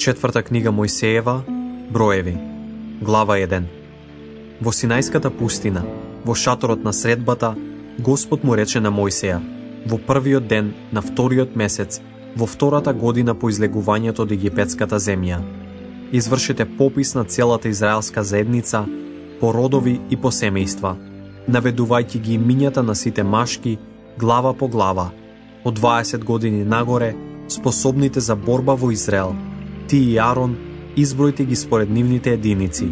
Четврта книга Мојсеева, Броеви, глава 1. Во Синајската пустина, во шаторот на средбата, Господ му рече на Мојсеја: во првиот ден на вториот месец, во втората година по излегувањето од египетската земја, извршете попис на целата израелска заедница по родови и по семејства, наведувајќи ги имињата на сите машки, глава по глава, од 20 години нагоре, способните за борба во Израел. Ти и Арон избројте ги според нивните единици.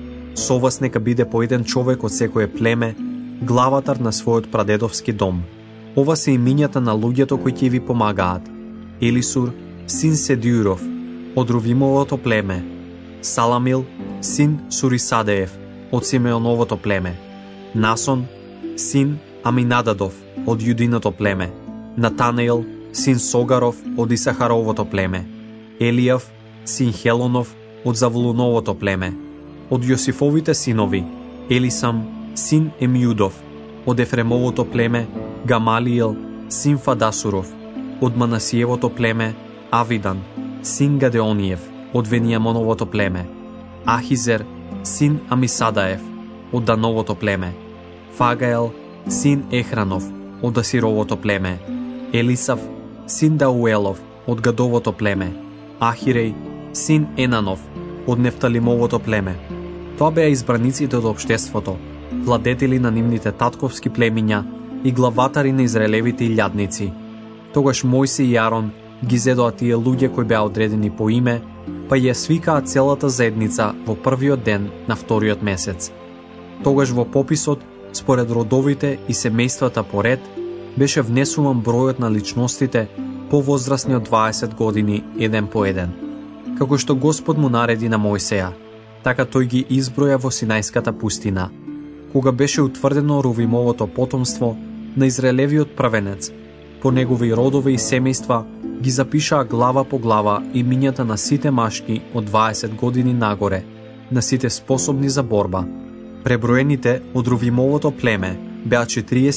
Со вас нека биде по еден човек од секое племе, главатар на својот прадедовски дом. Ова се имињата на луѓето кои ќе ви помагаат: Елисур, син Седиуров, од Рувимовото племе; Саламил, син Сурисадеев, од Симеоновото племе; Насон, син Аминададов, од Јудиното племе; Натанаил, син Согаров, од Исахаровото племе; Елијав, син Хелонов, од Завулуновото племе; од Јосифовите синови: Елисам, син Емјудов, од Ефремовото племе; Гамалиел, син Фадасуров, од Манасиевото племе; Авидан, син Гадеониев, од Венијамоновото племе; Ахизер, син Амисадаев, од Дановото племе; Фагаел, син Ехранов, од Асировото племе; Елисав, син Дауелов, од Гадовото племе; Ахиреј, син Енанов, од Нефталимовото племе. Тоа беа избраниците од општеството, владетели на нивните татковски племиња и главатари на израелевите илјадници. Тогаш Мојсе и Арон ги зедоа тие луѓе кои беа одредени по име, па ја свикаа целата заедница во првиот ден на вториот месец. Тогаш во пописот, според родовите и семејствата по ред, беше внесуван бројот на личностите повозрасни од 20 години еден по еден. Како што Господ му нареди на Мојсеја, така тој ги изброја во Синајската пустина, кога беше утврдено Рувимовото потомство на Израелевиот првенец. По негови родови и семејства ги запишаа глава по глава имињата на сите машки од 20 години нагоре, на сите способни за борба. Преброените од Рувимовото племе беа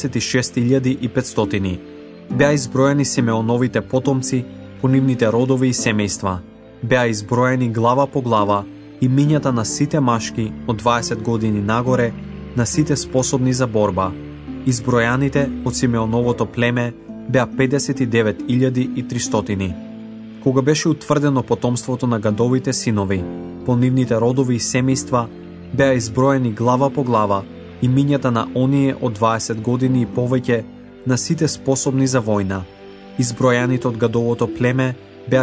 46.500. Беа изброени Симеоновите потомци по нивните родови и семејства. Беа изброени глава по глава имињата на сите машки од 20 години нагоре, на сите способни за борба. Избројаните од Симеоновото племе беа 59.300. Кога беше утврдено потомството на Гадовите синови, по нивните родови и семејства, беа изброени глава по глава имињата на оние од 20 години и повеќе, на сите способни за војна. Избројаните од Гадовото племе беа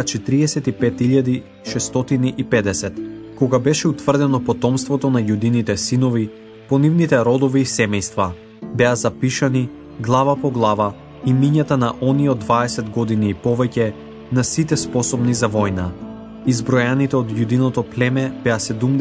45.650. Кога беше утврдено потомството на Јудините синови, по нивните родови и семејства, беа запишани глава по глава имињата на оние од 20 години и повеќе, на сите способни за војна. Избројаните од Јудиното племе беа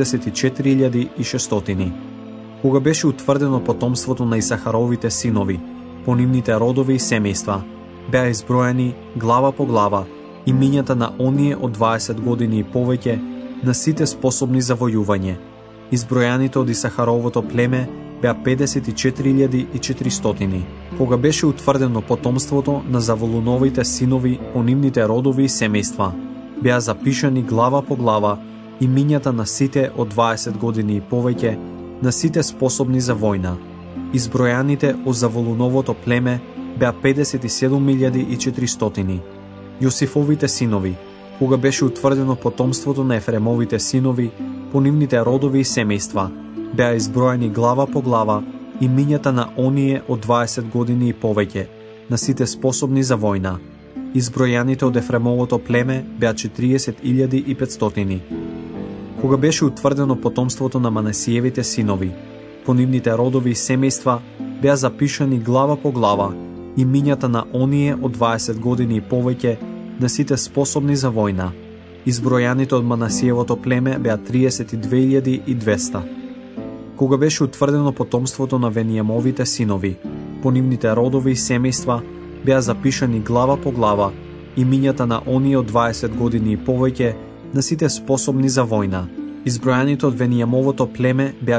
74.600. Кога беше утврдено потомството на Исахаровите синови, по нивните родови и семејства, беа изброени глава по глава имињата на оние од 20 години и повеќе, на сите способни за војување. Избројаните од Исахаровото племе беа 54.400. Кога беше утврдено потомството на Завулуновите синови по нивните родови и семејства, беа запишани глава по глава имињата на сите од 20 години и повеќе, на сите способни за војна. Избројаните од Завулуновото племе беа 57.400. Јосифовите синови, кога беше утврдено потомството на Ефремовите синови по нивните родови и семејства, беа изброени глава по глава имињата на оние од 20 години и повеќе, на сите способни за војна. Избројаните од Ефремовото племе беа 40.500. Кога беше утврдено потомството на Манасиевите синови, по нивните родови и семејства, беа запишани глава по глава имињата на оние од 20 години и повеќе, на сите способни за војна. Избројаните од Манасиевото племе беа 32.200. Кога беше утврдено потомството на Венијамовите синови, по нивните родови и семејства, беа запишани глава по глава имињата на оние од 20 години и повеќе, на сите способни за војна. Избројаните од Венијамовото племе беа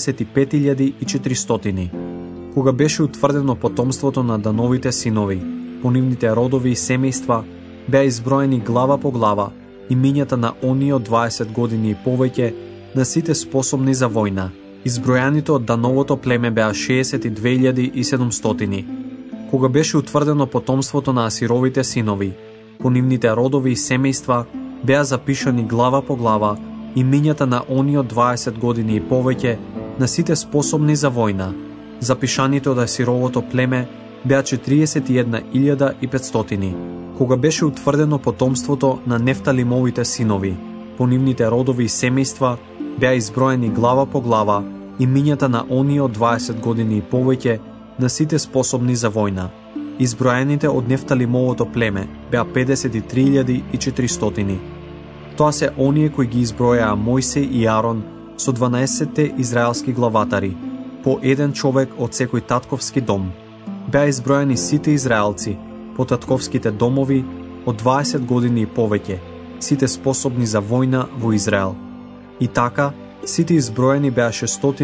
35.400. Кога беше утврдено потомството на Дановите синови, по нивните родови и семејства, беа изброени глава по глава имињата на оние од 20 години и повеќе, на сите способни за војна. Избројаните од Дановото племе беа 62.700. Кога беше утврдено потомството на Асировите синови, по нивните родови и семејства беа запишани глава по глава имињата на оние од 20 години и повеќе, на сите способни за војна. Запишаните од Асировото племе беа 41.500. Кога беше утврдено потомството на Нефталимовите синови, по нивните родови и семејства беа изброени глава по глава имињата на оние од 20 години и повеќе, на сите способни за војна. Изброените од Нефталимовото племе беа 53.400. Тоа се оние кои ги избројаа Мојсей и Арон со 12 израелски главатари, по еден човек од секој татковски дом. Беа изброени сите израелци по татковските домови од 20 години и повеќе, сите способни за војна во Израел. И така, сите изброени беа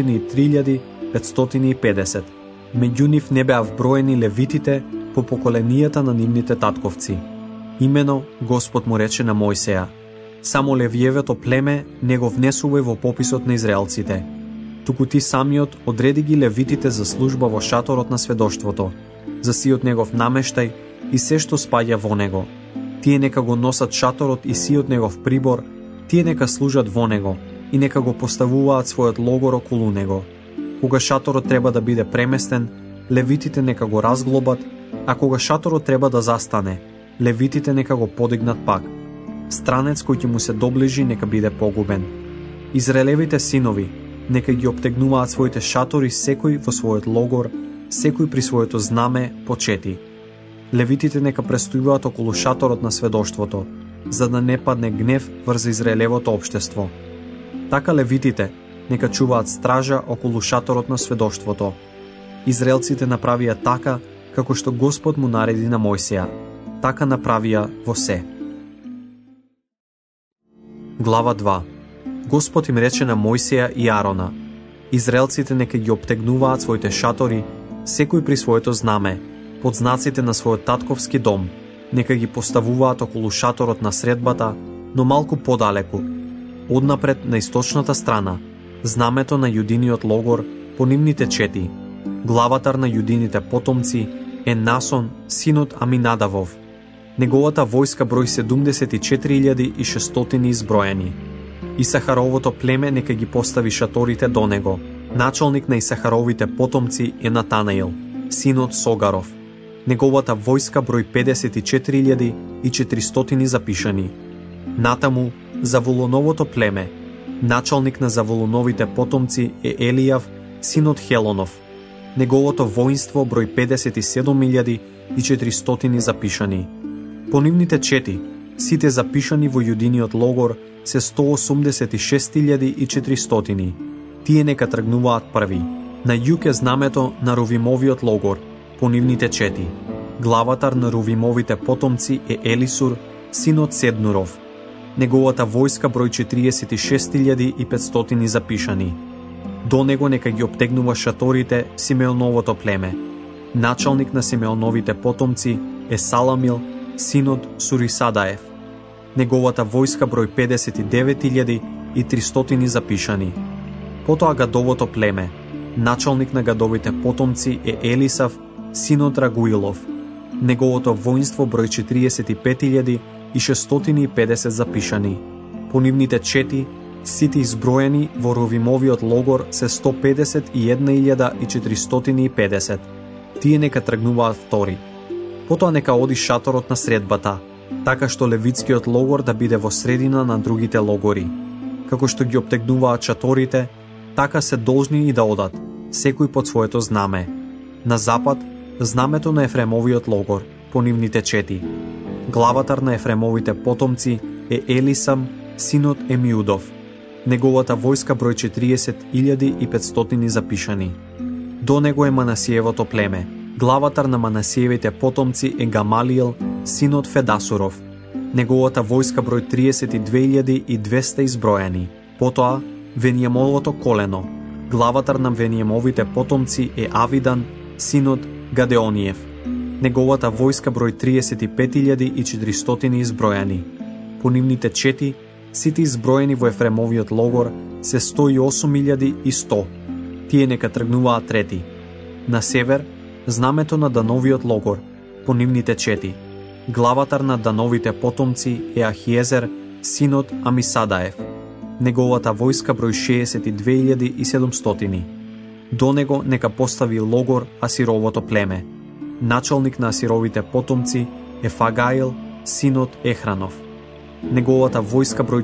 603.550. Меѓу нив не беа вброени левитите по поколенијата на нивните татковци. Имено Господ му рече на Мојсеја: само Левиевото племе не го внесувај во пописот на израелците, туку ти самиот одреди ги левитите за служба во шаторот на сведоштвото, за сиот негов намештај и се што спаѓа во него. Тие нека го носат шаторот и сиот негов прибор, тие нека служат во него и нека го поставуваат својот логор околу него. Кога шаторот треба да биде преместен, левитите нека го разглобат, а кога шаторот треба да застане, левитите нека го подигнат пак. Странец кој ќе му се доближи нека биде погубен. Израелевите синови нека ги обтегнуваат своите шатори секој во својот логор, секој при своето знаме по 4. Левитите нека престојуваат околу шаторот на сведоштвото, за да не падне гнев врз Израелевото општество. Така левитите нека чуваат стража околу шаторот на сведоштвото. Израелците направија така како што Господ му нареди на Мојсеја. Така направија во се. Глава 2. Господ им рече на Мојсеја и Арона: израелците нека ги обтегнуваат своите шатори, секој при своето знаме, под знаците на својот татковски дом, нека ги поставуваат околу шаторот на средбата, но малку подалеку, однапред на источната страна, знамето на јудиниот логор по нивните чети. Главатар на јудините потомци е Насон, синот Аминадавов. Неговата војска број 74.600 изброени. Исахаровото племе нека ги постави шаторите до него. Началник на Исахаровите потомци е Натанаил, синот Согаров. Неговата војска број 54.400 запишани. Натаму Завулоновото племе. Началник на Завулоновите потомци е Елијав, синот Хелонов. Неговото воинство број 57.400 запишани. По нивните чети, сите запишани во јудиниот логор се 186.400. Тие нека тргнуваат први. На југ е знамето на Рувимовиот логор, по нивните чети. Главатар на Рувимовите потомци е Елисур, синот Седнуров. Неговата војска број 46.500 запишани. До него нека ги обтегнува шаторите Симеоновото племе. Началник на Симеоновите потомци е Саламил, синот Сурисадаев. Неговата војска број 59.300 запишани. Потоа Гадовото племе. Началник на Гадовите потомци е Елисав, синот Рагуилов. Неговото воинство број 45.650 запишани. По нивните чети, сите изброени во Ровимовиот логор се 151.450. Тие нека тргнуваат втори. Потоа нека оди шаторот на средбата, така што левитскиот логор да биде во средина на другите логори. Како што ги обтегнуваат шаторите, така се должни и да одат, секој под своето знаме. На запад, знамето на Ефремовиот логор, по нивните чети. Главатар на Ефремовите потомци е Елисам, синот Емиудов. Неговата војска број 40.500 запишани. До него е Манасиевото племе. Главатар на Манасиевите потомци е Гамалиел, синот Федасуров. Неговата војска број 32.200 изброени. Потоа Венијамовото колено. Главатар на Венијамовите потомци е Авидан, синот Гадеониев. Неговата војска број 35.400 изброени. по нивните чети, сите изброени во Ефремовиот логор се 108.100. Тие нека тргнуваат трети. На север, знамето на Дановиот логор, по нивните чети. Главатар на Дановите потомци е Ахиезер, синот Амисадаев. Неговата војска број 62.700. До него нека постави логор Асировото племе. Началник на Асировите потомци е Фагаил, синот Ехранов. Неговата војска број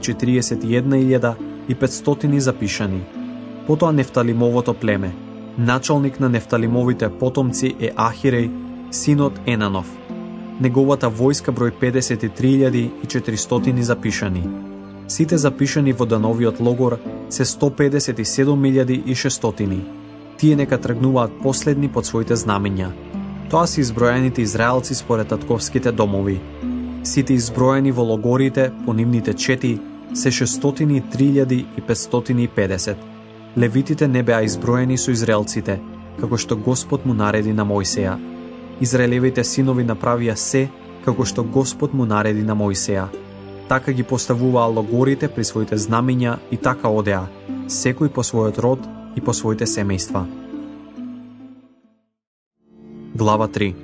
41.500 запишани. Потоа Нефталимовото племе. Началник на Нефталимовите потомци е Ахиреј, синот Енанов. Неговата војска број 53.400 запишани. Сите запишани во Дановиот логор се 157.600. Тие нека тргнуваат последни под своите знамења. Тоа се изброените израелци според татковските домови. Сите изброени во логорите по нивните чети се 603.550. Левитите не беа изброени со израелците, како што Господ му нареди на Мојсеја. Израелевите синови направија се како што Господ му нареди на Мојсеја. Така ги поставуваа логорите при своите знамења и така одеа, секој по својот род и по своите семејства. Глава 3.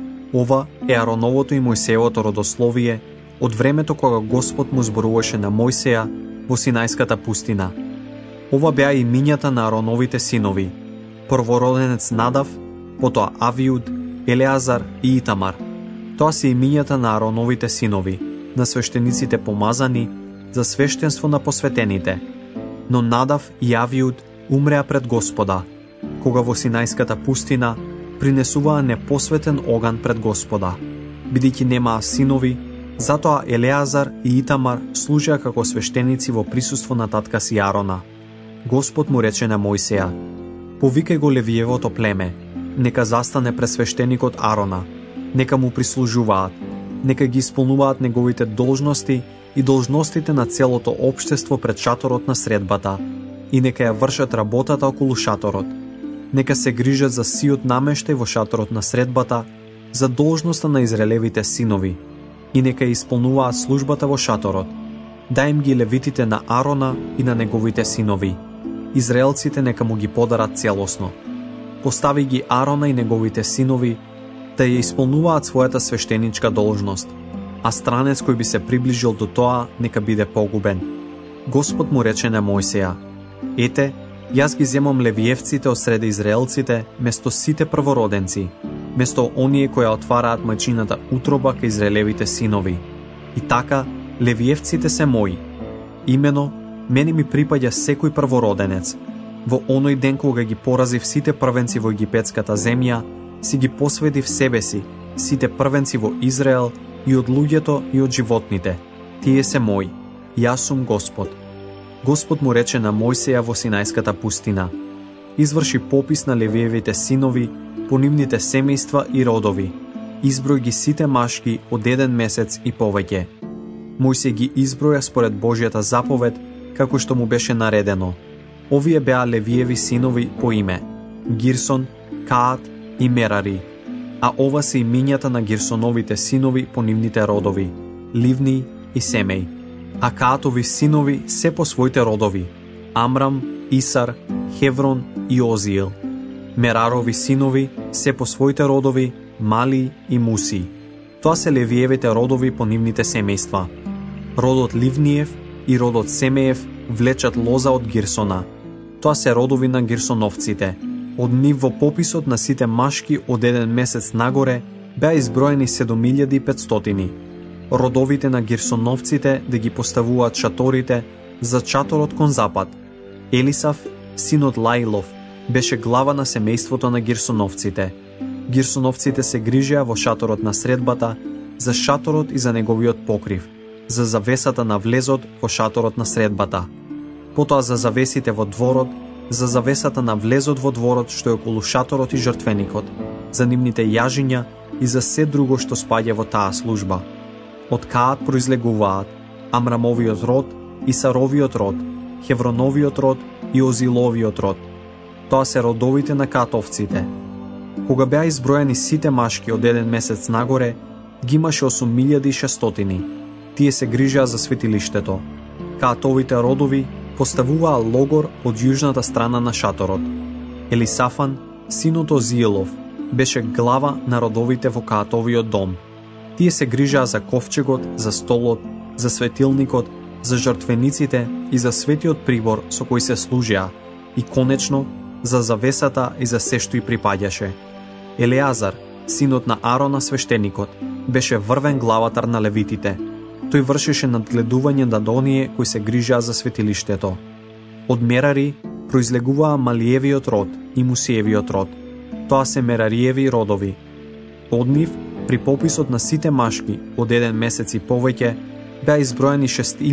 Ова е Ароновото и Мојсеевото родословие од времето кога Господ му зборуваше на Мојсеја во Синајската пустина. Ова беа имињата на Ароновите синови: првороденец Надав, потоа Авиуд, Елеазар и Итамар. Тоа се имињата на Ароновите синови, на свештениците помазани за свештенство на посветените. Но Надав и Авиуд умреа пред Господа, кога во Синајската пустина принесуваа непосветен оган пред Господа. Бидејќи немаа синови, затоа Елеазар и Итамар служеа како свештеници во присуство на татка си Арона. Господ му рече на Мојсеја: повикај го Левиевото племе, нека застане пред свештеникот Арона, нека му прислужуваат, нека ги исполнуваат неговите должности и должностите на целото општество пред шаторот на средбата и нека ја вршат работата околу шаторот. Нека се грижат за сиот намештај во шаторот на средбата, за должноста на израелевите синови и нека ја исполнуваат службата во шаторот. Дај им ги левитите на Арона и на неговите синови. Израелците нека му ги подарат целосно. Постави ги Арона и неговите синови да ја исполнуваат својата свештеничка должност, а странец кој би се приближил до тоа нека биде погубен. Господ му рече на Мојсеја: ете, јас ги земам левиевците од среде израелците место сите првороденци, место оние кои отвараат мајчината утроба кај израелевите синови. И така, левиевците се мои. Имено, мене ми припаѓа секој првороденец. Во оној ден кога ги поразив сите првенци во египетската земја, си ги посветив себе си, сите првенци во Израел, и од луѓето и од животните. Тие се мои. Јас сум Господ. Господ му рече на Мојсеја во Синајската пустина: изврши попис на левиевите синови по нивните семејства и родови. Изброј ги сите машки од 1 месец и повеќе. Мојсеј ги изброја според Божјата заповед, како што му беше наредено. Овие беа левиеви синови по име: Гирсон, Каат и Мерари. А ова се имињата на Гирсоновите синови по нивните родови: Ливни и Семеј. А Каатови синови се по своите родови: Амрам, Исар, Хеврон и Озиил. Мерарови синови се по своите родови: Мали и Муси. Тоа се левиевите родови по нивните семејства. Родот Ливниев и родот Семеев влечат лоза од Гирсона. Тоа се родови на гирсоновците. Од нив во пописот на сите машки од 1 месец нагоре беа изброени 7500. Родовите на гирсоновците да ги поставуваат шаторите за шаторот кон запад. Елисав, синот Лаилов, беше глава на семејството на гирсоновците. Гирсоновците се грижеа во шаторот на средбата за шаторот и за неговиот покрив, за завесата на влезот во шаторот на средбата, потоа за завесите во дворот, за завесата на влезот во дворот што е околу шаторот и жртвеникот, за нивните јажиња и за се друго што спаѓа во таа служба. Од Каат произлегуваат Амрамовиот род, Исаровиот род, Хевроновиот род и Озиловиот род. Тоа се родовите на Каатовците. Кога беа изброени сите машки од 1 месец нагоре, ги имаше 8600. Тие се грижаа за светилиштето. Каатовите родови поставуваа логор од јужната страна на шаторот. Елисафан, синот Озиелов, беше глава на родовите во Каатовиот дом. Тие се грижаа за ковчегот, за столот, за светилникот, за жртвениците и за светиот прибор со кој се служиа, и конечно за завесата и за се што ѝ припаѓаше. Елеазар, синот на Арона свештеникот, беше врвен главатар на левитите. Тој вршеше надгледување над оние кои се грижаа за светилиштето. Од Мерари произлегуваа Малиевиот род и Мусиевиот род. Тоа се Мерариеви родови. Од нив, при пописот на сите машки од 1 месец и повеќе, беа изброени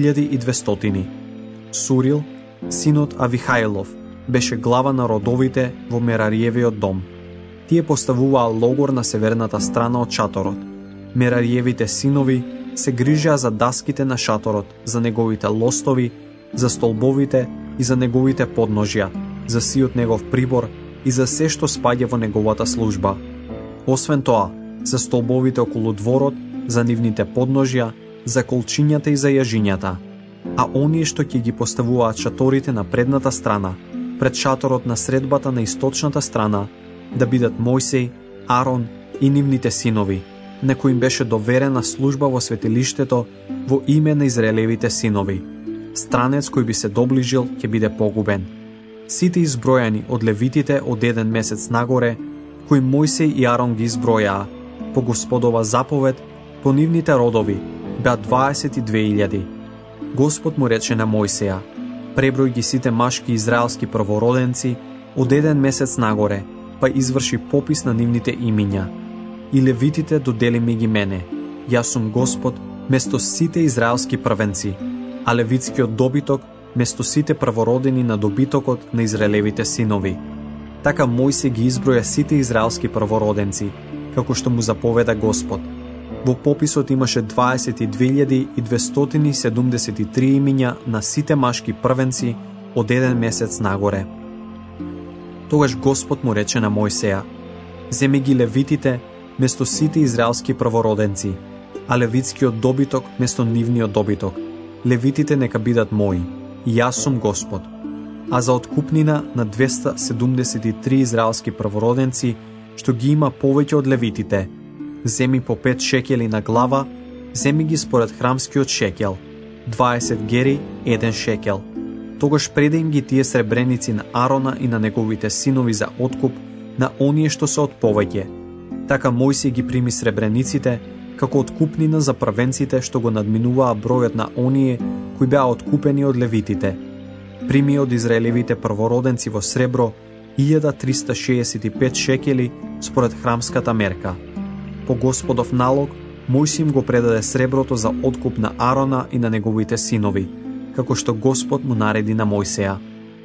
6200. Сурил, синот Авихаилов, беше глава на родовите во Мерариевиот дом. Тие поставуваа логор на северната страна од шаторот. Мерариевите синови се грижаа за даските на шаторот, за неговите лостови, за столбовите и за неговите подножја, за сиот негов прибор и за се што спаѓа во неговата служба. Освен тоа, за столбовите околу дворот, за нивните подножја, за колчињата и за јажињата. А оние што ќе ги поставуваат шаторите на предната страна, пред шаторот на средбата на источната страна, да бидат Мојсей, Арон и нивните синови, на кои им беше доверена служба во светилиштето во име на Израелевите синови. Странец кој би се доближил ќе биде погубен. Сите избројани од левитите од 1 месец нагоре, кои Мојсей и Арон ги избројаа, по Господова заповед, по нивните родови, беа 22.000. Господ му рече на Мојсеја: преброј ги сите машки израелски првороденци од 1 месец нагоре, па изврши попис на нивните имиња. И левитите додели ми ги мене. Јас сум Господ место сите израелски првенци, а левитскиот добиток место сите првородени на добитокот на Израелевите синови. Така Мојсей ги изброја сите израелски првороденци, како што му заповеда Господ. Во пописот имаше 22.273 имиња на сите машки првенци од 1 месец нагоре. Тогаш Господ му рече на Мојсеја: земи ги левитите место сите израелски првороденци, а левитскиот добиток место нивниот добиток. Левитите нека бидат мои, и јас сум Господ. А за откупнина на 273 израелски првороденци, што ги има повеќе од левитите, земи по 5 шекели на глава, земи ги според храмскиот шекел, 20 гери, 1 шекел. Тогаш предај им ги тие сребреници на Арона и на неговите синови за откуп на оние што се од повеќе. Така Мојсей ги прими сребрениците како откупнина за првенците што го надминуваа бројот на оние кои беа откупени од левитите. Прими од Израелевите првороденци во сребро 1365 шекели според храмската мерка. По Господов налог, Мојсей им го предаде среброто за откуп на Арона и на неговите синови, како што Господ му нареди на Мојсеја.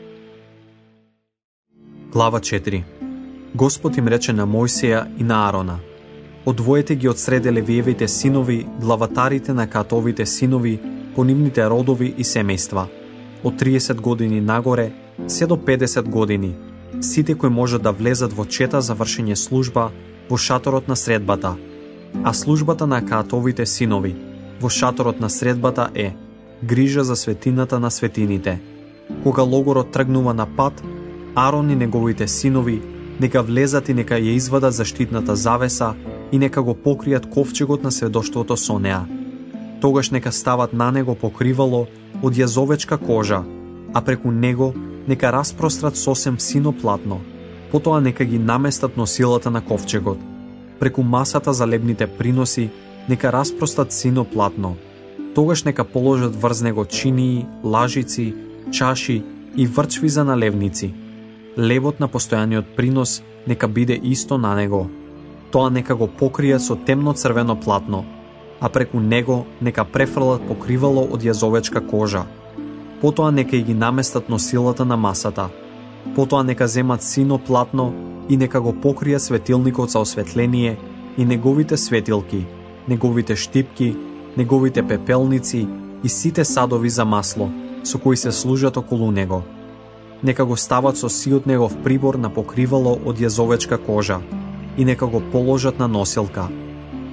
Глава 4. Господ им рече на Мојсеја и на Арона: одвоете ги од среде Левиевите синови, главатарите на Каатовите синови, по нивните родови и семејства, од 30 години нагоре, се до 50 години, сите кои можат да влезат во чета за вршење служба во шаторот на средбата. А службата на Каатовите синови во шаторот на средбата е грижа за светината на светините. Кога логорот тргнува на пат, Арон и неговите синови нека влезат и нека ја извадат заштитната завеса и нека го покријат ковчегот на сведоштвото со неа. Тогаш нека стават на него покривало од јазовечка кожа, а преку него нека распрострат сосем сино платно. Потоа нека ги наместат носилата на ковчегот. Преку масата за лебните приноси нека распростат сино платно. Тогаш нека положат врз него чинии, лажици, чаши и врчви за налевници. Лебот на постојаниот принос нека биде исто на него. Тоа нека го покријат со темно црвено платно, а преку него нека префрлат покривало од јазовечка кожа. Потоа нека и ги наместат носилата на масата. Потоа нека земат сино платно и нека го покријат светилникот за осветление и неговите светилки, неговите штипки, неговите пепелници и сите садови за масло, со кои се служат околу него. Нека го стават со сиот негов прибор на покривало од јазовечка кожа и нека го положат на носилка.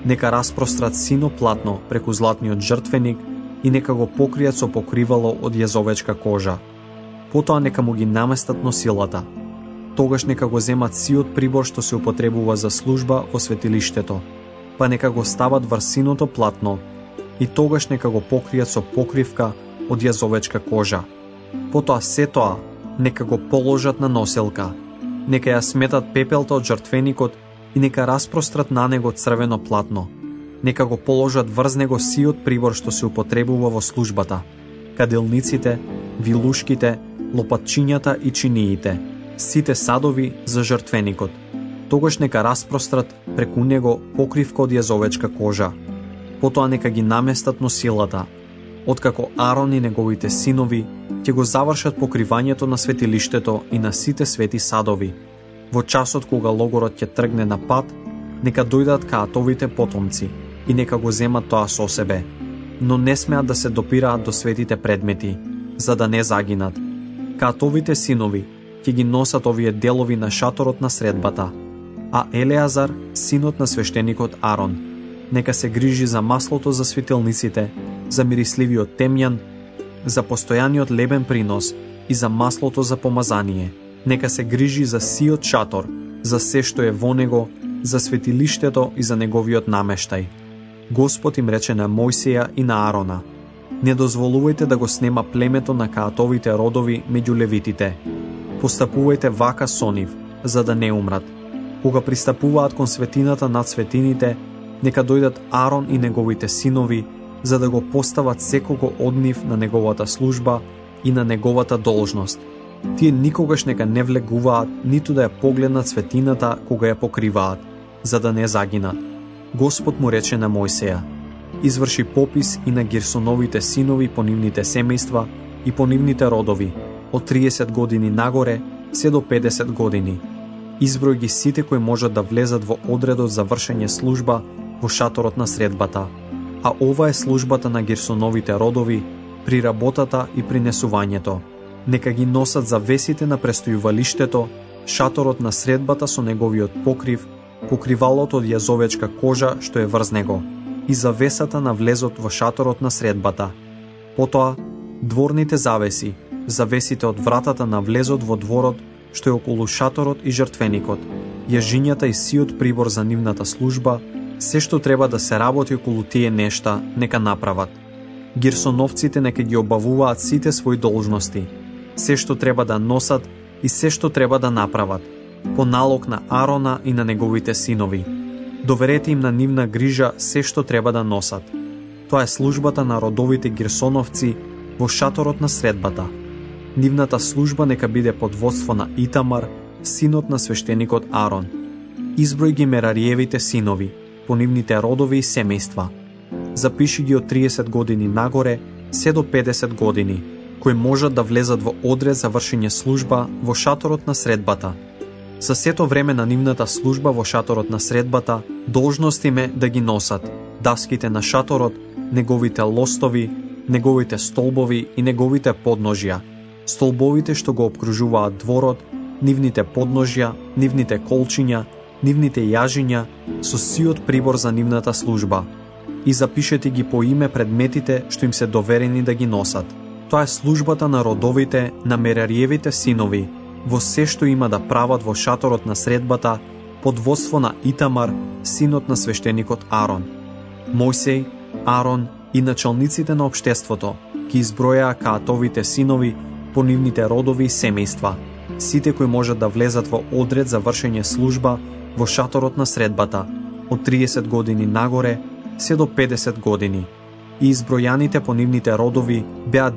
Нека распрострат сино платно преку златниот жртвеник и нека го покријат со покривало од јазовечка кожа. Потоа нека му ги наместат носилата. Тогаш нека го земат сиот прибор што се употребува за служба во светилиштето, па нека го стават врз синото платно и тогаш нека го покријат со покривка од јазовечка кожа. Потоа се тоа нека го положат на носелка, нека ја сметат пепелта од жртвеникот и нека распрострат на него црвено платно. Нека го положат врз него сиот прибор што се употребува во службата, каделниците, вилушките, лопатчињата и чиниите, сите садови за жртвеникот. Тогаш нека распрострат преку него покривка од јазовечка кожа. Потоа нека ги наместат носилата, откако Арон и неговите синови ќе го завршат покривањето на светилиштето и на сите свети садови. Во часот кога логорот ќе тргне на пат, нека дојдат Каатовите потомци и нека го земат тоа со себе, но не смеат да се допираат до светите предмети, за да не загинат. Каатовите синови ќе ги носат овие делови на шаторот на средбата, а Елеазар, синот на свештеникот Арон, нека се грижи за маслото за светилниците, за мирисливиот темјан, за постојаниот лебен принос и за маслото за помазание. Нека се грижи за сиот шатор, за се што е во него, за светилиштето и за неговиот намештај. Господ им рече на Мојсија и на Арона: не дозволувајте да го снема племето на Каатовите родови меѓу левитите. Постапувајте вака со нив, за да не умрат. Кога пристапуваат кон светината над светините, нека дојдат Арон и неговите синови, за да го постават секого од нив на неговата служба и на неговата должност. Тие никогаш нека не влегуваат, ниту да ја погледнат светината кога ја покриваат, за да не загинат. Господ му рече на Мојсија: изврши попис и на Герсоновите синови по нивните семејства и по нивните родови, од 30 години нагоре се до 50 години. Изброј ги сите кои можат да влезат во одредот за вршење служба во шаторот на средбата, а ова е службата на Герсоновите родови при работата и принесувањето. Нека ги носат завесите на престојувалиштето, шаторот на средбата со неговиот покрив, покривалото од јазовечка кожа што е врз него и завесата на влезот во шаторот на средбата. Потоа, дворните завеси, завесите од вратата на влезот во дворот што е околу шаторот и жртвеникот, јажињата и сиот прибор за нивната служба, се што треба да се работи околу тие нешта, нека направат. Герсоновците нека ги обавуваат сите своји должности, се што треба да носат и се што треба да направат, по налог на Арона и на неговите синови. Доверете им на нивна грижа се што треба да носат. Тоа е службата на родовите Герсоновци во шаторот на средбата. Нивната служба нека биде под водство на Итамар, синот на свештеникот Арон. Изброј ги Мерариевите синови, по нивните родови и семејства. Запиши ги од 30 години нагоре, се до 50 години, кои можат да влезат во одред за вршење служба во шаторот на средбата. За сето време на нивната служба во шаторот на средбата, должност им е да ги носат даските на шаторот, неговите лостови, неговите столбови и неговите подножја, столбовите што го обкружуваат дворот, нивните подножја, нивните колчиња, нивните јажиња, со сиот прибор за нивната служба. И запишете ги по име предметите што им се доверени да ги носат. Тоа е службата на родовите на Мерариевите синови, во се што има да прават во шаторот на средбата, под водство на Итамар, синот на свештеникот Арон. Мојсеј, Арон и началниците на општеството ги избројаа Каатовите синови по нивните родови и семејства, сите кои можат да влезат во одред за вршење служба во шаторот на средбата, од 30 години нагоре се до 50 години, и избројаните по нивните родови беа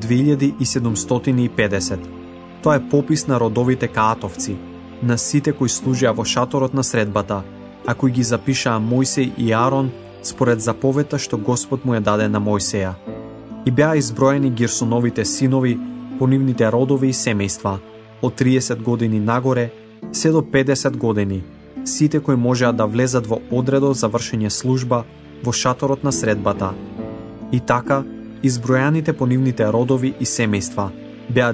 2750. Тоа е попис на родовите Каатовци, на сите кои служеа во шаторот на средбата, а кои ги запишаа Мојсеј и Арон според заповета што Господ му ја даде на Мојсеја. И беа изброени Герсоновите синови по нивните родови и семејства, од 30 години нагоре се до 50 години, сите кои можеа да влезат во одредот за вршење служба во шаторот на средбата. И така, избројаните по нивните родови и семејства беа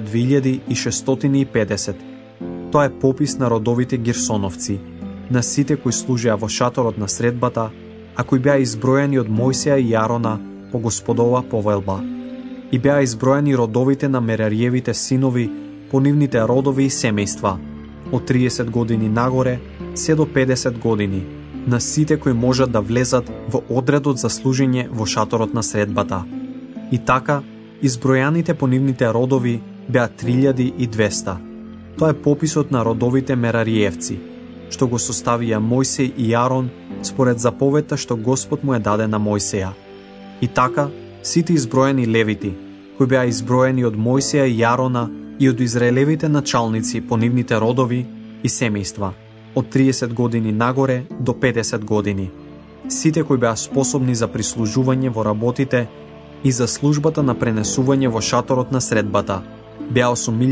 2650. Тоа е попис на родовите Герсоновци, на сите кои служеа во шаторот на средбата, а кои беа изброени од Мојсеја и Арона по Господова повелба. И беа изброени родовите на Мерариевите синови по нивните родови и семејства, од 30 години нагоре се до 50 години, на сите кои можат да влезат во одредот за служење во шаторот на средбата. И така, избројаните по нивните родови беа 3200. Тоа е пописот на родовите Мерариевци, што го составија Мојсеј и Арон според заповедта што Господ му е даде на Мојсеја. И така, сите изброени левити, кои беа изброени од Мојсеја и Арона и од израелевите началници по нивните родови и семејства, од 30 години нагоре до 50 години. Сите кои беа способни за прислужување во работите и за службата на пренесување во шаторот на средбата, беа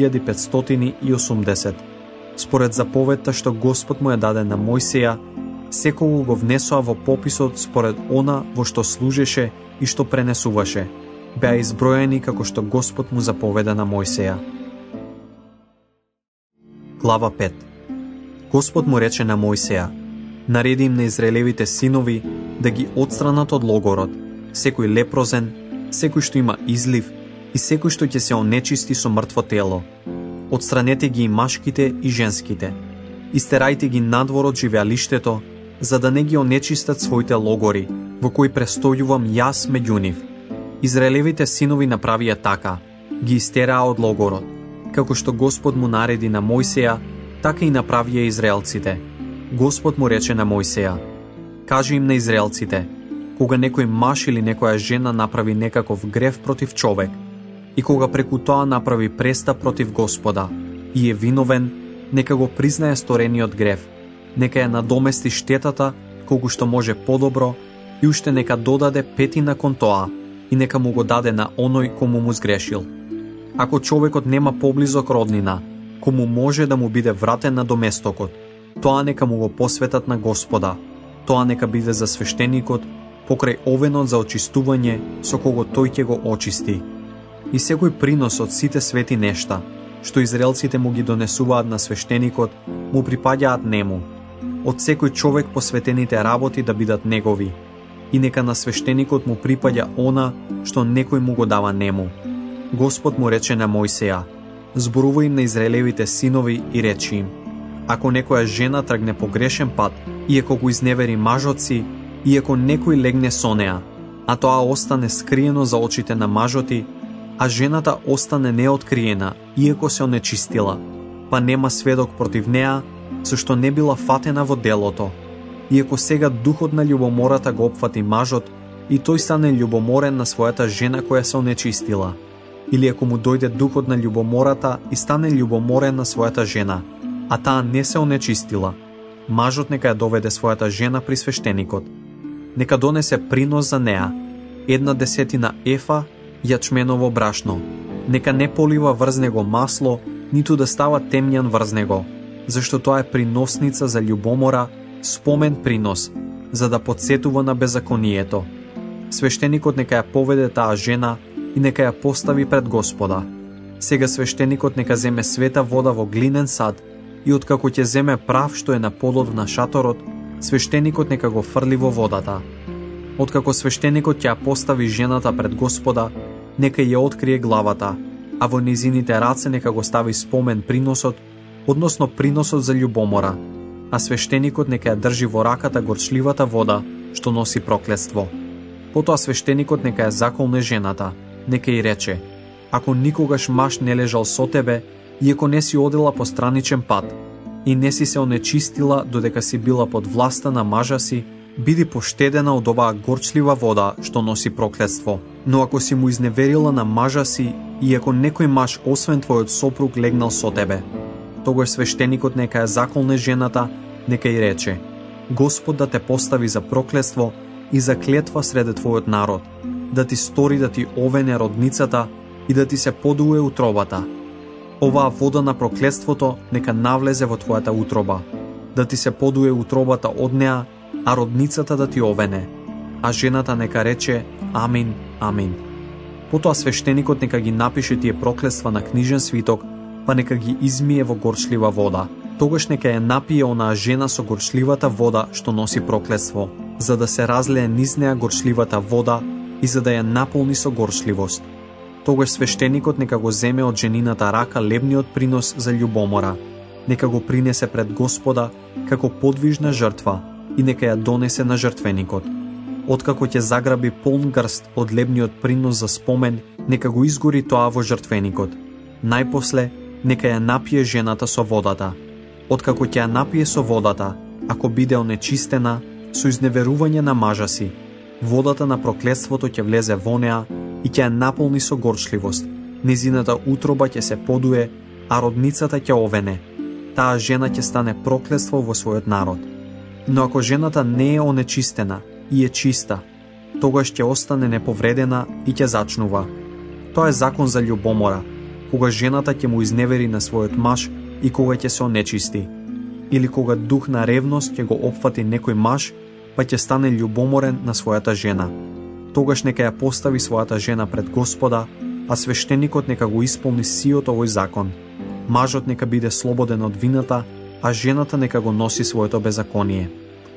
8580. Според заповедта што Господ му е даде на Мојсеја, секого го внесоа во пописот според она во што служеше и што пренесуваше. Беа изброени како што Господ му заповеда на Мојсеја. Глава 5. Господ му рече на Мојсеја: нареди им на израелевите синови да ги отстранат од логорот секој лепрозен, секој што има излив и секој што ќе се онечисти со мртво тело. Отстранете ги и машките и женските. Истерајте ги надвор од живеалиштето, за да не ги онечистат своите логори, во кои престојувам јас меѓу нив. Израелевите синови направија така, ги истераа од логорот. Како што Господ му нареди на Мојсеја, така и направија израелците. Господ му рече на Мојсеја: кажи им на израелците: кога некој маж или некоја жена направи некаков грев против човек, и кога преку тоа направи престап против Господа, и е виновен, нека го признае сторениот грев, нека ја надомести штетата колку што може подобро, и уште нека додаде петина кон тоа, и нека му го даде на оној кому му сгрешил. Ако човекот нема поблизок роднина, кому може да му биде вратен на доместокот, тоа нека му го посветат на Господа. Тоа нека биде за свештеникот покрај овенот за очистување со кого тој ќе го очисти. И секој принос од сите свети нешта, што израелците му ги донесуваат на свештеникот, му припаѓаат нему. Од секој човек посветените работи да бидат негови, и нека на свештеникот му припаѓа она што некој му го дава нему. Господ му рече на Мојсеја: зборувај им на израелевите синови и речи им: ако некоја жена тргне по грешен пат, иако го изневери мажот си, иако некој легне со неа, а тоа остане скриено за очите на мажоти, а жената остане неоткриена, иако се онечистила, па нема сведок против неа, со што не била фатена во делото. Иако сега духот на љубомората го опфати мажот, и тој стане љубоморен на својата жена која се онечистила. Или ако му дојде духот на љубомората и стане љубоморен на својата жена, а таа не се онечистила, мажот нека ја доведе својата жена при свештеникот. Нека донесе принос за неа, 1/10 ефа јачменово брашно. Нека не полива врз него масло, ниту да става темњан врз него, зашто тоа е приносница за љубомора, спомен принос, за да подсетува на беззаконието. Свештеникот нека ја поведе таа жена и нека ја постави пред Господа. Сега свештеникот нека земе света вода во глинен сад и откако ќе земе прав што е на подот на шаторот, свештеникот нека го фрли во водата. Откако свештеникот ќе ја постави жената пред Господа, нека ја открие главата, а во низините раце нека го стави спомен приносот, односно приносот за љубомора, а свештеникот нека ја држи во раката горчливата вода што носи проклетство. Потоа свештеникот нека ја заколне жената, нека ѝ рече: ако никогаш маж не лежал со тебе, иако не си одела по страничен пат, и не си се онечистила додека си била под власта на мажа си, биди поштедена од оваа горчлива вода што носи проклетство. Но ако си му изневерила на мажа си, и ако некој маж освен твојот сопруг легнал со тебе, тогаш свештеникот нека ја заколне жената, нека ѝ рече: Господ да те постави за проклетство и за клетва среде твојот народ, да ти стори да ти овене родницата и да ти се подуе утробата. Оваа вода на проклетството нека навлезе во твојата утроба, да ти се подуе утробата од неа, а родницата да ти овене. А жената нека рече: Амин, амин. Потоа свештеникот нека ги напише тие проклетства на книжен свиток, па нека ги измие во горчлива вода. Тогаш нека ја напие онаа жена со горчливата вода што носи проклетство. за да се разлее низ неа горчливата вода и за да ја наполни со горчливост. Тогаш свештеникот нека го земе од женината рака лебниот принос за љубомора, нека го принесе пред Господа како подвижна жртва и нека ја донесе на жртвеникот. Откако ќе заграби полн грст од лебниот принос за спомен, нека го изгори тоа во жртвеникот. Најпосле, нека ја напие жената со водата. Откако ќе ја напие со водата, ако биде онечистена, со изневерување на мажа си, водата на проклетството ќе влезе во неа и ќе ја наполни со горчливост. Незината утроба ќе се подуе, а родницата ќе овене. Таа жена ќе стане проклетство во својот народ. Но ако жената не е онечистена и е чиста, тогаш ќе остане неповредена и ќе зачнува. Тоа е закон за љубомора, кога жената ќе му изневери на својот маж и кога ќе се онечисти. Или кога дух на ревност ќе го опфати некој маж, па ќе стане љубоморен на својата жена. Тогаш нека ја постави својата жена пред Господа, а свештеникот нека го исполни сиот овој закон. Мажот нека биде слободен од вината, а жената нека го носи своето беззаконие.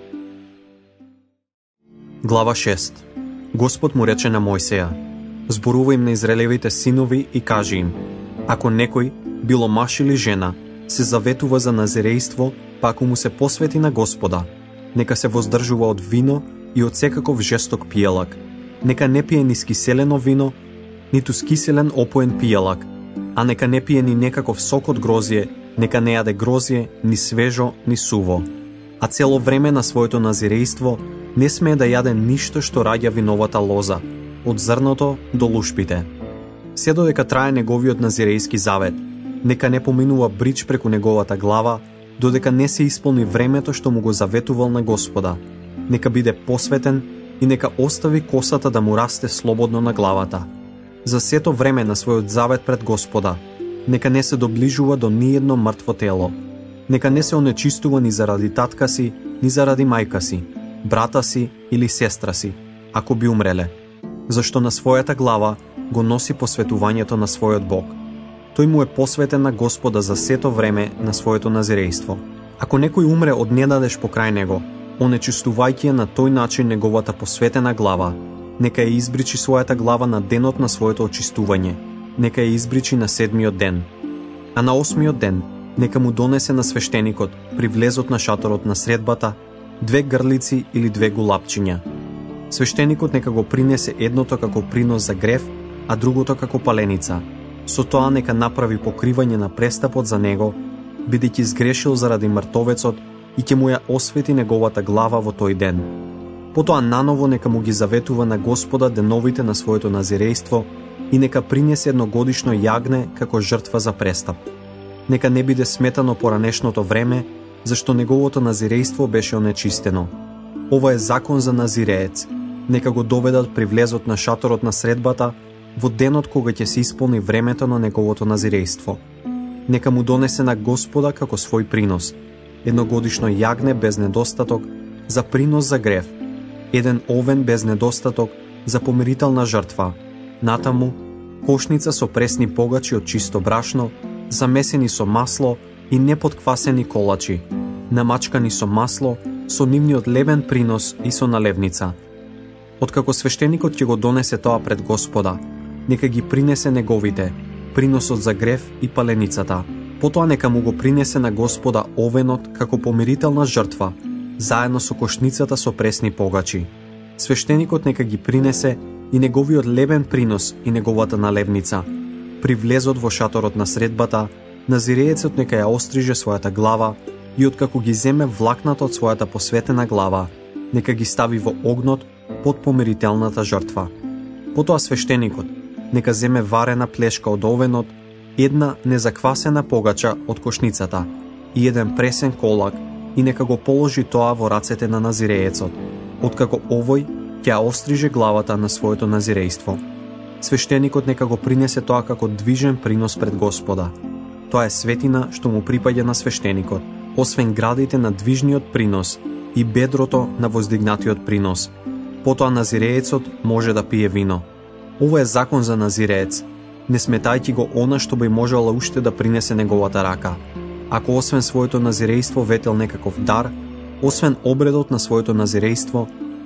Глава 6. Господ му рече на Мојсеја: зборувај им на израелевите синови и кажи им: ако некој, било маж или жена, се заветува за назирејство, па ако му се посвети на Господа, нека се воздржува од вино и од секаков жесток пијалак. Нека не пие ни скиселено вино, ниту скиселен опоен пијалак, а нека не пие ни некаков сок од грозје, нека не јаде грозје, ни свежо, ни суво. А цело време на своето назирејство не смее да јаде ништо што раѓа виновата лоза, од зрното до лушпите. Се додека трае неговиот назирејски завет, нека не поминува брич преку неговата глава, додека не се исполни времето што му го заветувал на Господа. Нека биде посветен и нека остави косата да му расте слободно на главата. За сето време на својот завет пред Господа, нека не се доближува до ниедно мртво тело. Нека не се онечистува ни заради татка си, ни заради мајка си, брата си или сестра си, ако би умреле, зашто на својата глава го носи посветувањето на својот Бог. Тој му е посветен на Господа за сето време на своето назирејство. Ако некој умре од недадеж покрај него, онечистувајќи ја на тој начин неговата посветена глава, нека ја избричи својата глава на денот на своето очистување, нека ја избричи на 7-миот ден. А на 8-миот ден нека му донесе на свештеникот при влезот на шаторот на средбата 2 грлици или 2 гулапчиња. Свештеникот нека го принесе едното како принос за грев, а другото како паленица. Со тоа нека направи покривање на престапот за него, бидејќи сгрешил заради мртовецот и ќе му ја освети неговата глава во тој ден. Потоа наново нека му ги заветува на Господа деновите на своето назирејство и нека принесе едногодишно јагне како жртва за престап. Нека не биде сметано поранешното време, зашто неговото назирејство беше онечистено. Ова е закон за назиреец. Нека го доведат при влезот на шаторот на средбата во денот кога ќе се исполни времето на неговото назирејство. Нека му донесе на Господа како свој принос едногодишно јагне без недостаток за принос за грев, еден овен без недостаток за помирителна жртва, натаму кошница со пресни погачи од чисто брашно, замесени со масло и неподквасени колачи, намачкани со масло, со нивниот левен принос и со наливница. Откако свештеникот ќе го донесе тоа пред Господа, нека ги принесе неговите, приносот за грев и паленицата. Потоа нека му го принесе на Господа овенот како помирителна жртва, заедно со кошницата со пресни погачи. Свештеникот нека ги принесе и неговиот лебен принос и неговата налевница. При влезот во шаторот на средбата, назиреецот нека ја остриже својата глава и откако ги земе влакната од својата посветена глава, нека ги стави во огнот под помирителната жртва. Потоа свештеникот нека земе варена плешка од овенот, една незаквасена погача од кошницата и еден пресен колак и нека го положи тоа во рацете на назиреецот, откако овој ќе ја остриже главата на своето назирејство. Свештеникот нека го принесе тоа како движен принос пред Господа. Тоа е светина што му припаѓа на свештеникот, освен градите на движниот принос и бедрото на воздигнатиот принос. Потоа назиреецот може да пие вино. Ова е закон за назиреец, не сметајќи го она што би можела уште да принесе неговата рака. Ако освен своето назирејство ветел некаков дар, освен обредот на своето назирејство,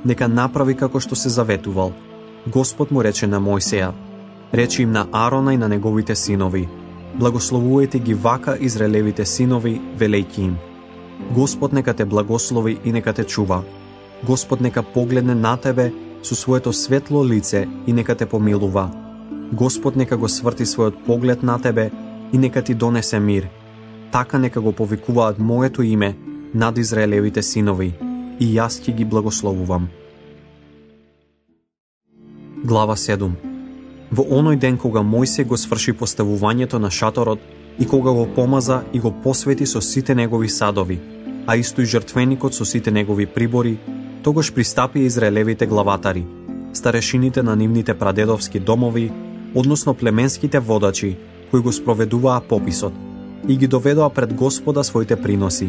нека направи како што се заветувал. Господ му рече на Мојсеја: речи им на Аарона и на неговите синови: благословувајте ги вака Израелевите синови, велејќи им: Господ нека те благослови и нека те чува. Господ нека погледне на тебе со своето светло лице и нека те помилува. Господ нека го сврти својот поглед на тебе и нека ти донесе мир. Така нека го повикуваат моето име над Израелевите синови, и јас ќе ги благословувам. Глава 7. Во оној ден кога Мојсей го сврши поставувањето на шаторот и кога го помаза и го посвети со сите негови садови, а исто и жртвеникот со сите негови прибори, тогаш пристапи израелевите главатари, старешините на нивните прадедовски домови, односно племенските водачи, кои го спроведуваа пописот, и ги доведоа пред Господа своите приноси: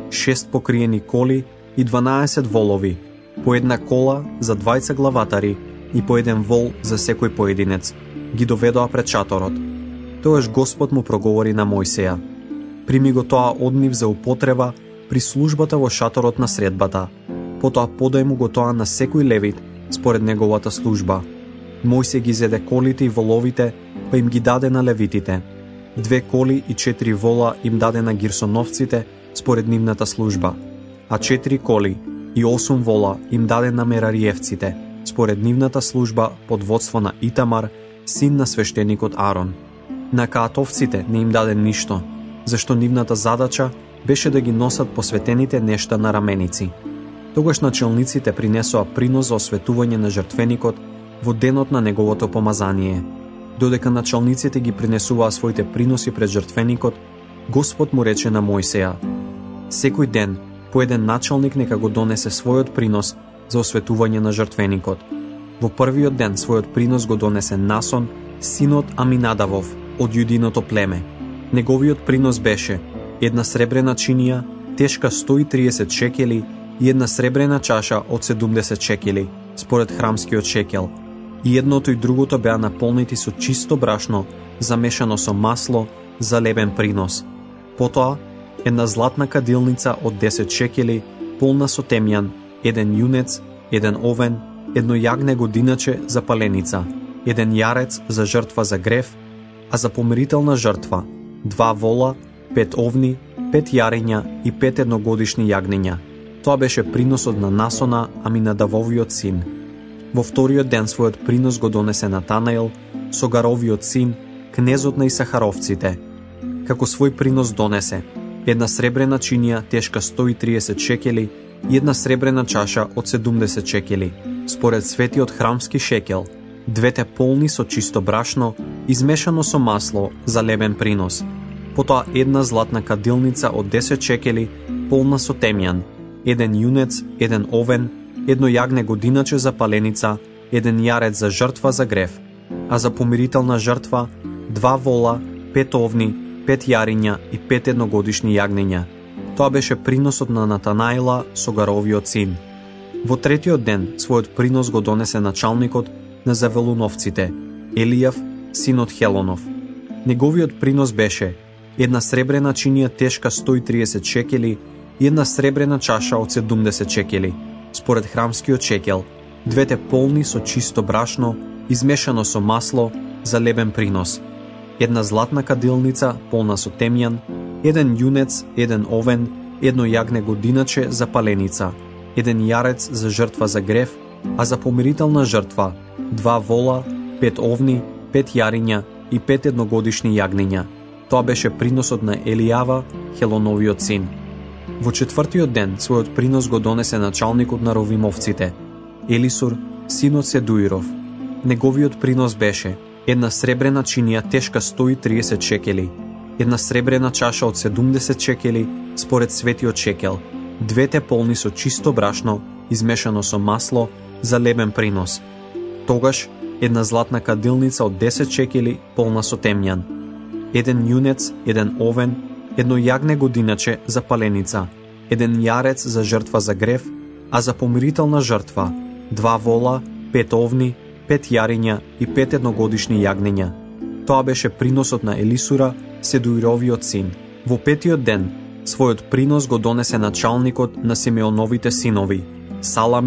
6 покриени коли и 12 волови, по една кола за 20 главатари и по еден вол за секој поединец, ги доведоа пред шаторот. Тогаш Господ му проговори на Мојсеја: прими го тоа од нив за употреба при службата во шаторот на средбата, потоа подај му го тоа на секој левит според неговата служба. Мојсей ги зеде колите и воловите, па им ги даде на левитите. 2 коли и 4 вола им даде на гирсоновците според нивната служба, а 4 коли и 8 вола им даде на мерариевците според нивната служба под водство на Итамар, син на свештеникот Арон. На каатовците не им даде ништо, зашто нивната задача беше да ги носат посветените нешта на раменици. Тогаш начелниците принесоа принос за осветување на жртвеникот во денот на неговото помазание. Додека началниците ги принесуваа своите приноси пред жртвеникот, Господ му рече на Мојсеја: секој ден по еден началник нека го донесе својот принос за осветување на жртвеникот. Во првиот ден својот принос го донесе Насон, синот Аминадавов, од јудиното племе. Неговиот принос беше една сребрена чинија, тешка 130 шекели, и една сребрена чаша од 70 шекели, според храмскиот шекел. И едното и другото беа наполнети со чисто брашно, замешано со масло, за лебен принос. Потоа, една златна кадилница од 10 шекели, полна со темјан, еден јунец, еден овен, едно јагне годиначе за паленица, еден јарец за жртва за грев, а за помирителна жртва 2 вола, 5 овни, 5 јарења и 5 едногодишни јагнења. Тоа беше приносот на Насона, Аминадавовиот син. Во вториот ден својот принос го донесе Натанаел, Согаровиот син, кнезот на Исахаровците. Како свој принос донесе една сребрена чинија тешка 130 шекели и една сребрена чаша од 70 шекели, според светиот храмски шекел, 2 полни со чисто брашно, измешано со масло за лебен принос. Потоа една златна кадилница од 10 шекели, полна со темјан, еден јунец, еден овен, едно јагне годиначе за паленица, еден јарец за жртва за грев, а за помирителна жртва 2 вола, 5 овни, 5 јарења и 5 едногодишни јагнења. Тоа беше приносот на Натанаела, Согаровиот син. Во третиот ден својот принос го донесе началникот на Завелуновците, Елијав, синот Хелонов. Неговиот принос беше една сребрена чинија тешка 130 шекели и една сребрена чаша од 70 шекели, според храмскиот шекел, 2 полни со чисто брашно, измешано со масло, за лебен принос. Една златна кадилница полна со темјан, еден јунец, еден овен, едно јагне годиначе за паленица, еден јарец за жртва за грев, а за помирителна жртва 2 вола, 5 овни, 5 јарења и 5 едногодишни јагнења. Тоа беше приносот на Елијава, Хелоновиот син. Во четвртиот ден својот принос го донесе началникот на Ровимовците, Елисур, синот Седуиров. Неговиот принос беше една сребрена чинија тешка 130 шекели, една сребрена чаша од 70 шекели според светиот шекел, 2 полни со чисто брашно, измешано со масло, за лебен принос. Тогаш една златна кадилница од 10 шекели полна со темјан, еден јунец, еден овен, едно јагне годиначе за паленица, еден јарец за жртва за грев, а за помирителна жртва 2 вола, 5 овни, 5 јарења и 5 едногодишни јагнења. Тоа беше приносот на Елисура, Седуировиот син. Во петиот ден својот принос го донесе началникот на Симеоновите синови, Саламил,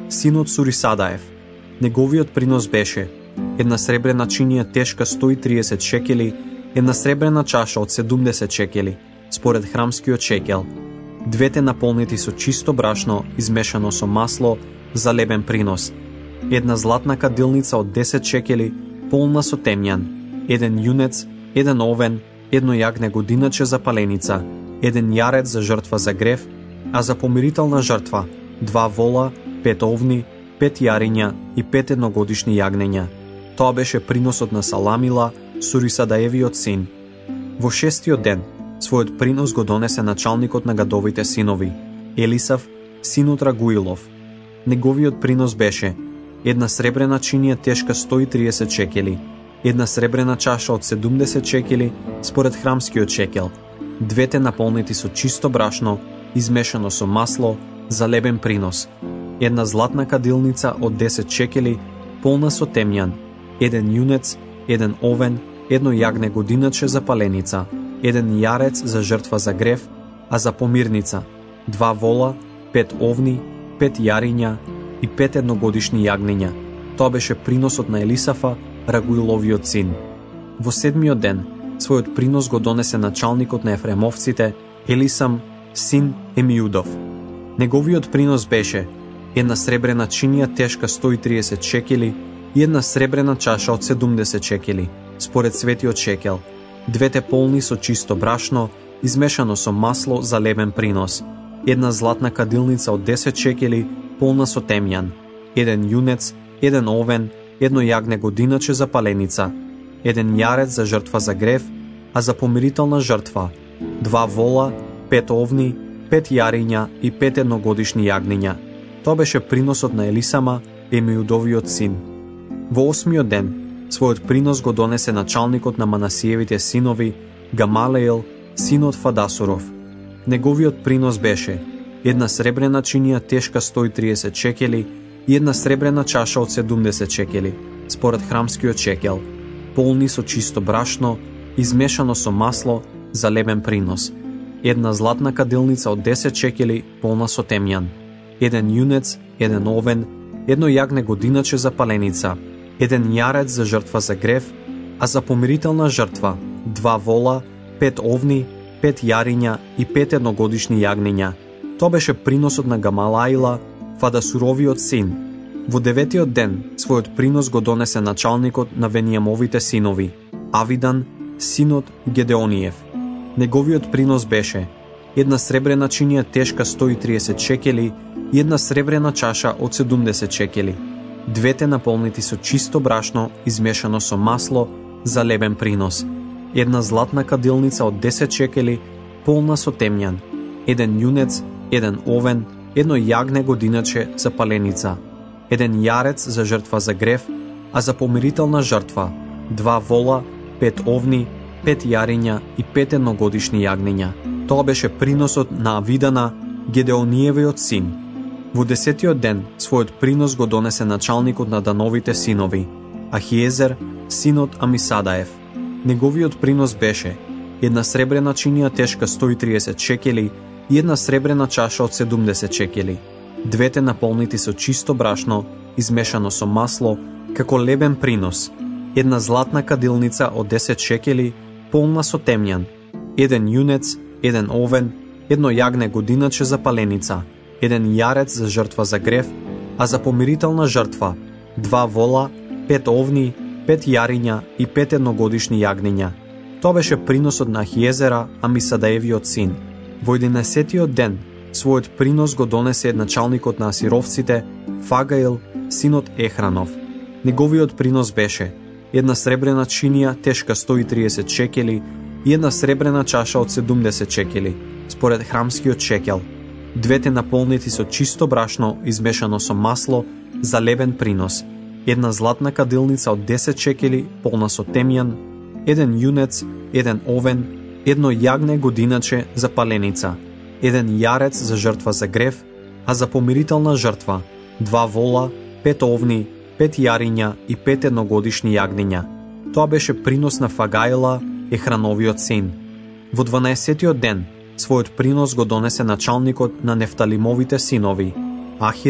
синот Сурисадаев. Неговиот принос беше една сребрена чинија тешка 130 шекели, една сребрена чаша од 70 шекели, според храмскиот шекел, двете наполнети со чисто брашно измешано со масло за лебен принос, една златна кадилница од 10 шекели, полна со темјан, еден јунец, еден овен, едно јагне годиначе за паленица, еден јарец за жртва за грев, а за помирителна жртва 2 вола, 5 овни, 5 јариња и 5 едногодишни јагнења. Тоа беше приносот на Саламила, Сурисадаевиот син. Во 6-тиот ден, својот принос го донесе началникот на гадовите синови, Елисав, синот Рагуилов. Неговиот принос беше една сребрена чинија тешка 130 шекели, една сребрена чаша од 70 шекели според храмскиот шекел, двете наполнети со чисто брашно, измешано со масло за лебен принос, една златна кадилница од 10 шекели, полна со темјан, еден јунец, еден овен, едно јагне годиначе за паленица, еден јарец за жртва за грев, а за помирница 2 вола, 5 овни, 5 јариња и 5 едногодишни јагнења. Тоа беше приносот на Елисафа, Рагуиловиот син. Во 7-миот ден, својот принос го донесе началникот на ефремовците, Елисам, син Емиудов. Неговиот принос беше една сребрена чинија тешка 130 шекели и една сребрена чаша од 70 шекели, според светиот шекел, двете полни со чисто брашно, измешано со масло за лебен принос, една златна кадилница од 10 шекели, полна со темјан, еден јунец, еден овен, едно јагне годиначе за паленица, еден јарец за жртва за грев, а за помирителна жртва 2 вола, 5 овни, 5 јариња и 5 едногодишни јагнења. Тоа беше приносот на Елисама, Емиудовиот син. Во 8-миот ден, својот принос го донесе началникот на Манасиевите синови, Гамалеел, синот Фадасуров. Неговиот принос беше една сребрена чинија тешка 130 шекели и една сребрена чаша од 70 шекели, според храмскиот шекел, полни со чисто брашно, измешано со масло за лебен принос, една златна кадилница од 10 шекели, полна со темјан, еден јунец, еден овен, едно јагне годиначе за паленица, еден јарец за жртва за грев, а за помирителна жртва 2 вола, 5 овни, 5 јариња и 5 едногодишни јагнења. Тоа беше приносот на Гамалаила, Фадасуровиот син. Во 9-тиот ден, својот принос го донесе началникот на Венијамовите синови, Авидан, синот Гедеониев. Неговиот принос беше една сребрена чинија тешка 130 шекели и една сребрена чаша од 70 шекели, двете наполнети со чисто брашно измешано со масло за лебен принос, една златна кадилница од 10 шекели, полна со темјан, еден јунец, еден овен, едно јагне годиначе за паленица, еден јарец за жртва за грев, а за помирителна жртва 2 вола, 5 овни, 5 јариња и 5 едногодишни јагнења. Тоа беше приносот на Авидана, Гедеониевиот син. Во 10-тиот ден, својот принос го донесе началникот на Дановите синови, Ахиезер, синот Амисадаев. Неговиот принос беше една сребрена чинија тешка 130 шекели и една сребрена чаша од 70 шекели, двете наполнети со чисто брашно, измешано со масло, како лебен принос, една златна кадилница од 10 шекели, полна со темјан, еден јунец, еден овен, едно јагне годиначе за паленица, еден јарец за жртва за грев, а за помирителна жртва 2 вола, 5 овни, 5 јариња и 5 едногодишни јагнења. Тоа беше приносот на Ахиезера, Амисадаевиот син. Во 11-тиот ден, својот принос го донесе началникот на асировците, Фагаил, синот Ехранов. Неговиот принос беше една сребрена чинија тешка 130 шекели и една сребрена чаша од 70 шекели, според храмскиот шекел, двете наполнети со чисто брашно измешано со масло за лебен принос, една златна кадилница од 10 шекели, полна со темјан, еден јунец, еден овен, едно јагне годиначе за паленица, еден јарец за жртва за грев, а за помирителна жртва 2 вола, 5 овни, 5 јариња и 5 едногодишни јагнења. Тоа беше принос на Фагаила, Ехрановиот син. Во 12-тиот ден, својот принос го донесе началникот на Нефталимовите синови, Ахиреј,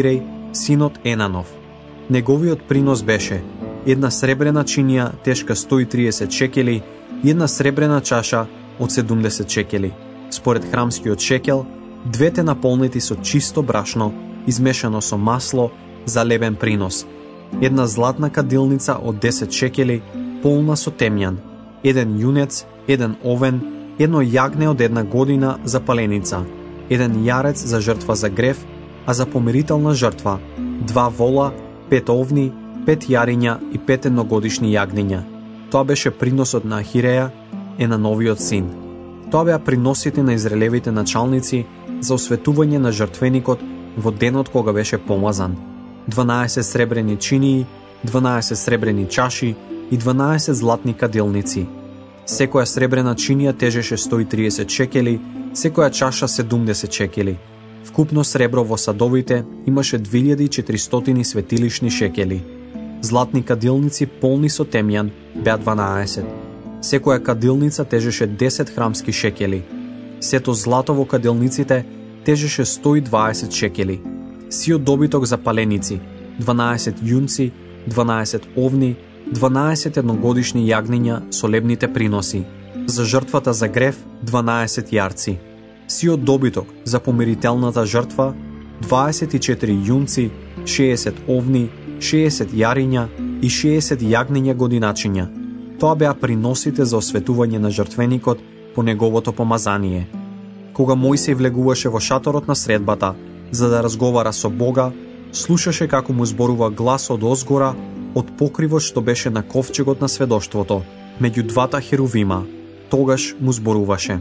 синот Енанов. Неговиот принос беше една сребрена чинија тешка 130 шекели и една сребрена чаша од 70 шекели. Според храмскиот шекел, двете наполнети со чисто брашно, измешано со масло за лебен принос. Една златна кадилница од 10 шекели, полна со темјан, еден јунец, еден овен, едно јагне од 1 година за паленица, еден јарец за жртва за грев, а за помирителна жртва 2 вола, 5 овни, 5 јариња и 5 едногодишни јагниња. Тоа беше приносот на Ахиреја, Енановиот син. Тоа беа приносите на израелевите началници за осветување на жртвеникот во денот кога беше помазан. 12 сребрени чинии, 12 сребрени чаши и 12 златни кадилници. Секоја сребрена чинија тежеше 130 шекели, секоја чаша 70 шекели. Вкупно сребро во садовите имаше 2400 светилишни шекели. Златни кадилници полни со темјан беа 12. Секоја кадилница тежеше 10 храмски шекели. Сето злато во кадилниците тежеше 120 шекели. Сиот добиток за паленици, 12 јунци, 12 овни, 12 едногодишни јагниња со лебните приноси. За жртвата за грев, 12 јарци. Сиот добиток за помирителната жртва, 24 јунци, 60 овни, 60 јариња и 60 јагниња годиначиња. Тоа беа приносите за осветување на жртвеникот по неговото помазание. Кога Мојсей влегуваше во шаторот на средбата, за да разговара со Бога, слушаше како му зборува глас од озгора, од покривот што беше на ковчегот на сведоштвото, меѓу двата херувима. Тогаш му зборуваше.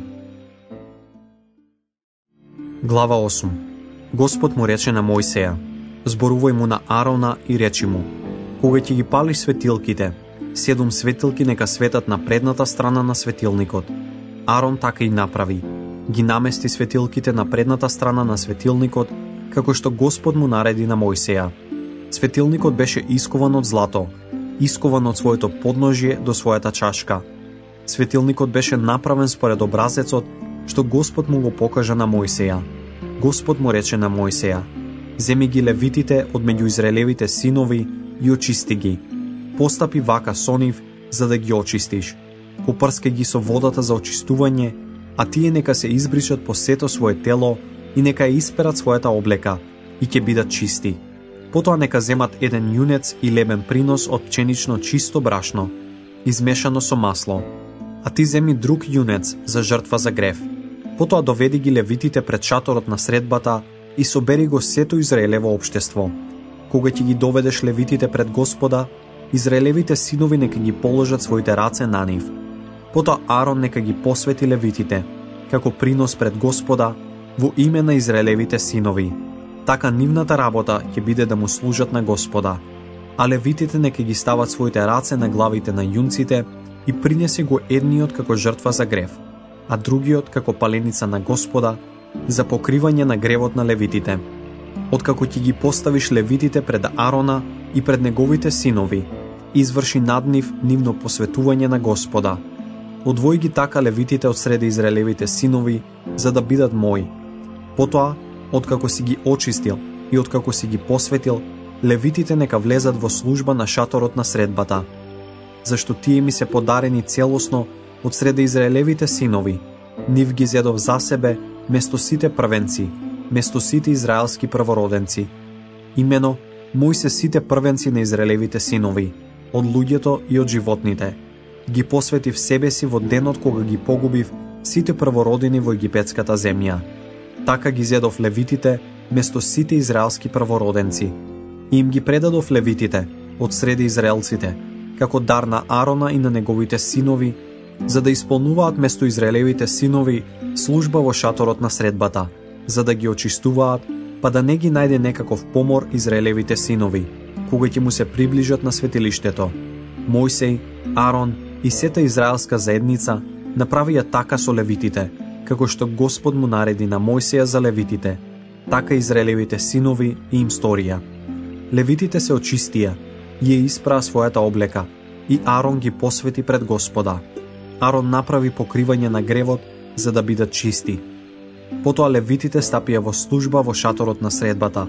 Глава 8. Господ му рече на Мојсеја: зборувај му на Арона и речи му: кога ќе ги палиш светилките, 7 светилки нека светат на предната страна на светилникот. Арон така и направи. Ги намести светилките на предната страна на светилникот, како што Господ му нареди на Мојсеја. Светилникот беше искован од злато, искован од своето подножје до својата чашка. Светилникот беше направен според образецот што Господ му го покажа на Мојсеја. Господ му рече на Мојсеја: земи ги левитите од меѓу израелевите синови и очисти ги. Постапи вака со нив, за да ги очистиш. Попрскај ги со водата за очистување, а тие нека се избришат по сето свое тело и нека ја исперат својата облека и ќе бидат чисти. Потоа нека земат еден јунец и лебен принос од пченично чисто брашно, измешано со масло, а ти земи друг јунец за жртва за грев. Потоа доведи ги левитите пред шаторот на средбата и собери го сето Израелево општество. Кога ќе ги доведеш левитите пред Господа, израелевите синови нека ги положат своите раце на нив. Потоа Арон нека ги посвети левитите, како принос пред Господа, во име на израелевите синови. Така нивната работа ќе биде да му служат на Господа. А левитите нека ги стават своите раце на главите на јунците и принесе го едниот како жртва за грев, а другиот како паленица на Господа за покривање на гревот на левитите. Откако ќе ги поставиш левитите пред Арона и пред неговите синови, изврши над нив нивно посветување на Господа. Одвои ги така левитите од среде израелевите синови, за да бидат мои. Потоа, откако си ги очистил и откако си ги посветил, левитите нека влезат во служба на шаторот на средбата. Зашто тие ми се подарени целосно од среде израелевите синови, нив ги зедов за себе место сите првенци, место сите израелски првороденци. Имено, мои се сите првенци на израелевите синови, од луѓето и од животните. Ги посветив себе си во денот кога ги погубив сите првородени во египетската земја. Така ги зедов левитите место сите израелски првороденци. И им ги предадов левитите од среде израелците, како дар на Арона и на неговите синови, за да исполнуваат место израелевите синови служба во шаторот на средбата, за да ги очистуваат, па да не ги најде некаков помор израелевите синови, кога ќе му се приближат на светилиштето. Мојсей, Арон и сета израелска заедница направија така со левитите, како што Господ му нареди на Мојсеја за левитите, така израелевите синови и им сторија. Левитите се очистија и ја испраа својата облека, и Арон ги посвети пред Господа. Арон направи покривање на гревот за да бидат чисти. Потоа левитите стапија во служба во шаторот на средбата,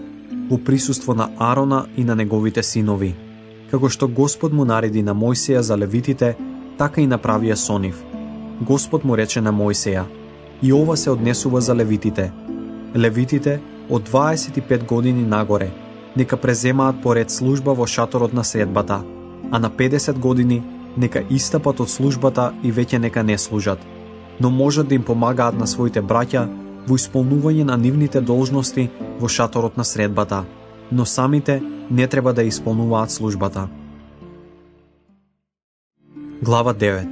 во присуство на Арона и на неговите синови. Како што Господ му нареди на Мојсеја за левитите, така и направија со нив. Господ му рече на Мојсеја: и ова се однесува за левитите. Левитите од 25 години нагоре нека преземаат поред служба во шаторот на средбата, а на 50 години нека истапат од службата и веќе нека не служат, но можат да им помагаат на своите браќа во исполнување на нивните должности во шаторот на средбата, но самите не треба да исполнуваат службата. Глава 9.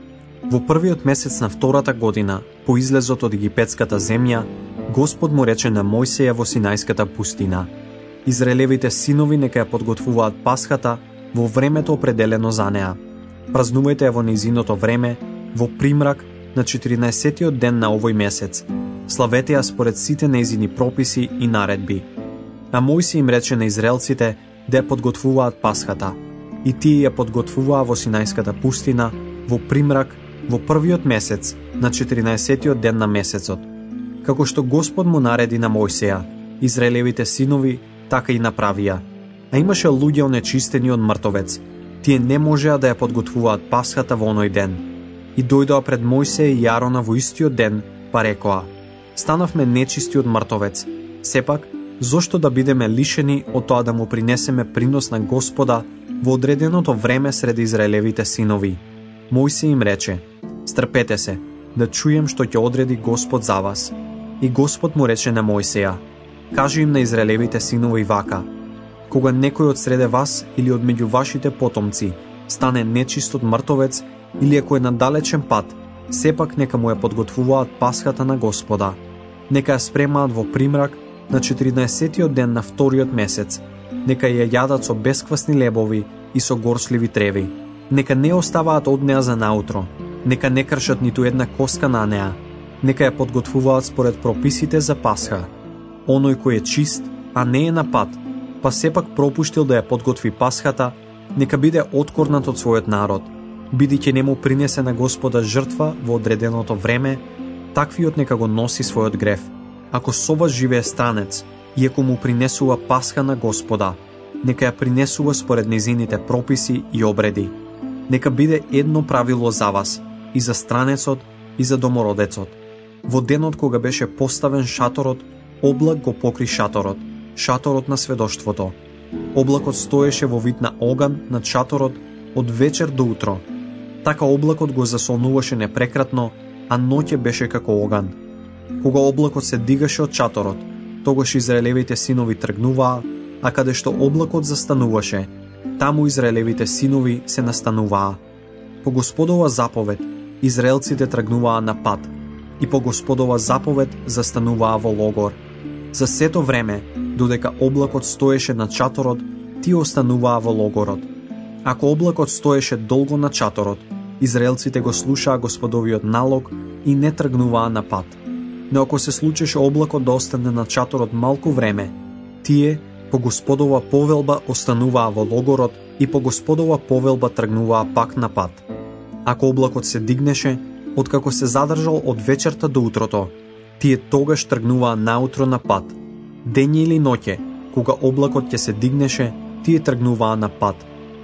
Во првиот месец на втората година, по излезот од египетската земја, Господ му рече на Мојсеја во Синајската пустина: Израелевите синови нека ја подготвуваат пасхата во времето определено за неа. Празнувајте ја во нејзиното време, во примрак на 14-тиот ден на овој месец. Славете ја според сите нејзини прописи и наредби. А Мојсија им рече на израелците да ја подготвуваат пасхата. И тие ја подготвуваа во Синајската пустина, во примрак, во првиот месец, на 14-тиот ден на месецот. Како што Господ му нареди на Мојсеја, израелевите синови така и направија. А имаше луѓе онечистени од мртовец. Тие не можеа да ја подготвуваат пасхата во оној ден. И дојдоа пред Мојсеја и Арона во истиот ден, па рекоа: станавме нечисти од мртовец. Сепак, зошто да бидеме лишени од тоа да му принесеме принос на Господа во одреденото време сред израелевите синови? Мојсеј им рече: стрпете се, да чуjem што ќе одреди Господ за вас. И Господ му рече на Мојсеја: кажи им на израелевите синови вака: кога некој од среде вас или од меѓу вашите потомци стане нечист од мртовец или ако е на далечен пат, сепак нека му ја подготвуваат пасхата на Господа. Нека ја спремаат во примрак на 14-тиот ден на вториот месец. Нека ја јадат со бесквасни лебови и со горчливи треви. Нека не оставаат од неа за наутро. Нека не кршат ниту една коска на неа. Нека ја подготвуваат според прописите за Пасха. Оној кој е чист, а не е на пат, па сепак пропуштил да ја подготви Пасхата, нека биде откорнат од својот народ. Бидејќи не му принесе на Господа жртва во одреденото време, таквиот нека го носи својот грев. Ако со вас живее странец, и ако му принесува Пасха на Господа, нека ја принесува според незините прописи и обреди. Нека биде едно правило за вас, и за странецот, и за домородецот. Во денот кога беше поставен шаторот, облак го покри шаторот, шаторот на сведоштвото. Облакот стоеше во вид на оган над шаторот од вечер до утро. Така облакот го засолнуваше непрекратно, а ноќе беше како оган. Кога облакот се дигаше од шаторот, тогаш израелевите синови тргнуваа, а каде што облакот застануваше, таму израелевите синови се настануваа. По Господова заповед, израелците тргнуваа на пат, и по Господова заповед застануваа во логор. За сето време, додека облакот стоеше над шаторот, тие остануваа во логорот. Ако облакот стоеше долго над шаторот, израелците го слушаа Господовиот налог и не тргнуваа на пат. Но ако се случеше облакот да остане над шаторот малку време, тие по Господова повелба остануваа во логорот и по Господова повелба тргнуваа пак на пат. Ако облакот се дигнеше, откако се задржал од вечерта до утрото, тие тогаш тргнуваа наутро на пат. Дење или ноќе, кога облакот ќе се дигнеше, тие тргнуваа на пат.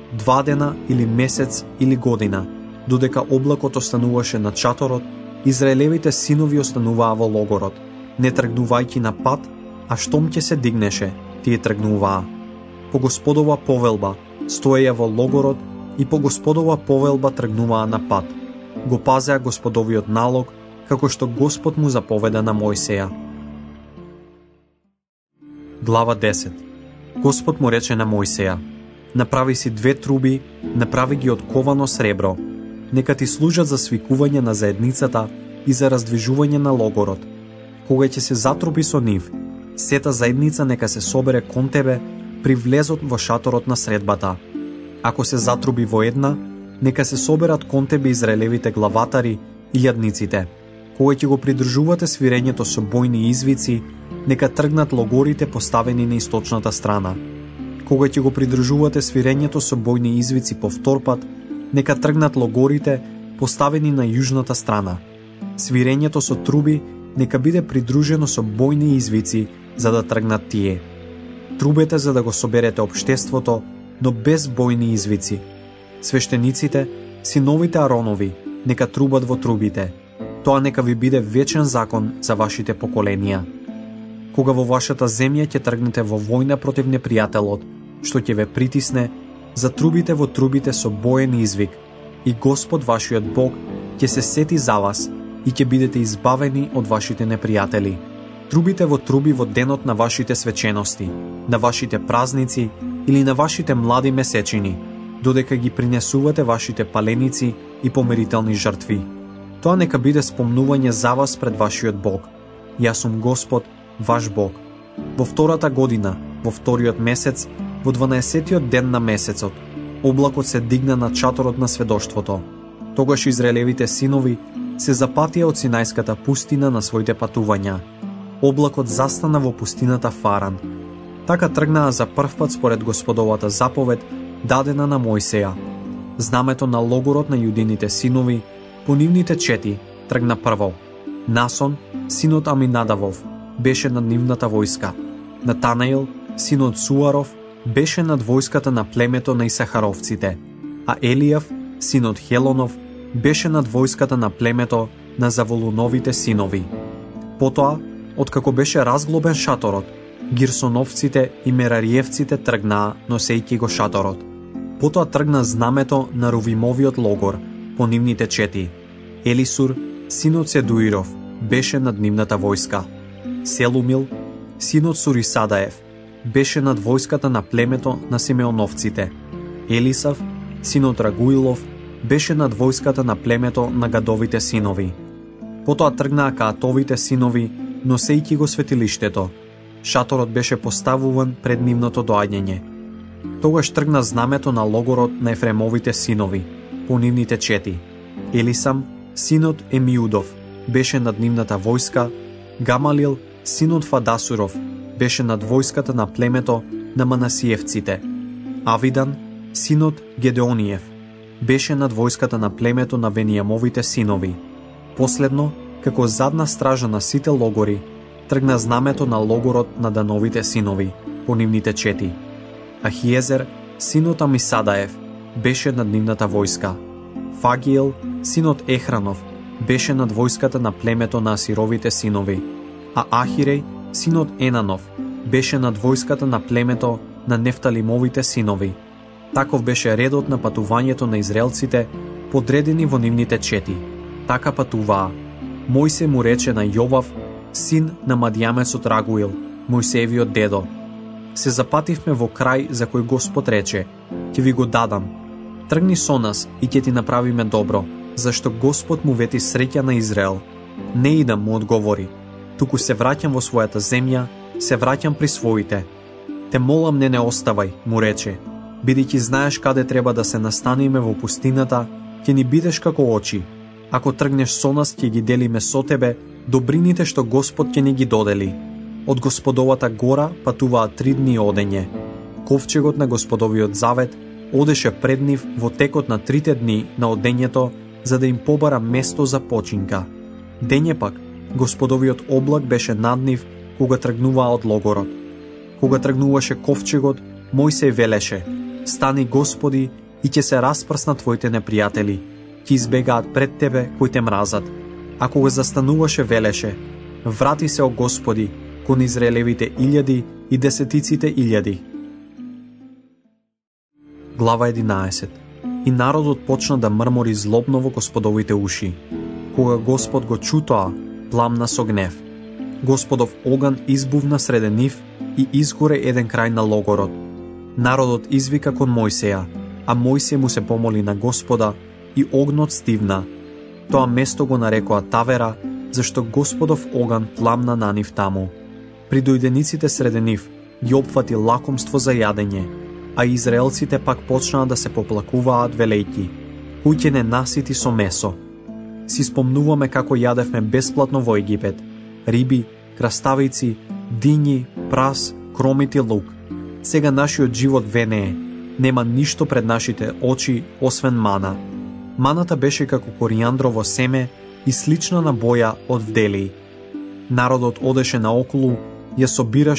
2 дена или месец или година, додека облакот остануваше над шаторот, израелевите синови остануваа во логорот, не тргнувајќи на пат, а штом ќе се дигнеше, тие тргнуваа. По Господова повелба стоеја во логорот и по Господова повелба тргнуваа на пат. Го пазеа Господовиот налог, како што Господ му заповеда на Мојсеја. Глава 10. Господ му рече на Мојсеја: направи си 2 труби, направи ги од ковано сребро. Нека ти служат за свикување на заедницата и за раздвижување на логорот. Кога ќе се затруби со нив, сета заедница нека се собере кон тебе при влезот во шаторот на средбата. Ако се затруби во една, нека се соберат кон тебе израелевите главатари и јадниците. Кога ќе го придржувате свирењето со бојни извици, нека тргнат логорите поставени на источната страна. Кога ќе го придржувате свирењето со бојни извици повторпат, нека тргнат логорите поставени на јужната страна. Свирењето со труби нека биде придружено со бојни извици, за да тргнат тие. Трубете за да го соберете општеството, но без бојни извици. Свештениците, синовите Аронови, нека трубат во трубите. Тоа нека ви биде вечен закон за вашите поколенија. Кога во вашата земја ќе тргнете во војна против непријателот, што ќе ве притисне, затрубите во трубите со боен извик, и Господ вашиот Бог ќе се сети за вас и ќе бидете избавени од вашите непријатели. Трубите во труби во денот на вашите свечености, на вашите празници или на вашите млади месечини, додека ги принесувате вашите паленици и помирителни жртви. Тоа нека биде спомнување за вас пред вашиот Бог. Јас сум Господ, ваш Бог. Во втората година, во вториот месец, во 12-тиот ден на месецот, облакот се дигна на чаторот на сведоштвото. Тогаш израелевите синови се запатија од Синајската пустина на своите патувања. Облакот застана во пустината Фаран. Така тргнаа за првпат според Господовата заповед, дадена на Мојсеја. Знамето на логорот на јудините синови, по нивните чети, тргна прво. Насон, синот Аминадавов, беше над нивната војска. Натанаил, синот Суаров, беше над војската на племето на Исахаровците, а Елијав, синот Хелонов, беше над војската на племето на Заволуновите синови. Потоа, откако беше разглобен шаторот, Гирсоновците и Мерариевците тргнаа, носејќи го шаторот. Потоа тргна знамето на Рувимовиот логор, по нивните чети. Елисур, синот Седуиров, беше над нивната војска. Селумил, синот Сурисадаев, беше над војската на племето на Симеоновците. Елисав, синот Рагуилов, беше над војската на племето на Гадовите синови. Потоа тргнаа Каатовите синови, носејќи го светилиштето. Шаторот беше поставуван пред нивното доаѓање. Тогаш тргна знамето на логорот на Ефремовите синови, по нивните чети. Елисам, синот Емиудов, беше над нивната војска. Гамалил, синот Фадасуров, беше над војската на племето на Манасиевците. Авидан, синот Гедеониев, беше над војската на племето на Венијамовите синови. Последно, како задна стража на сите логори, тргна знамето на логорот на Дановите синови, по нивните чети. Ахиезер, синот Амисадаев, беше над нивната војска. Фагиел, синот Ехранов, беше над војската на племето на Асировите синови, а Ахиреј, синот Енанов, беше над војската на племето на Нефталимовите синови. Таков беше редот на патувањето на израелците, подредени во нивните чети. Така патуваа. Мојсе му рече на Јовав, син на Мадијамецот Рагуил, Мојсеевиот дедо: се запативме во крај за кој Господ рече: ќе ви го дадам. Тргни со нас и ќе ти направиме добро, зашто Господ му вети среќа на Израел. Не идам, му одговори, туку се враќам во својата земја, се враќам при своите. Те молам, не оставај, му рече, бидејќи знаеш каде треба да се настаниме во пустината, ќе ни бидеш како очи. Ако тргнеш со нас, ќе ги делиме со тебе добрините што Господ ќе ни ги додели. Од Господовата гора патуваа 3 дни одење. Ковчегот на Господовиот завет одеше пред нив во текот на 3 дни на одењето, за да им побара место за починка. Дење пак, Господовиот облак беше над нив кога тргнуваа од логорот. Кога тргнуваше ковчегот, Мојсеј велеше: стани, Господи, и ќе се распрснат твоите непријатели, ќе избегаат пред тебе кои те мразат. А кога застануваше, велеше: врати се, о Господи, кон израелевите илјади и десетиците илјади. Глава 11. И народот почна да мрмори злобно во Господовите уши. Кога Господ го чу тоа, пламна со гнев. Господов оган избувна среде нив и изгоре еден крај на логорот. Народот извика кон Мојсеја, а Мојсеј му се помоли на Господа и огнот стивна. Тоа место го нарекоа Тавера, зашто Господов оган пламна на нив таму. При дојдениците среде нив ги опфати лакомство за јадење, а израелците пак почнаа да се поплакуваат велејки: кој ќе не насити со месо? Си спомнуваме како јадевме бесплатно во Египет: риби, краставици, дињи, прас, кромит и лук. Сега нашиот живот венее, нема ништо пред нашите очи освен мана. Маната беше како коријандрово семе и слична на боја од вделии. Народот одеше наоколу, ја собираше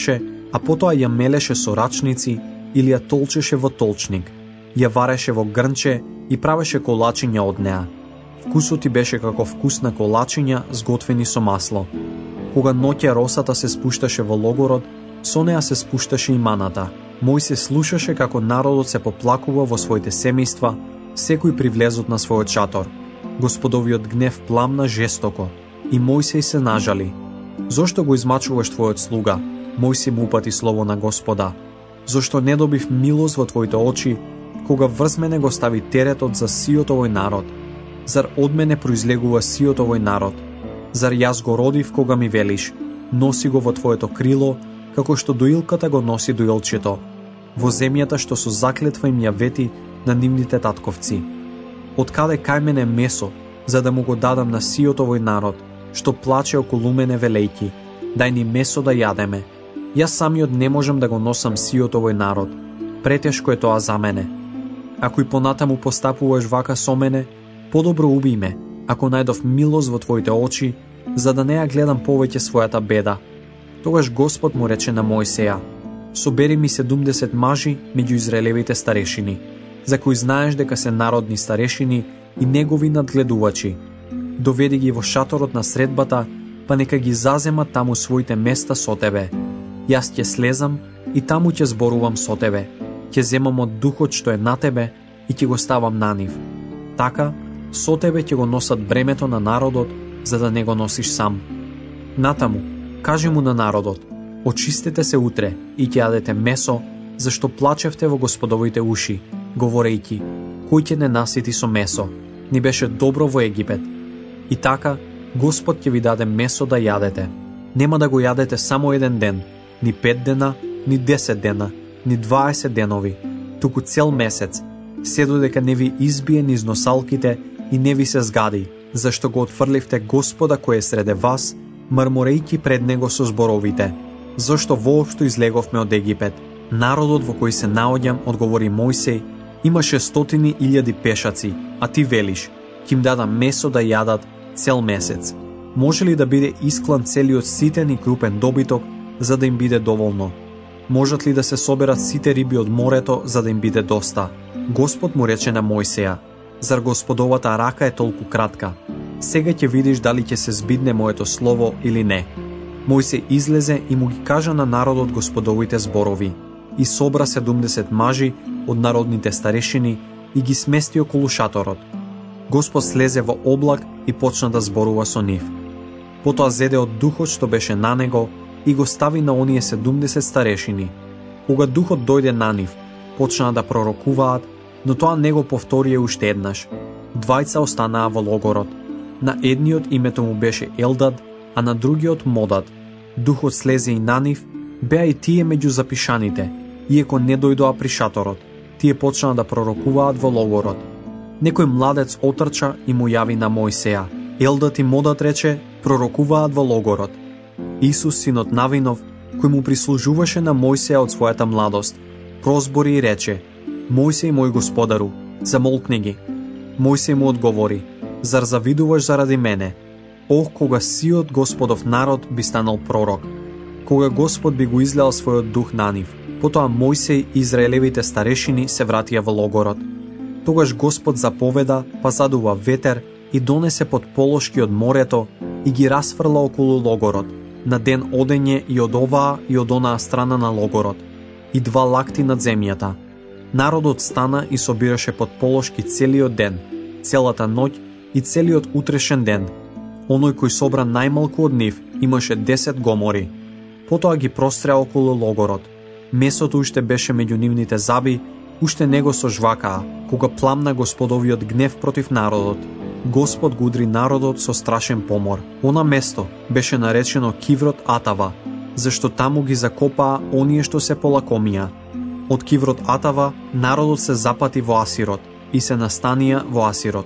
а потоа ја мелеше со рачници или ја толчеше во толчник, ја вареше во грнче и правеше колачиња од неа. Вкусот ти беше како вкус на колачиња сготвени со масло. Кога ноќе росата се спушташе во логорот, со неа се спушташе и маната. Мојсе слушаше како народот се поплакува во своите семејства, секој при влезот на својот шатор. Господовиот гнев пламна жестоко, и Мојсей се нажали. Зошто го измачуваш твојот слуга? Мојсей му упати слово на Господа. Зошто не добив милост во твоите очи, кога врз мене го стави теретот за сиот овој народ? Зар од мене произлегува сиот овој народ? Зар јас го родив кога ми велиш, носи го во твоето крило, како што доилката го носи доилчето, во земјата што со заклетва им ја вети на нивните татковци? Откаде кај мене месо, за да му го дадам на сиот овој народ, што плаче околу мене велејки, дај ни месо да јадеме. Јас самиот не можам да го носам сиот овој народ, претешко е тоа за мене. Ако и понатаму постапуваш вака со мене, подобро убij ме, ако најдов милост во твоите очи, за да не ја гледам повеќе својата беда. Тогаш Господ му рече на Мојсеја: собери ми 70 мажи меѓу израелевите старешини, за кои знаеш дека се народни старешини и негови надгледувачи. Доведи ги во шаторот на средбата, па нека ги заземат таму своите места со тебе. Јас ќе слезам и таму ќе зборувам со тебе. Ќе земам од духот што е на тебе и ќе го ставам на нив. Така, со тебе ќе го носат бремето на народот, за да не го носиш сам. Натаму, кажи му на народот: очистете се утре и ќе јадете месо, зашто плачевте во Господовите уши, говорејќи: кој ќе не насити со месо? Ни беше добро во Египет. И така, Господ ќе ви даде месо да јадете. Нема да го јадете само еден ден, ни 5 дена, ни 10 дена, ни 20 денови, туку цел месец, се додека не ви избие низ носалките и не ви се згади, зашто го отфрливте Господа кој е среде вас, мрморејќи пред него со зборовите: зашто воопшто излеговме од Египет? Народот во кој се наоѓам, одговори Мојсей, имаше 100,000 пешаци, а ти велиш: ќе им дадам месо да јадат цел месец. Може ли да биде исклан целиот ситен и крупен добиток, за да им биде доволно? Можат ли да се соберат сите риби од морето, за да им биде доста? Господ му рече на Мојсеја: зар Господовата рака е толку кратка? Сега ќе видиш дали ќе се збидне моето слово или не. Мојсей излезе и му ги кажа на народот Господовите зборови, и собра 70 мажи од народните старешини и ги смести околу шаторот. Господ слезе во облак и почна да зборува со нив. Потоа зеде од духот што беше на него и го стави на оние 70 старешини. Кога духот дојде на нив, почнаа да пророкуваат, но тоа не го повторие уште еднаш. Двајца останаа во логорот. На едниот името му беше Елдад, а на другиот Модад. Духот слезе и на нив, беа и тие меѓу запишаните, иеко не дојдоа при шаторот. Тие почнаа да пророкуваат во логорот. Некој младец отрча и му јави на Мојсеја. Елдад и Модад рече: пророкуваат во логорот. Исус, синот Навинов, кој му прислужуваше на Мојсеја од својата младост, прозбори и рече: Мојсеј, мој господару, замолкни ги. Мојсеј му одговори: зар завидуваш заради мене? Ох, кога сиот Господов народ би станал пророк, кога Господ би го излеал својот дух на нив. Потоа Мојсеј и израелевите старешини се вратија во логорот. Тогаш Господ заповеда, па задува ветер и донесе под полошки од морето и ги расфрла околу логорот, на ден одење и од оваа и од онаа страна на логорот, и 2 лакти над земјата. Народот стана и собираше под полошки целиот ден, целата ноќ и целиот утрешен ден. Оној кој собра најмалку од нив имаше 10 гомори. Потоа ги простреа околу логорот. Месото уште беше меѓу нивните заби, уште не го сожвакаа, кога пламна Господовиот гнев против народот. Господ го удри народот со страшен помор. Она место беше наречено Киврот Атава, зашто таму ги закопаа оние што се полакомија. Од Киврот Атава народот се запати во Асирот и се настанија во Асирот.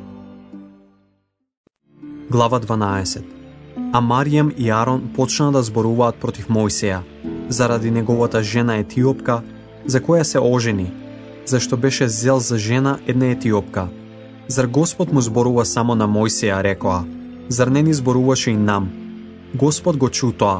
Глава 12. А Маријам и Арон почнаа да зборуваат против Мојсеја, заради неговата жена етиопка, за која се ожени, зашто беше зел за жена една етиопка. Зар Господ му зборува само на Мојсеја, рекоа? Зар не ни зборуваше и нам? Господ го чу тоа.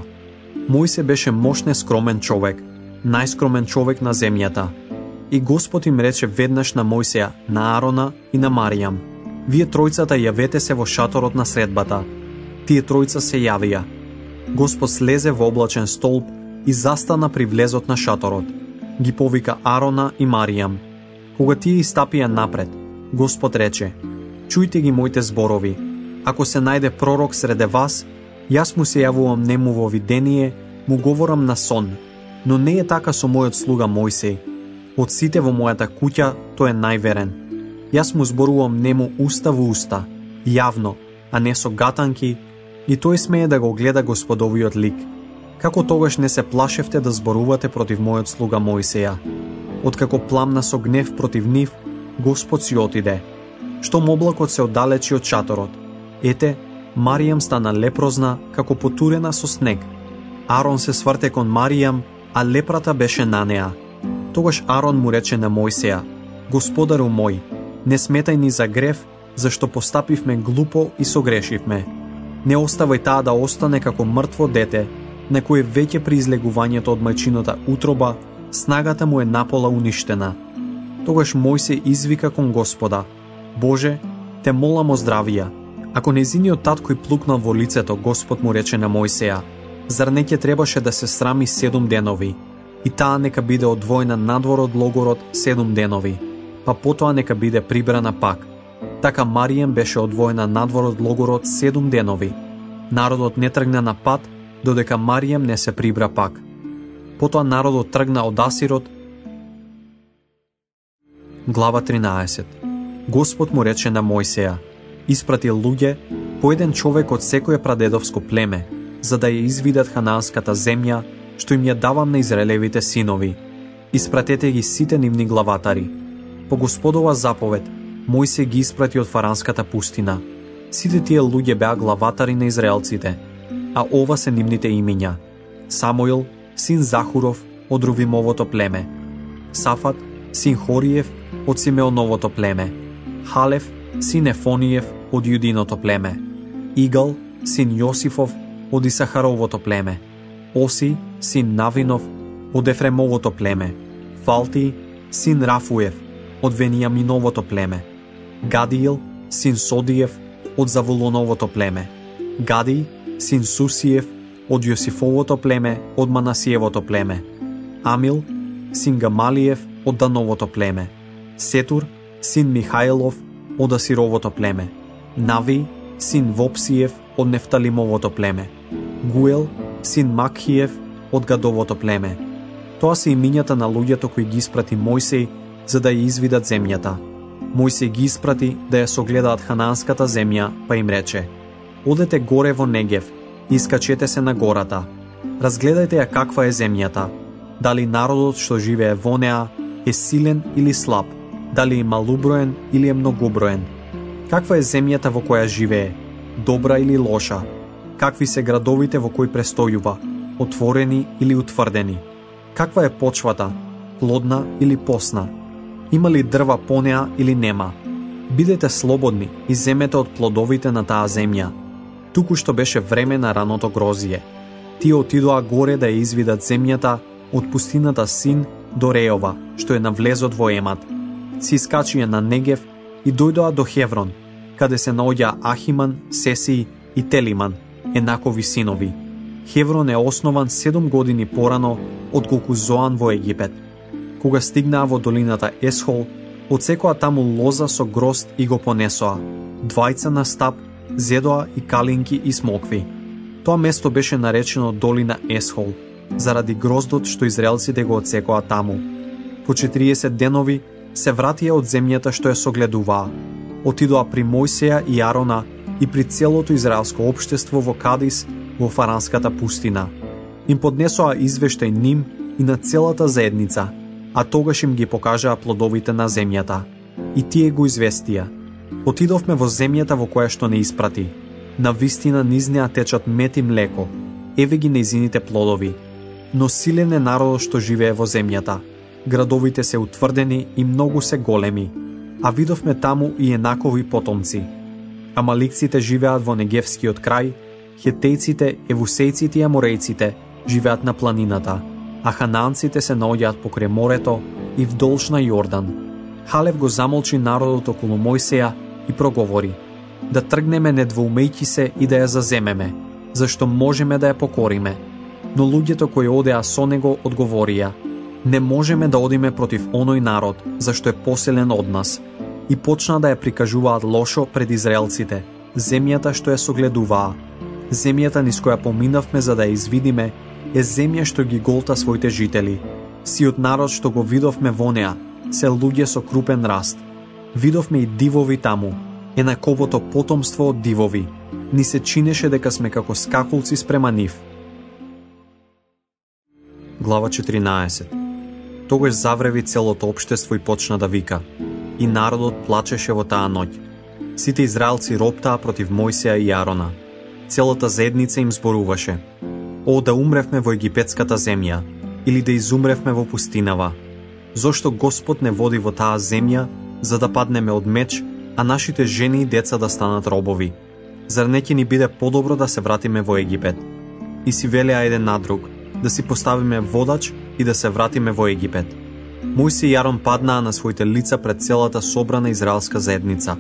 Мојсе беше мощен скромен човек, најскромен човек на земјата. И Господ им рече веднаш на Мојсеја, на Арона и на Маријам: вие тројцата јавете се во шаторот на средбата. Тие тројца се јавија. Господ слезе во облачен столб и застана при влезот на шаторот. Ги повика Арона и Маријам. Кога тие истапија напред, Господ рече: чујте ги моите зборови. Ако се најде пророк среде вас, јас му се јавувам нему во видение, му говорам на сон, но не е така со мојот слуга Мојсеј. Од сите во мојата куќа тој е најверен. Јас му зборувам нему уста во уста, јавно, а не со гатанки, и тој смее да го гледа Господовиот лик. Како тогаш не се плашевте да зборувате против мојот слуга Мојсеја? Откако пламна со гнев против нив, Господ си отиде. Штом облакот се оддалечи од шаторот, ете, Маријам стана лепрозна како потурена со снег. Арон се сврте кон Маријам, а лепрата беше на неа. Тогаш Арон му рече на Мојсеја: Господару мој, не сметај ни за грев, зашто постапивме глупо и согрешивме. Не оставај таа да остане како мртво дете, на кое веќе при излегувањето од мајчината утроба, снагата му е напола уништена. Тогаш Мојсеј извика кон Господа: Боже, те молам о здравија. Ако нејзиниот татко и плукнал во лицето, Господ му рече на Мојсеја: зар не ќе требаше да се срами 7 денови? И таа нека биде одвоена надвор од логорот 7 денови, па потоа нека биде прибрана пак. Така Маријам беше одвоена надвор од логорот 7 денови. Народот не тргна на пат, додека Маријам не се прибра пак. Потоа народот тргна од Асирот. Глава 13. Господ му рече на Мојсеја: испрати луѓе, по еден човек од секое прадедовско племе, за да ја извидат ханаанската земја, што им ја давам на Израелевите синови. Испратете ги сите нивни главатари. По Господова заповед, Мојсеј ги испрати од фаранската пустина. Сите тие луѓе беа главатари на израелците, а ова се нивните имиња: Самуил, син Захуров, од Рувимовото племе; Сафат, син Хориев, од Симеоновото племе; Халев, син Ефониев, од Јудиното племе; Игал, син Јосифов, од Исахаровото племе; Оси, син Навинов, од Ефремовото племе; Фалти, син Рафуев, од Венијаминовото племе; Гадиил, син Содиев, од Завулоновото племе; Гади, син Сусиев, од Јосифовото племе, од Манасиевото племе; Амил, син Гамалиев, од Дановото племе; Сетур, син Михаилов, од Асировото племе; Нави, син Вопсиев, од Нефталимовото племе; Гуел, син Макхиев, од Гадовото племе. Тоа се имињата на луѓето кои ги испрати Мојсеј за да ја извидат земјата. Мојсеј ги испрати да ја согледаат ханаанската земја, па им рече: одете горе во Негев, искачете се на гората. Разгледајте ја каква е земјата, дали народот што живее во неа е силен или слаб, дали е малуброен или е многоброен. Каква е земјата во која живее, добра или лоша? Какви се градовите во кои престојува, отворени или утврдени? Каква е почвата, плодна или посна? Има ли дрва по неа или нема? Бидете слободни и земете од плодовите на таа земја. Туку што беше време на раното грозие. Тие отидоа горе да ја извидат земјата од пустината Син до Реова, што е на влезот во Емат. Си искачија на Негев и дојдоа до Хеврон, каде се наоѓа Ахиман, Сесии и Телиман, Енакови синови. Хеврон е основан 7 години порано отколку Зоан во Египет. Кога стигнаа во долината Есхол, одсекоа таму лоза со грозд и го понесоа, двајца на стап, зедоа и калинки и смокви. Тоа место беше наречено долина Есхол, заради гроздот што израелците го одсекоа таму. По 40 денови се вратија од земјата што ја согледуваа. Отидоа при Мојсеја и Арона и при целото израелско општество во Кадис во фаранската пустина. Им поднесоа извештај ним и на целата заедница, а тогаш им ги покажаа плодовите на земјата. И тие го известија: отидовме во земјата во која што не испрати. На вистина низ неа течат мед и млеко, еве ги нејзините плодови. Но силен е народот што живее во земјата. Градовите се утврдени и многу се големи, а видовме таму и Енакови потомци. Амаликците живеат во Негевскиот крај, Хетејците, Евусејците и Аморејците живеат на планината, а ханаанците се наоѓаат покрај морето и вдолж на Јордан. Халев го замолчи народот околу Мојсеја и проговори: да тргнеме недвоумејќи се и да ја заземеме, зашто можеме да ја покориме. Но луѓето кои одеа со него одговорија: не можеме да одиме против оној народ, зашто е посилен од нас. И почна да ја прикажуваат лошо пред израелците, земјата што ја согледуваа. Земјата низ која поминавме за да ја извидиме, е земја што ги голта своите жители. Сиот народ што го видовме во неа, се луѓе со крупен раст. Видовме и дивови таму, енаковото потомство од дивови. Ни се чинеше дека сме како скакулци спрема нив. Глава 14. Тогаш завреви целото општество и почна да вика. И народот плачеше во таа ноќ. Сите израелци роптаа против Мојсеја и Арона. Целата заедница им зборуваше: о, да умревме во египетската земја, или да изумревме во пустинава. Зошто Господ не води во таа земја, за да паднеме од меч, а нашите жени и деца да станат робови? Зар не ќе ни биде подобро да се вратиме во Египет? И си велеа еден на друг: да си поставиме водач и да се вратиме во Египет. Мојсе и Арон паднаа на своите лица пред целата собрана израелска заедница.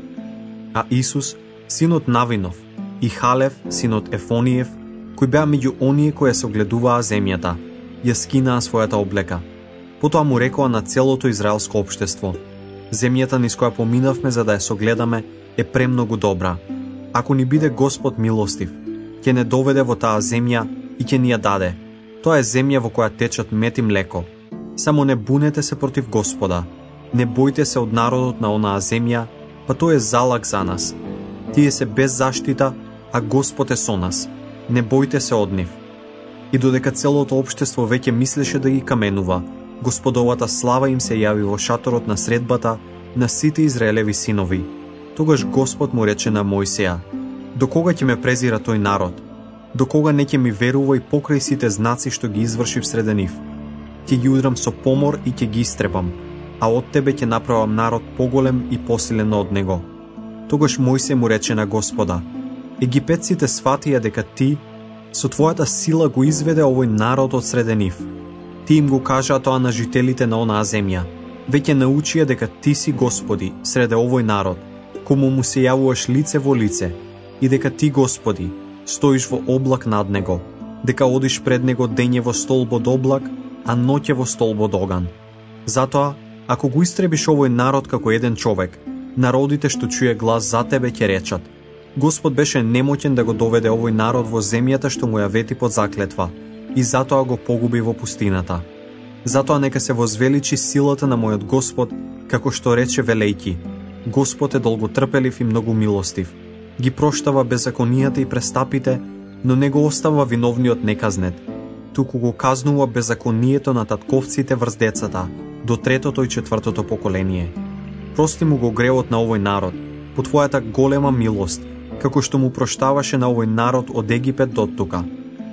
А Исус, синот Навинов, и Халев, синот Ефониев, кои беа меѓу оние кои се огледуваа земјата, ја скинаа својата облека. Потоа му рекоа на целото израелско општество: земјата низ која поминавме за да ја согледаме е премногу добра. Ако ни биде Господ милостив, ќе не доведе во таа земја и ќе ни ја даде. Тоа е земја во која течат мед и млеко. Само не бунете се против Господа. Не бојте се од народот на онаа земја, па тој е залак за нас. Тие се без заштита, а Господ е со нас. Не бојте се од нив. И додека целото општество веќе мислеше да ги каменува, Господовата слава им се јави во шаторот на средбата на сите Израелеви синови. Тогаш Господ му рече на Мојсеја: до кога ќе ме презира тој народ? До кога не ќе ми верува и покрај сите знаци што ги извршив среде нив? Ќе ги удрам со помор и ќе ги истребам, а од тебе ќе направам народ поголем и посилен од него. Тогаш Мојсеј му рече на Господа: египетците сватија дека ти со твојата сила го изведе овој народ од среде нив. Ти им го кажа тоа на жителите на онаа земја. Веќе научија дека ти си Господи среде овој народ, кому му се јавуваш лице во лице, и дека ти, Господи, стоиш во облак над него, дека одиш пред него дење во столб од облак, а ноќе во столб од оган. Затоа, ако го истребиш овој народ како еден човек, народите што чуе глас за тебе ќе речат: Господ беше немоќен да го доведе овој народ во земјата што му ја вети под заклетва, и затоа го погуби во пустината. Затоа нека се возвеличи силата на мојот Господ, како што рече велејки: Господ е долготрпелив и многу милостив, ги проштава беззаконијата и престапите, но не го остава виновниот неказнет, туку го казнува беззаконието на татковците врз децата, до 3-то и 4-то поколение. Прости му го гревот на овој народ, по твојата голема милост, како што му проштаваше на овој народ од Египет до тука.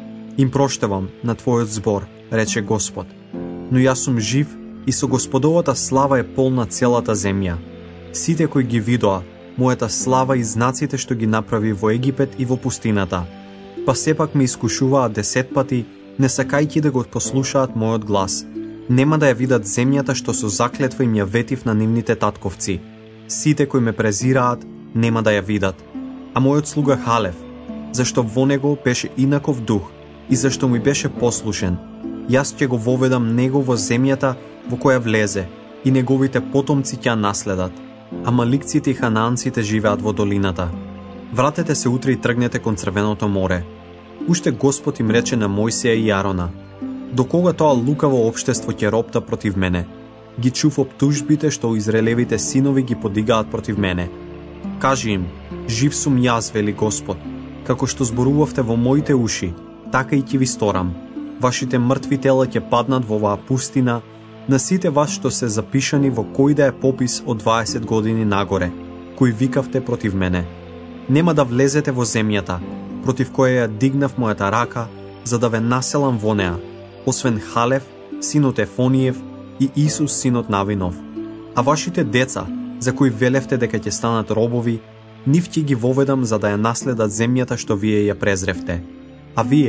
Им проштавам на твојот збор, рече Господ, но јас сум жив и со Господовата слава е полна целата земја. Сите кои ги видоа мојата слава и знаците што ги направи во Египет и во пустината, па сепак ме искушуваат 10 пати, не сакајќи да го послушаат мојот глас. Нема да ја видат земјата што со заклетва им ја ветив на нивните татковци. Сите кои ме презираат, нема да ја видат. А мојот слуга Халев, зашто во него беше инаков дух и зашто ми беше послушен, јас ќе го воведам него во земјата во која влезе и неговите потомци ќе наследат. Амаликците и ханаанците живеат во долината. Вратете се утре и тргнете кон Црвеното море. Уште Господ им рече на Мојсеја и Арона: до кога тоа лукаво општество ќе ропта против мене? Ги чув оптужбите што израелевите синови ги подигаат против мене. Кажи им: жив сум јас, вели Господ, како што зборувавте во моите уши, така и ќе ви сторам. Вашите мртви тела ќе паднат во оваа пустина, на сите вас што се запишани во кој да е попис од 20 години нагоре, кои викавте против мене. Нема да влезете во земјата, против која ја дигнав мојата рака, за да ве населам во неа, освен Халев, синот Ефониев, и Исус, синот Навинов. А вашите деца, за кои велевте дека ќе станат робови, нив ќе ги воведам за да ја наследат земјата што вие ја презревте. А вие,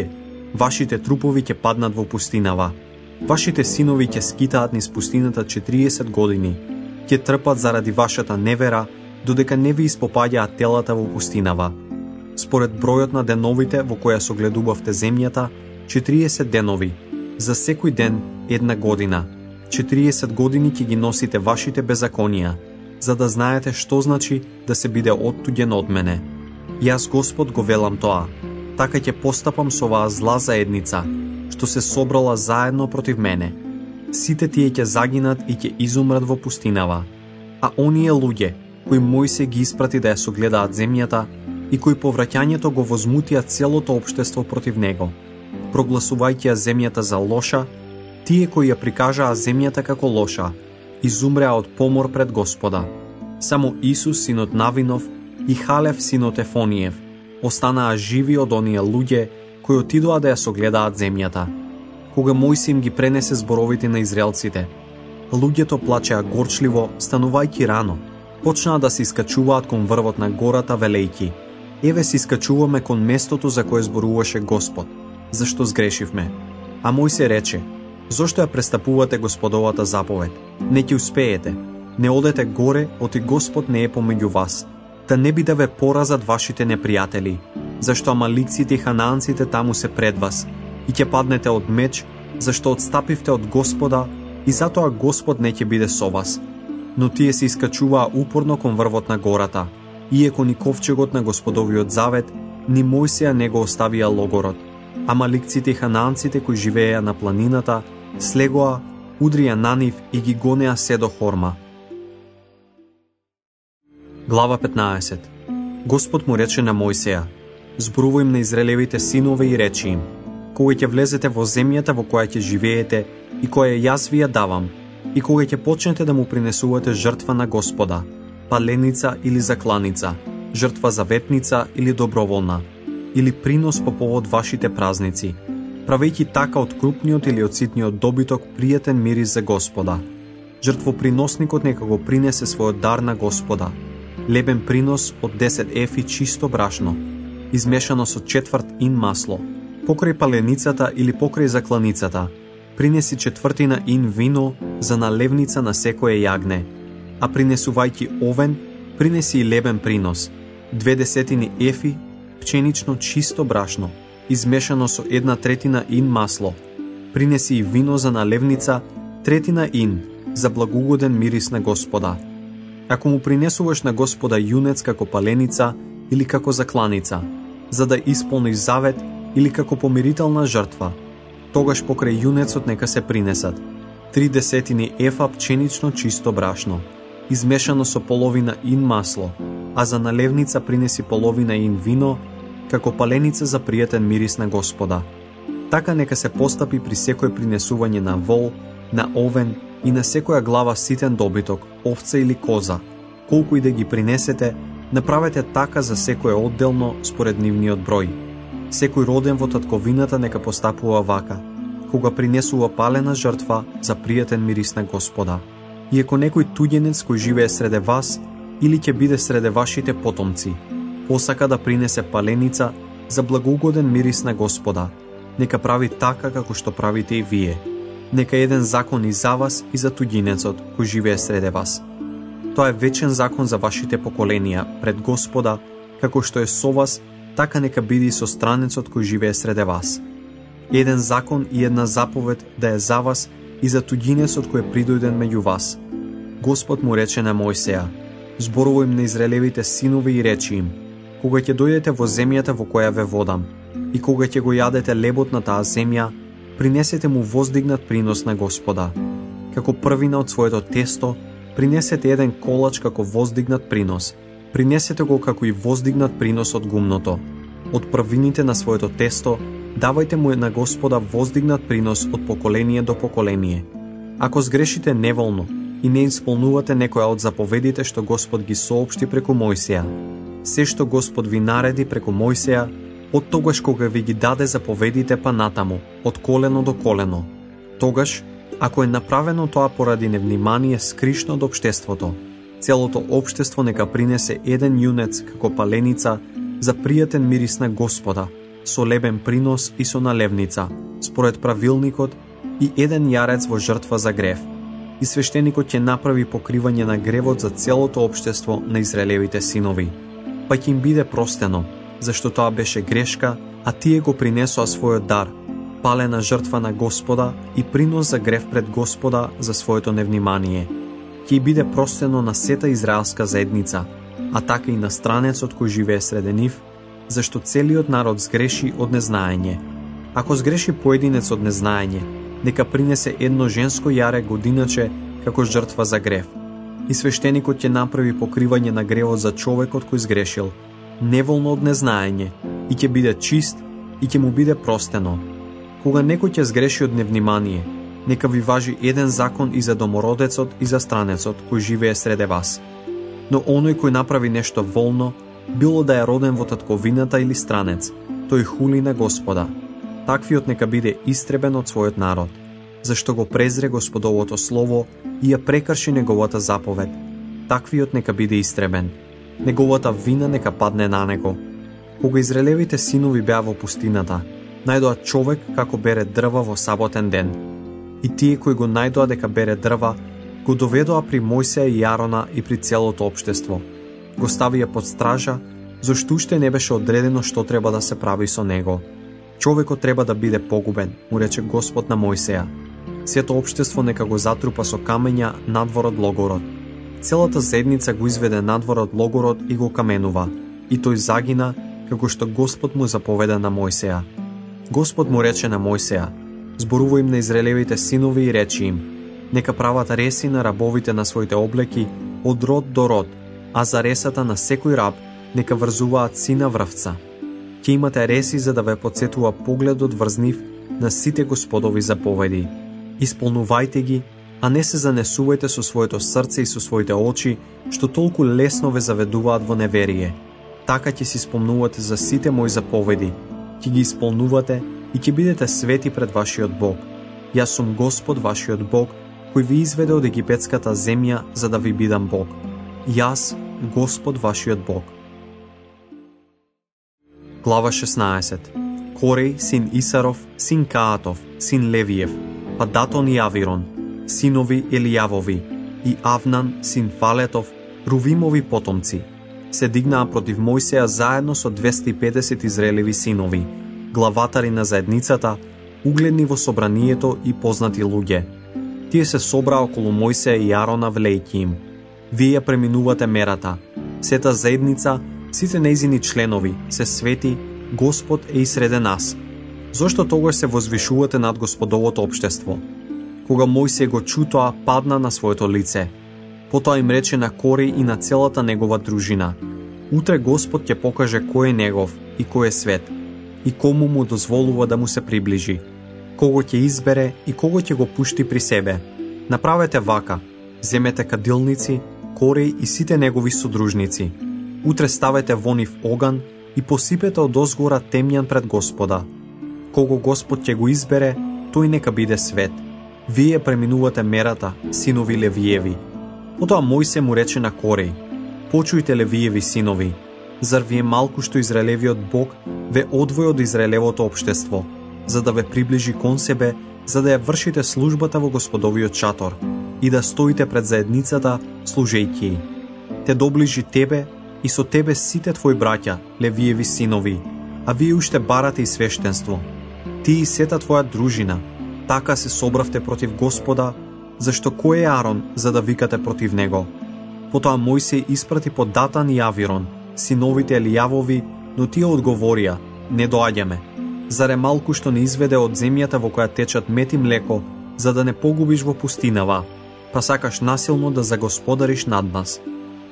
Вашите трупови ќе паднат во пустинава. Вашите синови ќе скитаат низ пустината 40 години. Ќе трпат заради вашата невера, додека не ви испопаѓаат телата во пустинава. Според бројот на деновите во која согледувавте земјата, 40 денови, за секој ден 1 година. 40 години ќе ги носите вашите беззаконија, за да знаете што значи да се биде оттуѓен од мене. Јас Господ го велам тоа. Така ќе постапам со оваа зла заедница, што се собрала заедно против мене. Сите тие ќе загинат и ќе изумрат во пустинава. А оние луѓе, кои Мојсија ги испрати да ја согледаат земјата и кои повраќањето го возмутија целото општество против него, прогласувајќи ја земјата за лоша, тие кои ја прикажаа земјата како лоша, изумреа од помор пред Господа. Само Исус, синот Навинов, и Халев, синот Ефониев, останаа живи од оние луѓе кои отидоа да ја согледаат земјата. Кога Мојсија им ги пренесе зборовите на израелците, луѓето плачеа горчливо, станувајќи рано. Почнаа да се искачуваат кон врвот на гората, велејќи: еве се искачуваме кон местото за кое зборуваше Господ, зашто сгрешивме. А Мојсија рече: зошто ја престапувате Господовата заповед? Не ќе успеете. Не одете горе, оти Господ не е помеѓу вас, да не би да ве поразат вашите непријатели, зашто амаликците и ханаанците таму се пред вас, и ќе паднете од меч, зашто отстапивте од Господа, и затоа Господ не ќе биде со вас. Но тие се искачуваа упорно кон врвот на гората, иеко ни ковчегот на Господовиот завет, ни Мојсија не го оставија логорот. Амаликците и ханаанците кои живееја на планината, слегоа, удрија на нив и ги гонеа се до Хорма. Глава 15. Господ му рече на Мојсија: зборувај им на израелевите синове и речи им: кога ќе влезете во земјата во која ќе живеете и која јас ви ја давам, и кога ќе почнете да му принесувате жртва на Господа, паленица или закланица, жртва заветница или доброволна, или принос по повод вашите празници, правејќи така од крупниот или од ситниот добиток пријатен мирис за Господа. Жртвоприносникот нека го принесе својот дар на Господа. Лебен принос од 10 ефи чисто брашно, измешано со 1/4 ин масло. Покрај паленицата или покрај закланицата, принеси 1/4 ин вино за налевница на секое јагне, а принесувајќи овен, принеси и лебен принос, 2/10 ефи пченично чисто брашно, измешано со 1/3 ин масло. Принеси и вино за налевница, 1/3 ин, за благогоден мирис на Господа. Ако му принесуваш на Господа јунец како паленица или како закланица, за да исполниш завет или како помирителна жртва, тогаш покрај јунецот нека се принесат 3/10 ефа пченично чисто брашно, измешано со половина ин масло, а за налевница принеси половина ин вино, како паленица за пријатен мирис на Господа. Така нека се постапи при секој принесување на вол, на овен и на секоја глава ситен добиток, овца или коза. Колку и да ги принесете, направете така за секој одделно според нивниот број. Секој роден во татковината нека постапува вака, кога принесува палена жртва за пријатен мирис на Господа. И ако некој туѓенец кој живее среде вас или ќе биде среде вашите потомци, посака да принесе паленица за благогоден мирис на Господа, нека прави така како што правите и вие. Нека еден закон и за вас и за туѓинецот кој живее среде вас. Тоа е вечен закон за вашите поколенија пред Господа, како што е со вас, така нека биде и со странецот кој живее среде вас. Еден закон и една заповед да е за вас и за туѓинецот кој е придојден меѓу вас. Господ му рече на Мојсија: зборувај им на израелевите синови и речи им: кога ќе дојдете во земјата во која ве водам, и кога ќе го јадете лебот на таа земја, принесете му воздигнат принос на Господа. Како првина од своето тесто, принесете еден колач како воздигнат принос. Принесете го како и воздигнат принос од гумното. Од првините на своето тесто, давајте му на Господа воздигнат принос од поколение до поколение. Ако сгрешите неволно и не исполнувате некоја од заповедите што Господ ги соопшти преку Мојсија, се што Господ ви нареди преку Мојсија, од тогаш кога ви ги даде заповедите па натаму, од колено до колено, тогаш, ако е направено тоа поради невнимание скришно од општеството, целото општество нека принесе еден јунец како паленица за пријатен мирис на Господа, со лебен принос и со налевница, според правилникот, и еден јарец во жртва за грев. И свештеникот ќе направи покривање на гревот за целото општество на Израелевите синови. Па ќе им биде простено, зашто тоа беше грешка, а тие го принесоа својот дар, палена жртва на Господа и принос за грев пред Господа за своето невнимание. Ќе биде простено на сета израелска заедница, а така и на странецот кој живее среде нив, зашто целиот народ сгреши од незнаење. Ако сгреши поединец од незнаење, нека принесе едно женско јаре годиначе како жртва за грев. И свештеникот ќе направи покривање на гревот за човекот кој сгрешил, неволно од незнаење, и ќе биде чист и ќе му биде простено. Кога некој ќе сгреши од невнимание, нека ви важи еден закон и за домородецот и за странецот кој живее среде вас. Но оној кој направи нешто волно, било да е роден во татковината или странец, тој хули на Господа. Таквиот нека биде истребен од својот народ, зашто го презре Господовото слово и ја прекрши неговата заповед. Таквиот нека биде истребен. Неговата вина нека падне на него. Кога израелевите синови беа во пустината, најдоа човек како бере дрва во саботен ден. И тие кои го најдоа дека бере дрва, го доведоа при Мојсеја и Јарона и при целото општество. Го ставија под стража, зашто уште не беше одредено што треба да се прави со него. Човекот треба да биде погубен, му рече Господ на Мојсеја. Сето општество нека го затрупа со камења надвор од логорот. Целата заедница го изведе надвор од логорот и го каменува, и тој загина, како што Господ му заповеда на Мојсеја. Господ му рече на Мојсеја: зборувај им на израелевите синови и речи им: нека прават реси на рабовите на своите облеки од род до род, а за ресата на секој раб нека врзуваат сина врвца. Ќе имате реси за да ве потсетува погледот врз нив на сите Господови заповеди. Исполнувајте ги, а не се занесувајте со своето срце и со своите очи, што толку лесно ве заведуваат во неверие. Така ќе си спомнувате за сите мои заповеди, ќе ги исполнувате и ќе бидете свети пред вашиот Бог. Јас сум Господ вашиот Бог, кој ви изведе од египетската земја за да ви бидам Бог. Јас, Господ вашиот Бог. Глава 16. Корей, син Исаров, син Каатов, син Левиев, па Датон и Авирон, синови Елијавови, и Авнан, син Фалетов, Рувимови потомци, се дигнаа против Мојсеја заедно со 250 израелеви синови, главатари на заедницата, угледни во собранието и познати луѓе. Тие се собраа околу Мојсеја и Јарона велејќи им: вие ја преминувате мерата. Сета заедница, сите нејзини членови, се свети, Господ е и среде нас. Зошто тогаш се возвишувате над Господовото општество? Кога Мојсеј го чу тоа, падна на своето лице. Потоа им рече на Корей и на целата негова дружина: утре Господ ќе покаже кој е негов и кој е свет, и кому му дозволува да му се приближи, кого ќе избере и кого ќе го пушти при себе. Направете вака: земете кадилници, Корей и сите негови содружници. Утре ставете во нив оган и посипете од озгора темјан пред Господа. Кого Господ ќе го избере, тој нека биде свет. Вие преминувате мерата, синови Левиеви. Потоа Мојсе му рече на Корей: почујте Левиеви синови, зар ви е малку што Израелевиот Бог ве одвои од Израелевото општество, за да ве приближи кон себе, за да ја вршите службата во Господовиот шатор и да стоите пред заедницата служејќи. Те доближи тебе и со тебе сите твои браќа, Левиеви синови, а вие уште барате и свештенство. Ти и сета твоја дружина, така се собравте против Господа, зашто кој е Арон за да викате против него? Потоа Мојсеј испрати по Датан и Авирон, синовите Елијавови, но тие одговорија: не доаѓаме. Зар е малку што не изведе од земјата во која течат мед и млеко, за да не погубиш во пустинава, па сакаш насилно да загосподариш над нас?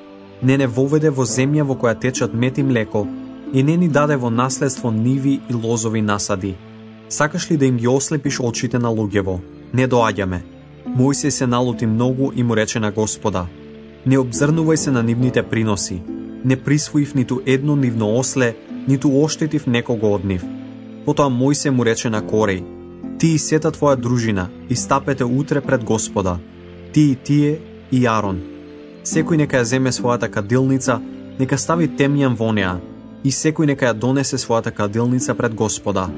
Не воведе во земја во која течат мед и млеко и не ни даде во наследство ниви и лозови насади. Сакаш ли да им ги ослепиш очите на луѓево? Не доаѓаме. Мојсеј се налути многу и му рече на Господа: не обзрнувај се на нивните приноси, не присвоив ниту едно нивно осле, ниту оштетив некого од нив. Потоа Мојсеј му рече на Корей: ти и сета твоја дружина истапете утре пред Господа, ти и тие и Арон. Секој нека ја земе својата кадилница, нека стави темјан во неа, И секој нека ја донесе својата кадилница пред Господа,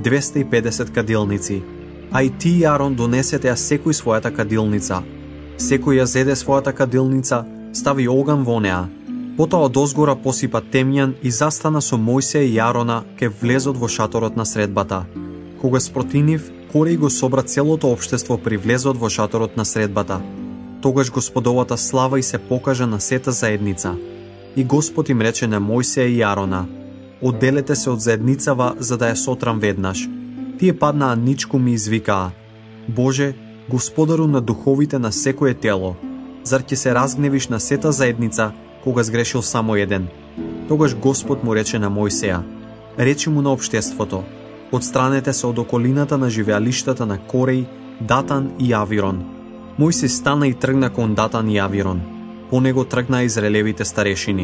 250 кадилници, а и ти и Арон донесете ја секој својата кадилница. Секој ја зеде својата кадилница, стави оган во неа. Потоа одозгора посипа темјан и застана со Мојсеја и Арона ке влезот во шаторот на средбата. Кога спротивив, Корей го собра целото општество при влезот во шаторот на средбата. Тогаш Господовата слава и се покажа на сета заедница. И Господ им рече на Мојсеја и Арона: одделете се од заедницава за да ја сотрам веднаш. Тие паднаа ничку ми извикаа: Боже, Господару на духовите на секое тело, зар ќе се разгневиш на сета заедница кога сгрешил само еден? Тогаш Господ му рече на Мојсеја: речи му на општеството: одстранете се од околината на живеалиштата на Корей, Датан и Авирон. Мојсей стана и тргна кон Датан и Авирон. По него тргна израелевите старешини.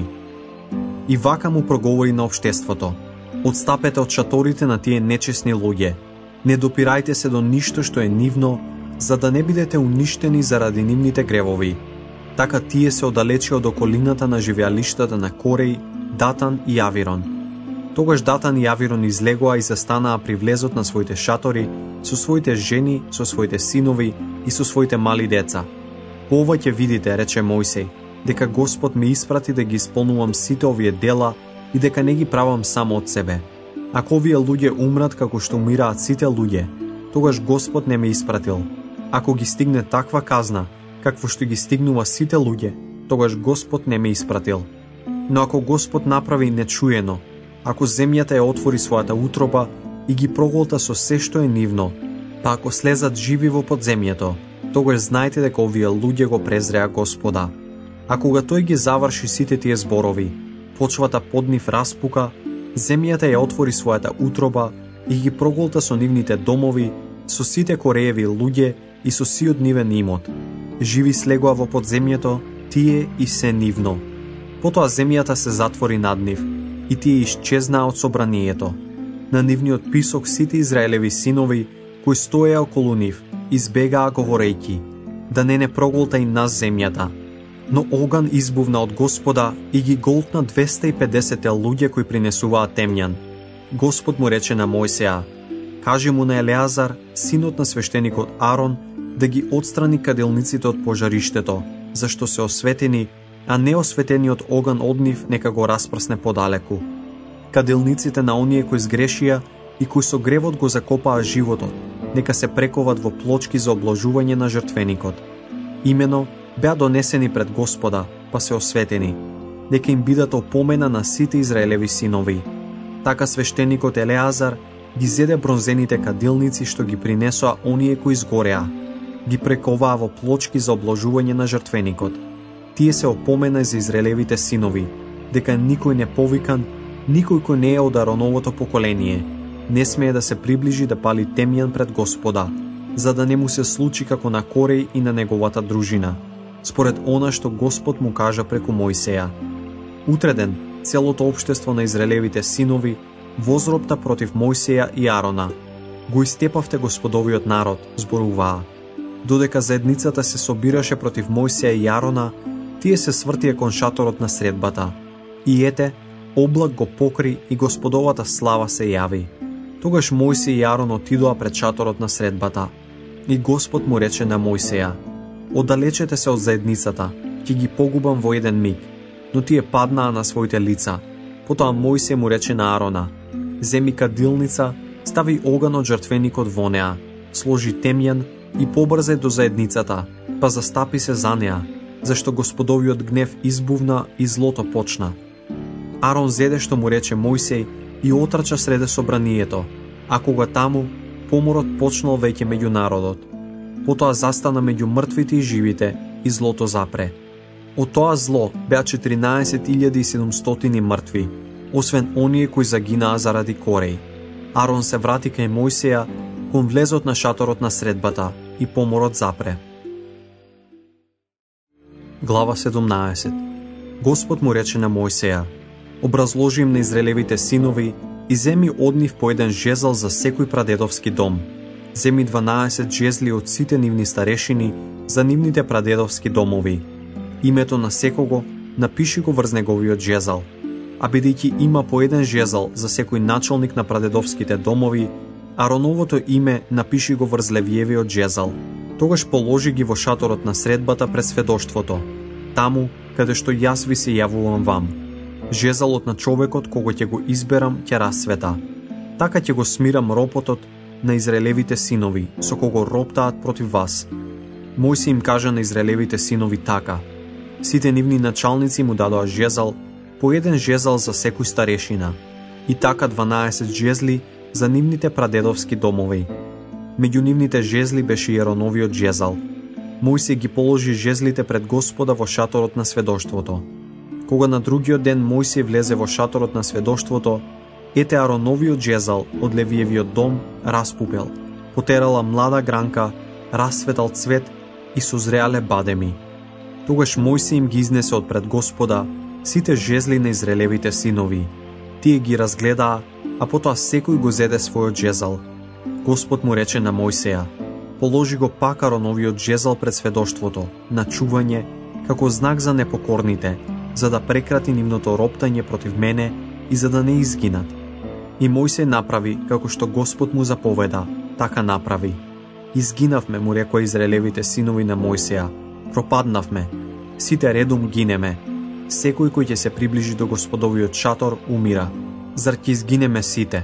И вака му проговори на општеството: одстапете од шаторите на тие нечесни луѓе. Не допирајте се до ништо што е нивно, за да не бидете уништени заради нивните гревови. Така тие се оддалечи од околината на живеалиштата на Корей, Датан и Авирон. Тогаш Датан и Авирон излегоа и застанаа при влезот на своите шатори, со своите жени, со своите синови и со своите мали деца. По ова ќе видите, рече Мојсей, дека Господ ме испрати да ги исполнувам сите овие дела и дека не ги правам само од себе. Ако овие луѓе умрат како што умираат сите луѓе, тогаш Господ не ме испратил. Ако ги стигне таква казна, какво што ги стигнува сите луѓе, тогаш Господ не ме испратил. Но ако Господ направи нечуено, ако земјата ја отвори својата утроба и ги проголта со се што е нивно, па ако слезат живи во подземјето, тогаш знаете дека овие луѓе го презреа Господа. А кога тој ги заврши сите тие зборови, почвата под нив распука, земјата ја отвори својата утроба и ги проголта со нивните домови, со сите Корееви луѓе и со сиот нивен имот. Живи слегоа во подземјето, тие и се нивно. Потоа земјата се затвори над нив и тие исчезнаа од собранието. На нивниот писок сите израелеви синови кои стоеа околу нив избегаа говорејќи: да не проголта и нас земјата. Но оган избувна од Господа и ги голтна 250 луѓе кои принесуваа темјан. Господ му рече на Мојсеја: кажи му на Елеазар, синот на свештеникот Арон, да ги отстрани кадилниците од пожариштето, зашто се осветени, а неосветениот оган од нив нека го распрсне подалеку. Кадилниците на оние кои сгрешија и кои со гревот го закопаа животот, нека се прековат во плочки за обложување на жртвеникот. Имено беа донесени пред Господа, па се осветени. Нека им бидат опомена на сите израелеви синови. Така свештеникот Елеазар ги зеде бронзените кадилници што ги принесоа оние кои изгореа. Ги прековаа во плочки за обложување на жртвеникот. Тие се опомена за израелевите синови, дека никој не повикан, никој кој не е од Ароновото поколение, не смее да се приближи да пали темјан пред Господа, за да не му се случи како на Корей и на неговата дружина, според она што Господ му кажа преку Мојсеја. Утреден, целото општество на израелевите синови возропта против Мојсеја и Арона. Го истепавте Господовиот народ, зборуваа. Додека заедницата се собираше против Мојсеја и Арона, тие се свртија кон шаторот на средбата. И ете, облак го покри и Господовата слава се јави. Тогаш Мојсеј и Арон отидоа пред шаторот на средбата. И Господ му рече на Мојсеја: оддалечете се од заедницата, ќе ги погубам во еден миг. Но тие паднаа на своите лица. Потоа Мојсеј му рече на Арона: земи кадилница, стави оган од жртвеникот во неа, сложи темјан и побрзај до заедницата, па застапи се за неа, зашто Господовиот гнев избувна и злото почна. Арон зеде што му рече Мојсеј и отрча среде собранието, а кога таму, поморот почнал веќе меѓу народот. Потоа застана меѓу мртвите и живите и злото запре. Од тоа зло беа 14.700 мртви, освен оние кои загинаа заради Корей. Арон се врати кај Мојсеја кон влезот на шаторот на средбата и поморот запре. Глава 17. Господ му рече на Мојсеја: образложи им на израелевите синови и земи од нив по еден жезал за секој прадедовски дом. Земи 12 жезли од сите нивни старешини за нивните прадедовски домови. Името на секого напиши го врз неговиот жезал. а бидејќи има по еден жезал за секој началник на прадедовските домови, Ароновото име напиши го врз левиевиот жезал. Тогаш положи ги во шаторот на средбата пред сведоштвото, таму каде што јас ви се јавувам вам. Жезалот на човекот кого ќе го изберам ќе расцвета. Така ќе го смирам ропотот на израелевите синови, со кого роптаат против вас. Мојсе им кажа на израелевите синови така: сите нивни началници му дадоа жезал, по еден жезал за секој старешина, и така 12 жезли за нивните прадедовски домови. Меѓу нивните жезли беше и Ароновиот жезал. Мојсе ги положи жезлите пред Господа во шаторот на сведоштвото. Кога на другиот ден Мојсе влезе во шаторот на сведоштвото, ете Ароновиот жезал од Левиевиот дом распупел, потерала млада гранка, расцветал цвет и созреале бадеми. Тогаш Мојсе им ги изнесе од пред Господа сите жезли на израелевите синови. Тие ги разгледаа, а потоа секој го зеде својот жезал. Господ му рече на Мојсеја: положи го пак Ароновиот жезал пред сведоштвото, на чување, како знак за непокорните, за да прекрати нивното роптање против мене и за да не изгинат. И Мојсей направи како што Господ му заповеда, така направи. Изгинавме, му рекоа израелевите синови на Мојсеја. Пропаднавме, сите редом гинеме. Секој кој ќе се приближи до Господовиот шатор умира. Зар ќе изгинеме сите?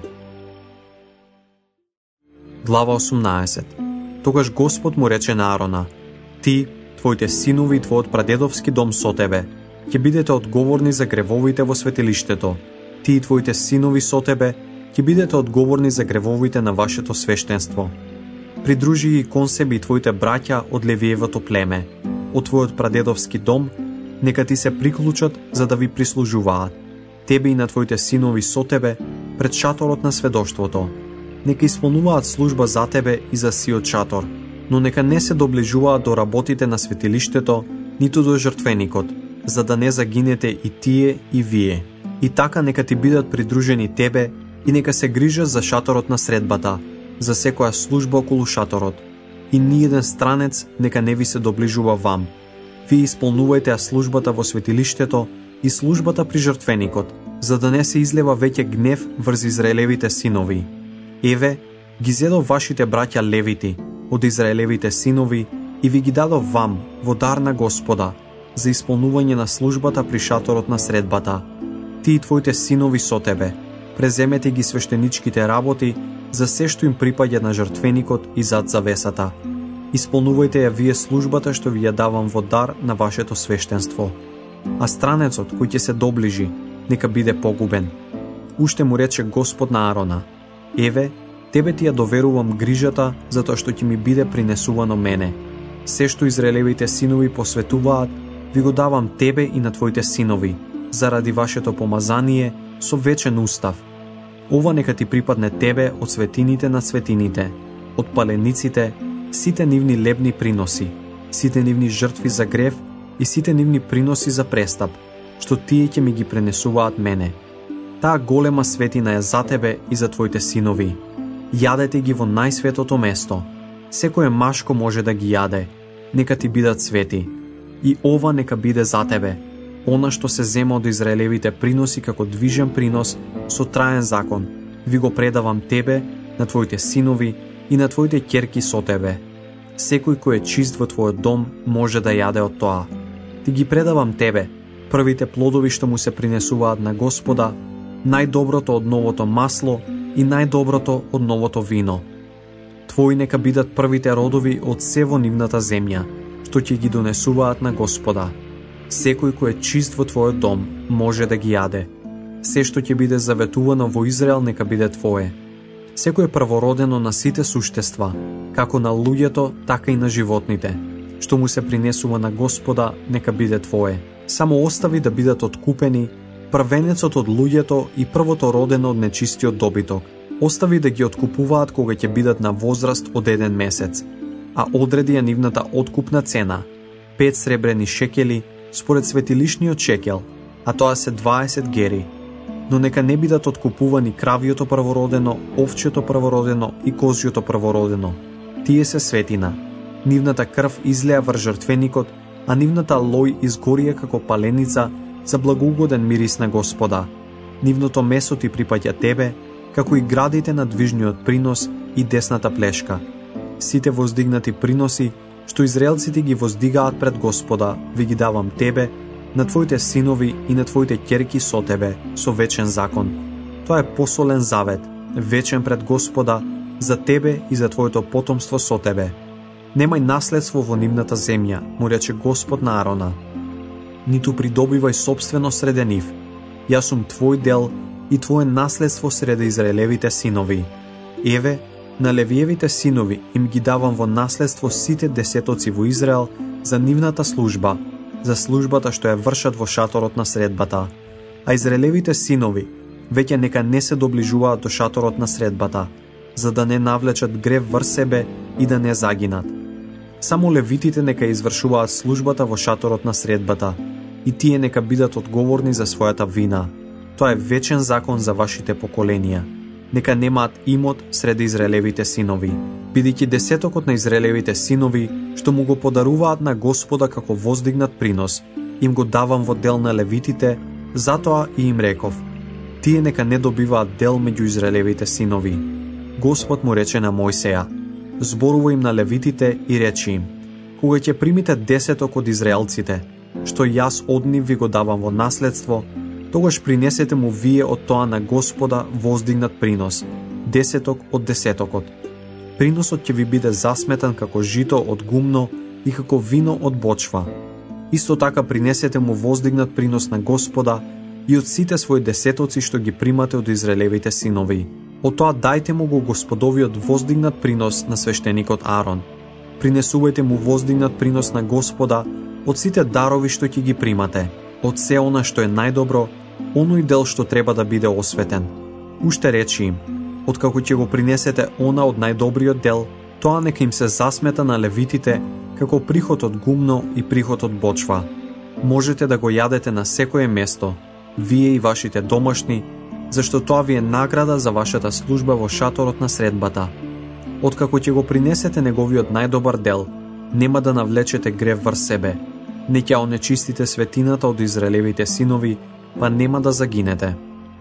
Глава 18. Тогаш Господ му рече на Арона: ти, твоите синови и твојот прадедовски дом со тебе, ќе бидете одговорни за гревовите во светилиштето. Ти и твоите синови со тебе ќе бидете одговорни за гревовите на вашето свештенство. Придружи ги кон себе и твоите браќа од Левиевото племе, од твојот прадедовски дом, нека ти се приклучат за да ви прислужуваат. Тебе и на твоите синови со тебе пред шаторот на сведоштвото. Нека исполнуваат служба за тебе и за сиот шатор, но нека не се доближуваат до работите на светилиштето, ниту до жртвеникот, за да не загинете и тие и вие. И така нека ти бидат придружени тебе и нека се грижат за шаторот на средбата, за секоја служба околу шаторот. И ниеден странец нека не ви се доближува вам. Вие исполнувајте ја службата во светилиштето и службата при жртвеникот, за да не се излева веќе гнев врз израелевите синови. Еве, ги зедов вашите браќа левити од израелевите синови и ви ги дадов вам во дар на Господа за исполнување на службата при шаторот на средбата. Ти и твоите синови со тебе, преземете ги свештеничките работи за се што им припаѓа на жртвеникот и зад завесата. Исполнувајте ја вие службата што ви ја давам во дар на вашето свештенство. А странецот кој ќе се доближи, нека биде погубен. Уште му рече Господ на Арона: еве, тебе ти ја доверувам грижата, затоа што ќе ми биде принесувано мене. Се што израелевите синови посветуваат, ви го давам тебе и на твоите синови, заради вашето помазание со вечен устав. Ова нека ти припадне тебе од светините на светините, од палениците, сите нивни лебни приноси, сите нивни жртви за грев и сите нивни приноси за престап, што тие ќе ми ги пренесуваат мене. Таа голема светина е за тебе и за твоите синови. Јадете ги во најсветото место. Секој машко може да ги јаде. Нека ти бидат свети. И ова нека биде за тебе. Она што се зема од израелевите приноси како движен принос со траен закон, ви го предавам тебе, на твоите синови и на твоите ќерки со тебе. Секој кој е чист во твојот дом може да јаде од тоа. Ти ги предавам тебе, првите плодови што му се принесуваат на Господа, најдоброто од новото масло и најдоброто од новото вино. Твои нека бидат првите родови од се во нивната земја, што ќе ги донесуваат на Господа. Секој кој е чист во твојот дом може да ги јаде. Се што ќе биде заветувано во Израел нека биде твое. Секој првородено на сите суштества, како на луѓето, така и на животните, што му се принесува на Господа, нека биде твое. Само остави да бидат откупени првенецот од луѓето и првото родено од нечистиот добиток. Остави да ги откупуваат кога ќе бидат на возраст од 1 месец, а одреди ја нивната откупна цена, 5 сребрени шекели според светилишниот шекел, а тоа се 20 гери. Но нека не бидат откупувани кравиото првородено, овчето првородено и козјото првородено. Тие се светина. Нивната крв излеа врз жртвеникот, а нивната лој изгорија како паленица за благоугоден мирис на Господа. Нивното месо ти припаѓа тебе, како и градите на движниот принос и десната плешка. Сите воздигнати приноси, што израелците ги воздигаат пред Господа, ви ги давам тебе, на твоите синови и на твоите ќерки со тебе, со вечен закон. Тоа е посолен завет, вечен пред Господа, за тебе и за твоето потомство со тебе. Немај наследство во нивната земја, му рече Господ на Арона. Ниту придобивај собствено среде нив. Јас сум твој дел и твое наследство среде израелевите синови. Еве, на Левиевите синови им ги давам во наследство сите десетоци во Израел за нивната служба, за службата што ја вршат во шаторот на средбата. А израелевите синови веќе нека не се доближуваат до шаторот на средбата, за да не навлечат грев врз себе и да не загинат. Само левитите нека извршуваат службата во шаторот на средбата, и тие нека бидат одговорни за својата вина. Тоа е вечен закон за вашите поколенија. Нека немаат имот среде израелевите синови, бидејќи десетокот на израелевите синови, што му го подаруваат на Господа како воздигнат принос, им го давам во дел на левитите, затоа и им реков: тие нека не добиваат дел меѓу израелевите синови. Господ му рече на Мојсеја: зборува им на левитите и речи им: кога ќе примите десеток од израелците, што јас од нив ви го давам во наследство, тогаш принесете му вие од тоа на Господа воздигнат принос, десеток од десетокот. Приносот ќе ви биде засметан како жито од гумно и како вино од бочва. Исто така принесете му воздигнат принос на Господа и од сите своји десетоци што ги примате од израелевите синови. Од тоа дајте му го Господовиот воздигнат принос на свештеникот Арон. Принесувајте му воздигнат принос на Господа од сите дарови што ќе ги примате, од се она што е најдобро, оној дел што треба да биде осветен. Уште речи им: откако ќе го принесете она од најдобриот дел, тоа нека им се засмета на левитите како приход од гумно и приход од бочва. Можете да го јадете на секое место, вие и вашите домашни, зашто тоа ви е награда за вашата служба во шаторот на средбата. Откако ќе го принесете неговиот најдобар дел, нема да навлечете грев врз себе, не ќе онечистите светината од израелевите синови, па нема да загинете.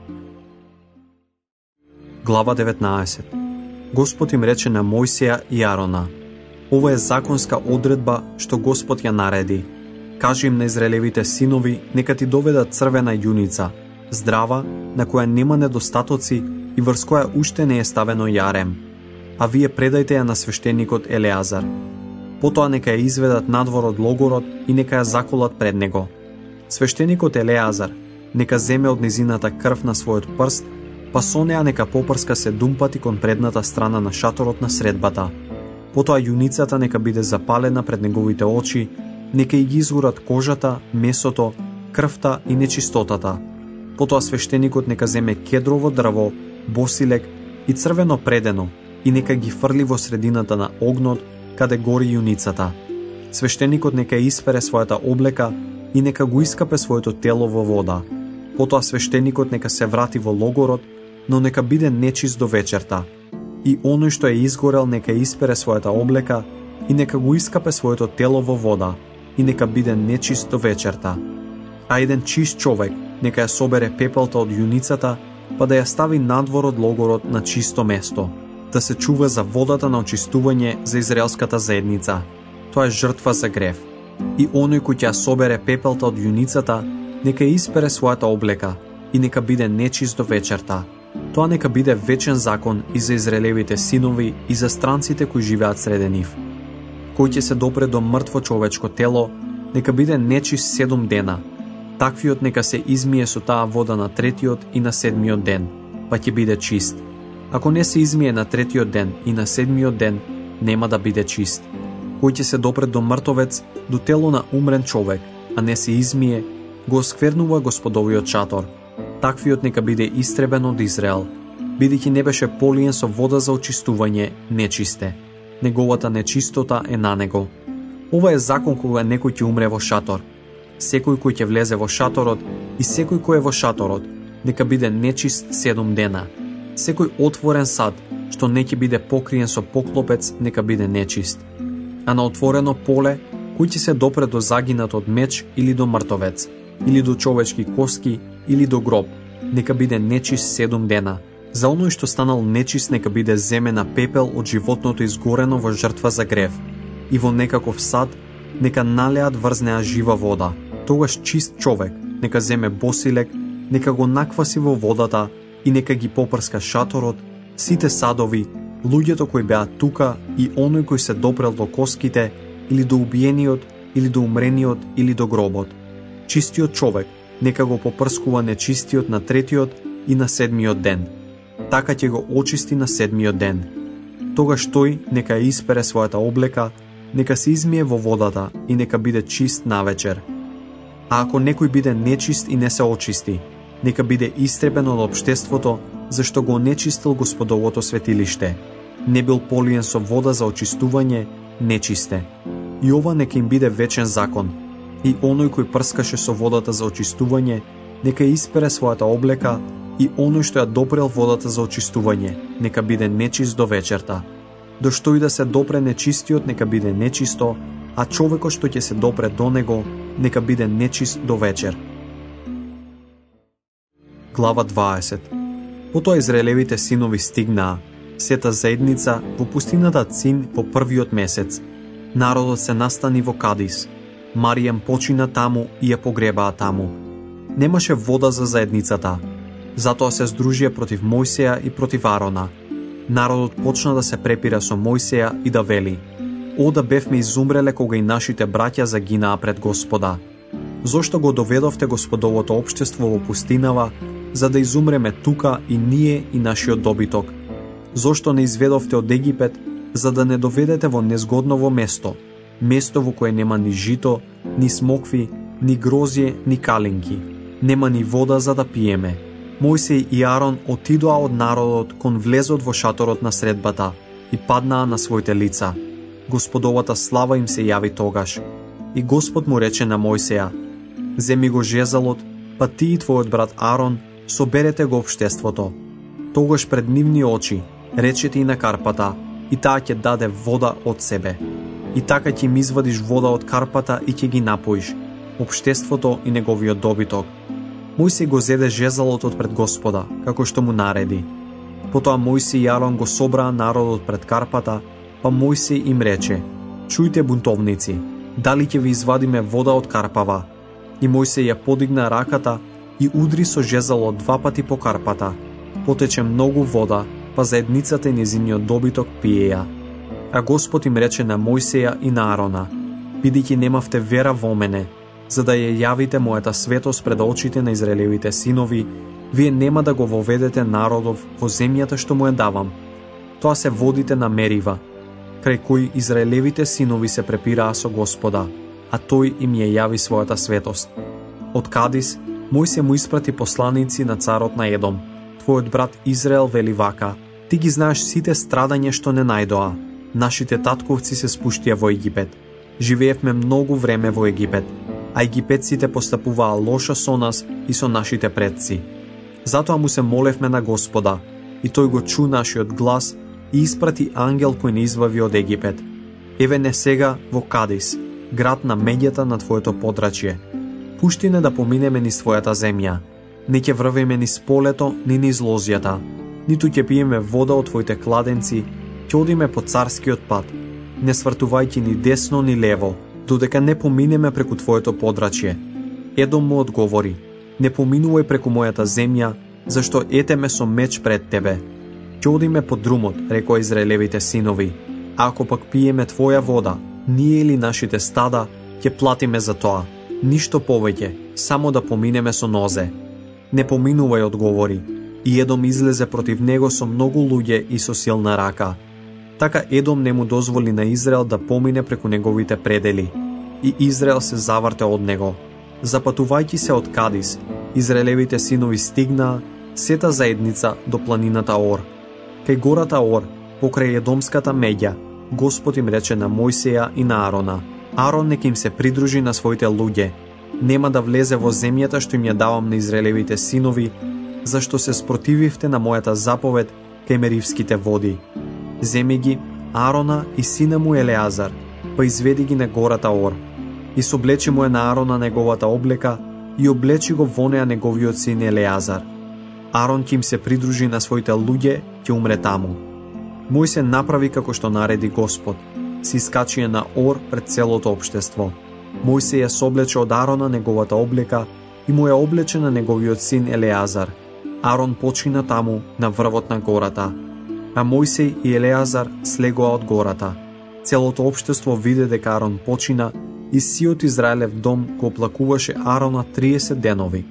Глава 19. Господ им рече на Мојсеја и Арона: ова е законска одредба што Господ ја нареди. Кажи им на израелевите синови нека ти доведат црвена јуница, здрава, на која нема недостатоци и врз која уште не е ставено јарем, а вие предајте ја на свештеникот Елеазар. Потоа нека ја изведат надвор од логорот и нека ја заколат пред него. Свештеникот Елеазар нека земе од низината крв на својот прст, па со неа нека попрска 7 пати кон предната страна на шаторот на средбата. Потоа јуницата нека биде запалена пред неговите очи, нека и ги изгорат кожата, месото, крвта и нечистотата. Потоа свештеникот нека земе кедрово дрво, босилек и црвено предено и нека ги фрли во средината на огнот, каде гори јуницата. Свештеникот нека испере својата облека и нека го искапе своето тело во вода. Потоа свештеникот нека се врати во логорот, но нека биде нечист до вечерта. И оној што е изгорел нека испере својата облека и нека го искапе своето тело во вода и нека биде нечист до вечерта. А еден чист човек нека ја собере пепелта од јуницата, па да ја стави надвор од логорот на чисто место, да се чува за водата на очистување за израелската заедница. Тоа е жртва за грев. И оној кој ќе ја собере пепелта од јуницата, нека испере својата облека и нека биде нечист до вечерта. Тоа нека биде вечен закон и за израелевите синови и за странците кои живеат среде нив. Кој ќе се допре до мртво човечко тело, нека биде нечист 7 дена. Таквиот нека се измие со таа вода на 3-тиот и на 7-миот ден, па ќе биде чист. Ако не се измие на 3-тиот ден и на 7-миот ден, нема да биде чист. Кој ќе се допре до мртовец, до тело на умрен човек, а не се измие, го осквернува Господовиот шатор. Таквиот нека биде истребен од Израел, бидејќи не беше полиен со вода за очистување, нечисте. Неговата нечистота е на него. Ова е закон кога некој ќе умре во шатор. Секој кој ќе влезе во шаторот и секој кој е во шаторот, нека биде нечист 7 дена. Секој отворен сад, што не ќе биде покриен со поклопец, нека биде нечист. А на отворено поле, кој ќе се допре до загинат од меч или до мртовец, или до човечки коски, или до гроб, нека биде нечист 7 дена. За оној што станал нечист нека биде земена пепел од животното изгорено во жртва за грев. И во некаков сад нека налеат врз неа жива вода. Тогаш чист човек нека земе босилек, нека го накваси во водата и нека ги попрска шаторот, сите садови, луѓето кои беа тука и оној кој се допрел до коските, или до убиениот, или до умрениот, или до гробот. Чистиот човек нека го попрскува нечистиот на 3-тиот и на 7-миот ден. Така ќе го очисти на 7-миот ден. Тогаш тој нека ја испере својата облека, нека се измие во водата и нека биде чист навечер. А ако некој биде нечист и не се очисти, нека биде истребен од општеството, зашто го нечистил Господовото светилиште. Не бил полиен со вода за очистување, нечисте. И ова нека им биде вечен закон. И оној кој прскаше со водата за очистување, нека испере својата облека, и оној што ја допрел водата за очистување, нека биде нечист до вечерта. До што и да се допре нечистиот, нека биде нечисто, а човекот што ќе се допре до него, нека биде нечист до вечер. Глава 20. Потоа израелевите синови стигнаа, сета заедница, во пустината Цин во првиот месец. Народот се настани во Кадис. Маријам почина таму и ја погребаа таму. Немаше вода за заедницата, затоа се здружија против Мојсеја и против Арона. Народот почна да се препира со Мојсеја и да вели: О, да бевме изумреле кога и нашите браќа загинаа пред Господа. Зошто го доведовте Господовото општество во пустинава, за да изумреме тука и ние и нашиот добиток? Зошто не изведовте од Египет, за да не доведете во незгодново место, место во кое нема ни жито, ни смокви, ни грозје, ни калинки, нема ни вода за да пиеме? Мојсеј и Арон отидоа од народот кон влезот во шаторот на средбата и паднаа на своите лица. Господовата слава им се јави тогаш. И Господ му рече на Мојсеја: Земи го жезалот, па ти и твојот брат Арон соберете го општеството. Тогаш пред нивни очи речете и на карпата, и таа ќе даде вода од себе. И така ќе им извадиш вода од карпата и ќе ги напоиш, општеството и неговиот добиток. Мојсеј го зеде жезалот од пред Господа, како што му нареди. Потоа Мојсеј и Арон го собраа народот пред карпата, па Мојсеј им рече: Чујте, бунтовници, дали ќе ви извадиме вода од карпава? И Мојсеј ја подигна раката и удри со жезалот 2 пати по карпата. Потече многу вода, па заедницата и незиниот добиток пиеја. А Господ им рече на Мојсеја и на Арона: Бидејќи немавте вера во мене, за да ја јавите мојата светост пред очите на израелевите синови, вие нема да го воведете народов во земјата што му ја давам. Тоа се водите на Мерива, крај кој израелевите синови се препираа со Господа, а тој им ја јави својата светост. Од Кадис Мојсеј му испрати посланици на царот на Едом: Твојот брат Израел вели вака: Ти ги знаеш сите страдања што не најдоа. Нашите татковци се спуштија во Египет. Живеевме многу време во Египет, а египетците постапуваа лошо со нас и со нашите предци. Затоа му се молевме на Господа, и тој го чу нашиот глас и испрати ангел кој не извави од Египет. Еве не сега во Кадис, град на меѓата на твоето подрачје. Пушти не да поминеме низ твојата земја. Не ќе врвиме низ полето, ни низ лозјата, ниту ќе пиеме вода од твоите кладенци, ќе одиме по царскиот пат, не свртувајќи ни десно ни лево, додека не поминеме преку твоето подрачје. Едом му одговори: Не поминувај преку мојата земја, зашто етеме со меч пред тебе. Ќе одиме по друмот, рекоа израелевите синови, а ако пак пиеме твоја вода, ние или нашите стада, ќе платиме за тоа. Ништо повеќе, само да поминеме со нозе. Не поминувај, одговори. И Едом излезе против него со многу луѓе и со силна рака. Така Едом не му дозволи на Израел да помине преку неговите предели. И Израел се заврте од него. Запатувајќи се од Кадис, израелевите синови стигнаа, сета заедница, до планината Ор. Кај гората Ор, покрај Едомската меѓа, Господ им рече на Мојсеја и на Арона: Арон нека им се придружи на своите луѓе. Нема да влезе во земјата што им ја давам на израелевите синови, зашто се спротививте на мојата заповед кај Меривските води. Земи ги Арона и сина му Елеазар, па изведи ги на гората Ор. И соблечи му на Арона неговата облека и облечи го во неа неговиот син Елеазар. Арон ќе им се придружи на своите луѓе, ќе умре таму. Мојсе направи како што нареди Господ, се искачија на Ор пред целото општество. Мојсе ја соблече од Арона неговата облека и му ја облече на неговиот син Елеазар. Арон почина таму на врвот на гората, а Мојсей и Елеазар слегоа од гората. Целото општество виде дека Арон почина и сиот Израелев дом го оплакуваше Арона 30 денови.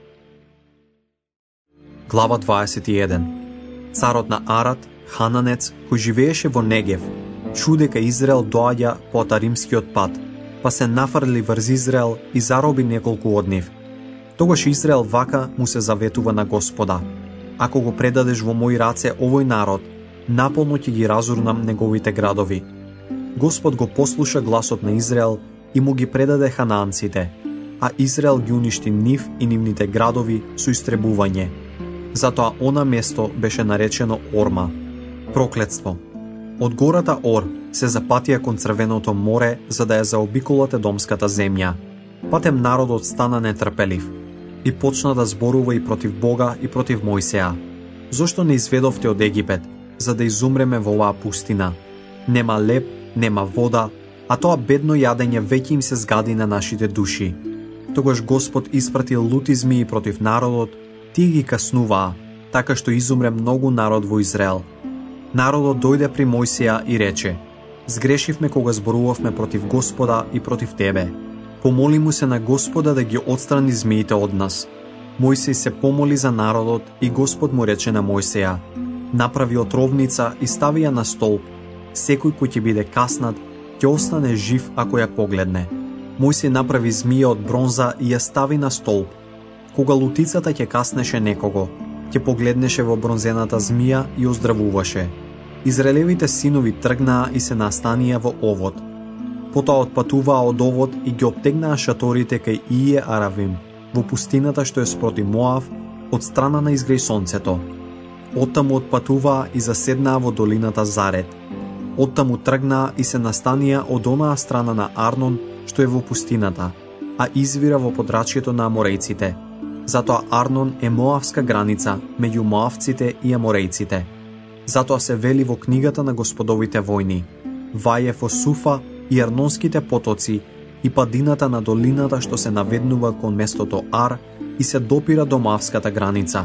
Глава 21. Царот на Арад, Хананец, кој живееше во Негев, чу дека Израел доаѓа по Атаримскиот пат, па се нафрли врз Израел и зароби неколку од нив. Тогаш Израел вака му се заветува на Господа: ако го предадеш во мои раце овој народ, наполно ќе ги разурнам неговите градови. Господ го послуша гласот на Израел и му ги предаде ханаанците, а Израел ги уништи нив и нивните градови со истребување. Затоа она место беше наречено Орма. Проклетство. Од гората Ор се запатија кон Црвеното море за да ја заобиколат Едомската земја. Патем народот стана нетрпелив и почна да зборува и против Бога и против Мојсеја. Зошто не изведовте од Египет, за да изумреме во оваа пустина? Нема леб, нема вода, а тоа бедно јадење веќе им се згади на нашите души. Тогаш Господ испрати лути змии против народот, тие ги каснуваа, така што изумре многу народ во Израел. Народот дојде при Мојсеја и рече: згрешивме кога зборувавме против Господа и против тебе. Помоли му се на Господа да ги отстрани змиите од нас. Мојсей се помоли за народот и Господ му рече на Мојсеја: направи отровница и стави ја на столб. Секој кој ќе биде каснат, ќе остане жив ако ја погледне. Мојсей направи змија од бронза и ја стави на столб. Кога лутицата ќе каснеше некого, ќе погледнеше во бронзената змија и оздравуваше. Израелевите синови тргнаа и се настанија во Овод. Потоа отпатуваа од Овод и ги обтегнаа шаторите кај Ие Аравим, во пустината што е спроти Моав, од страна на изгреј сонцето. Оттаму отпатуваа и заседнаа во долината Заред. Оттаму тргнаа и се настанија од онаа страна на Арнон, што е во пустината, а извира во подрачјето на Аморејците. Затоа Арнон е моавска граница меѓу моавците и аморејците. Затоа се вели во книгата на Господовите војни: ваје во Суфа и Арнонските потоци и падината на долината што се наведнува кон местото Ар и се допира до моавската граница.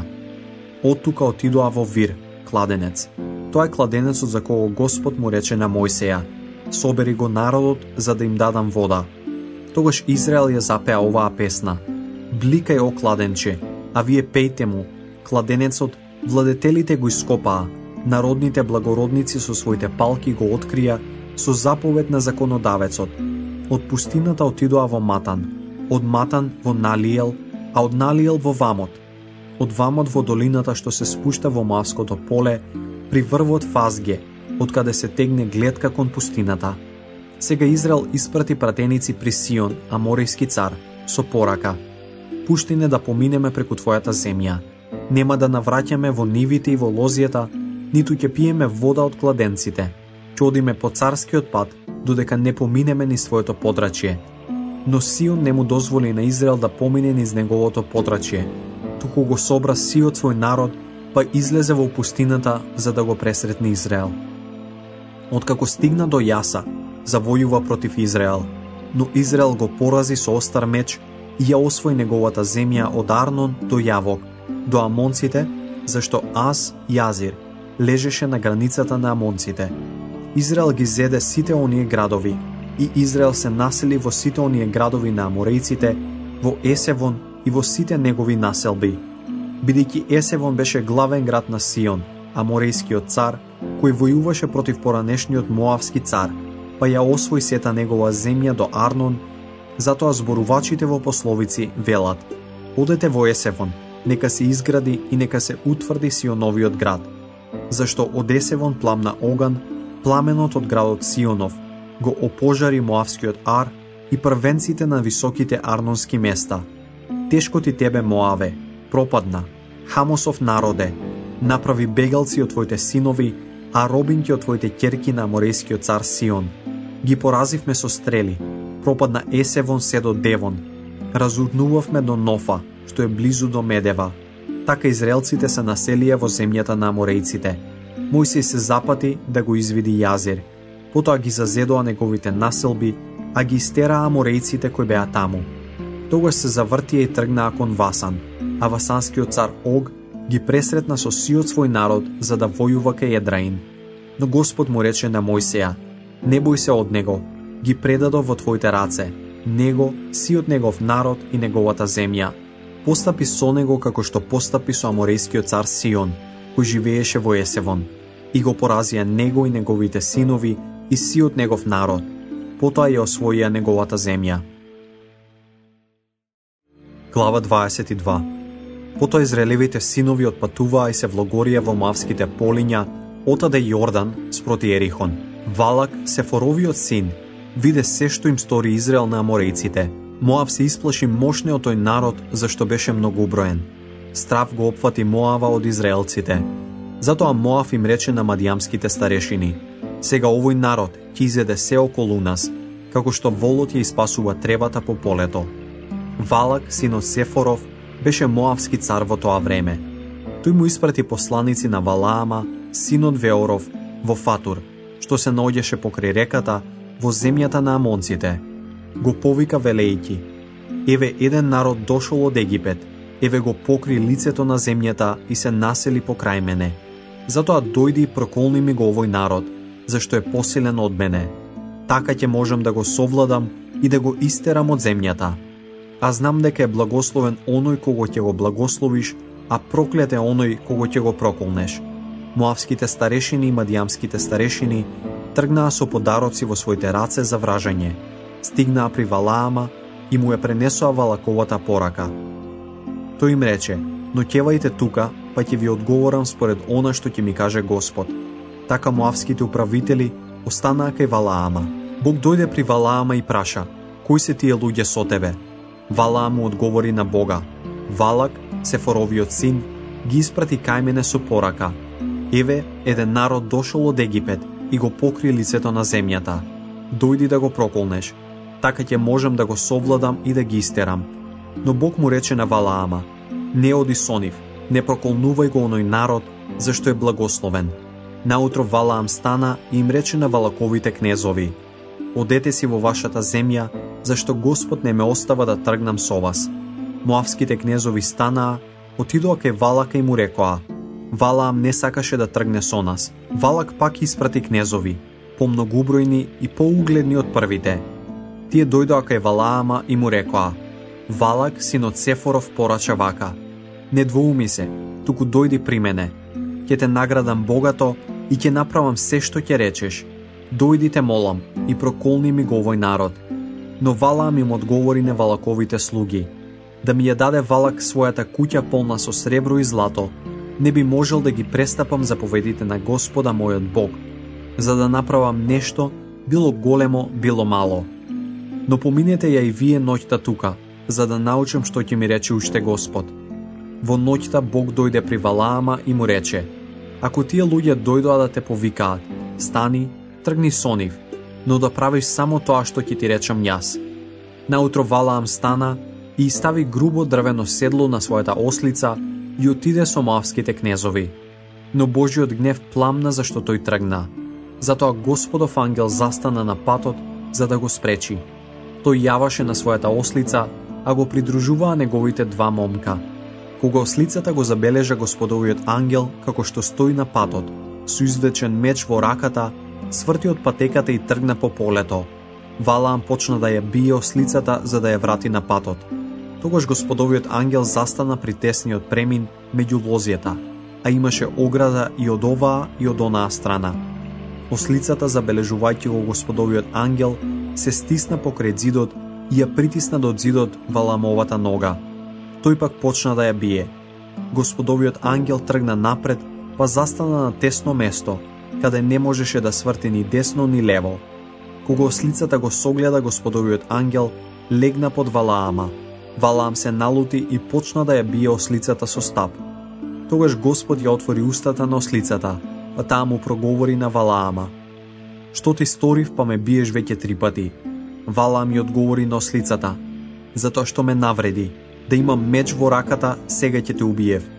Од тука отидоа во Вир, кладенец. Тоа е кладенецот за кого Господ му рече на Мојсеја: собери го народот за да им дадам вода. Тогаш Израел ја запеа оваа песна: бликај о кладенче, а вие пејте му, кладенецот владетелите го ископаа, народните благородници со своите палки го открија со заповед на законодавецот. Од пустината отидоа во Матан, од Матан во Налиел, а од Налиел во Вамот. Од Вамот во долината што се спушта во Моавското поле, при врвот Фазге, од каде се тегне гледка кон пустината. Сега Израел испрати пратеници при Сион, аморејски цар, со порака: пушти не да поминеме преку твојата земја. Нема да навраќаме во нивите и во лозијата, ниту ќе пиеме вода од кладенците. Ќе одиме по царскиот пат, додека не поминеме низ своето подрачје. Но Сион не му дозволи на Израел да помине низ неговото подрачје, туку го собра сиот свој народ, па излезе во пустината за да го пресретне Израел. Откако стигна до Јаса, завојува против Израел, но Израел го порази со остар меч и ја освои неговата земја од Арнон до Јавок, до амонците, зашто Аз Јазир лежеше на границата на амонците. Израел ги зеде сите оние градови и Израел се насели во сите оние градови на аморејците, во Есевон и во сите негови населби. Бидејќи Есевон беше главен град на Сион, аморејскиот цар, кој војуваше против поранешниот моавски цар, па ја освои сета негова земја до Арнон. Затоа зборувачите во пословици велат: одете во Есевон, нека се изгради и нека се утврди Сионовиот град. Зашто од Есевон пламна оган, пламенот од градот Сионов го опожари моавскиот Ар и првенците на високите арнонски места. Тешко ти тебе, Моаве, пропадна, Хамосов народе, направи бегалци од твоите синови, а робинки од твоите ќерки на аморејскиот цар Сион. Ги поразивме со стрели, пропадна Есевон се до Девон, разурнувавме до Нофа, што е близу до Медева. Така израелците се населија во земјата на аморејците. Мојсей се запати да го извиди Јазер. Потоа ги зазедоа неговите населби, а ги истераа аморејците кои беа таму. Тогаш се завртија и тргнаа кон Васан, а васанскиот цар Ог ги пресретна со сиот свој народ за да војува кај Едраин. Но Господ му рече на Мојсеја: не бој се од него, ги предадов во твоите раце, него, сиот негов народ и неговата земја. Постапи со него како што постапи со аморејскиот цар Сион, кој живееше во Есевон, и го поразија него и неговите синови и сиот негов народ. Потоа ја освоија неговата земја. Глава 22. Потоа израелевите синови отпатуваа и се влогорија во Моавските полиња, отаде Јордан спроти Ерихон. Валак, Сефоровиот син, виде се што им стори Израел на аморејците. Моав се исплаши мощне од тој народ, зашто беше многу уброен. Страв го опфати Моава од израелците. Затоа Моав им рече на мадијамските старешини: сега овој народ ќе изеде се околу нас, како што волот ја испасува тревата по полето. Валак, синот Сефоров, беше моавски цар во тоа време. Тој му испрати посланици на Валаама, синот Веоров, во Фатур, што се наоѓаше покрај реката, во земјата на амонците. Го повика велејќи: еве еден народ дошол од Египет, еве го покри лицето на земјата и се насели покрај мене. Затоа дојди и проколни ми го овој народ, зашто е посилен од мене. Така ќе можам да го совладам и да го истерам од земјата. А знам дека е благословен оној кого ќе го благословиш, а проклет е оној кого ќе го проколнеш. Моавските старешини и мадијамските старешини тргнаа со подароци во своите раце за вражање. Стигнаа при Валаама и му ја пренесоа Валаковата порака. Тој им рече: но ќевајте тука, па ќе ви одговорам според она што ќе ми каже Господ. Така моавските управители останаа кај Валаама. Бог дојде при Валаама и праша: кои се тие луѓе со тебе? Валаам му одговори на Бога: Валак, Сефоровиот син, ги испрати кај мене со порака: еве, еден народ дошол од Египет и го покри лицето на земјата. Дојди да го проколнеш, така ќе можам да го совладам и да ги истерам. Но Бог му рече на Валаама: не оди со нив, не проколнувај го оној народ, зашто е благословен. Наутро Валаам стана и им рече на Валаковите кнезови: одете си во вашата земја, зашто Господ не ме остава да тргнам со вас. Моавските кнезови станаа, отидоа кај Валака и му рекоа: Валаам не сакаше да тргне со нас. Валак пак испрати кнезови, помногубројни и поугледни од првите. Тие дојдоа кај Валаама и му рекоа: Валак, синот Сефоров, порача вака: не двоуми се, туку дојди при мене. Ќе те наградам богато и ќе направам се што ќе речеш. Дојди те молам и проколни ми го овој народ. Но Валаам им одговори на Валаковите слуги: да ми ја даде Валак својата куќа полна со сребро и злато, не би можел да ги престапам заповедите на Господа мојот Бог, за да направам нешто, било големо, било мало. Но поминете ја и вие ноќта тука, за да научам што ќе ми рече уште Господ. Во ноќта Бог дојде при Валаама и му рече: ако тие луѓе дојдоа да те повикаат, стани, тргни со нив, но да правиш само тоа што ќе ти речам јас. Наутро Валаам стана и стави грубо дрвено седло на својата ослица и отиде со моавските кнезови. Но Божиот гнев пламна зашто тој тргна. Затоа Господов ангел застана на патот за да го спречи. Тој јаваше на својата ослица, а го придружуваа неговите два момка. Кога ослицата го забележа Господовиот ангел како што стои на патот, со извлечен меч во раката, сврти од патеката и тргна по полето. Валаам почна да ја бие ослицата за да ја врати на патот. Тогаш Господовиот ангел застана при тесниот премин меѓу лозјата, а имаше ограда и од оваа и од онаа страна. Ослицата, забележувајќи го Господовиот ангел, се стисна покрај зидот и ја притисна до зидот Валаамовата нога. Тој пак почна да ја бие. Господовиот ангел тргна напред, па застана на тесно место, каде не можеше да сврти ни десно ни лево. Кога ослицата го согледа Господовиот ангел, легна под Валаама. Валаам се налути и почна да ја бие ослицата со стап. Тогаш Господ ја отвори устата на ослицата, а таа му проговори на Валаама: што ти сторив, па ме биеш веќе 3 пати? Валаам ја одговори на ослицата: затоа што ме навреди, да имам меч во раката, сега ќе те убиев.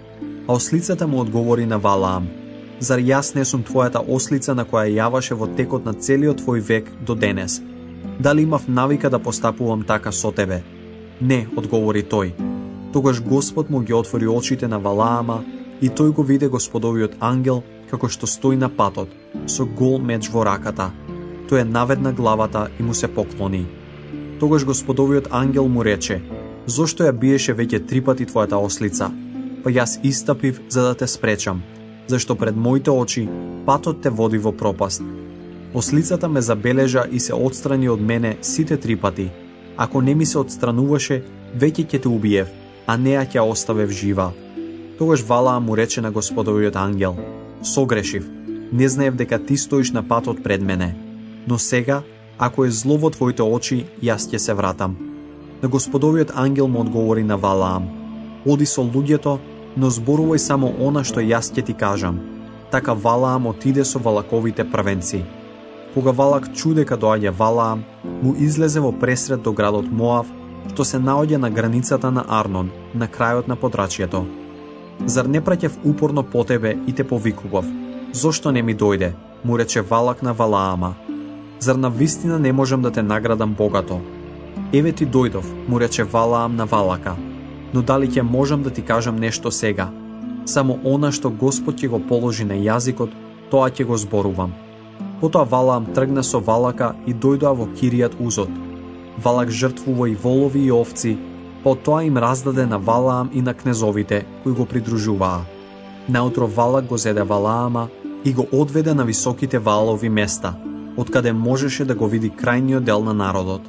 А ослицата му одговори на Валаам: Зар јас не сум твојата ослица на која јаваше во текот на целиот твој век до денес? Дали имав навика да постапувам така со тебе? Не, одговори тој. Тогаш Господ му ги отвори очите на Валаама и тој го виде Господовиот ангел како што стои на патот, со гол меч во раката. Тој наведна главата и му се поклони. Тогаш Господовиот ангел му рече: Зошто ја биеше веќе 3 пати твојата ослица? Па јас истапив за да те спречам, зашто пред моите очи патот те води во пропаст. Ослицата ме забележа и се отстрани од мене сите 3 пати. Ако не ми се отстрануваше, веќе ќе те убиев, а не ја ќе оставев жива. Тогаш Валаам му рече на Господовиот ангел: Согрешив, не знаев дека ти стоиш на патот пред мене. Но сега, ако е зло во твоите очи, јас ќе се вратам. На Господовиот ангел му одговори на Валаам: Оди со луѓето, но зборувај само она што јас ќе ти кажам. Така Валаам отиде со Валаковите првенци. Кога Валак чу дека доаѓа Валаам, му излезе во пресред до градот Моав, што се наоѓа на границата на Арнон, на крајот на подрачјето. Зар не праќев упорно по тебе и те повикував? Зошто не ми дојде? Му рече Валак на Валаама. Зар на вистина не можам да те наградам богато? Еве ти дојдов, му рече Валаам на Валака. Но дали ќе можам да ти кажам нешто сега? Само она што Господ ќе го положи на јазикот, тоа ќе го зборувам. Потоа Валаам тргна со Валака и дојдоа во Киријат Узот. Валак жртвува и волови и овци, потоа им раздаде на Валаам и на кнезовите кои го придружуваа. Наутро Валак го зеде Валаама и го одведе на високите валови места, откаде можеше да го види крајниот дел на народот.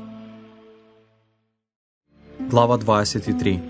Глава 23.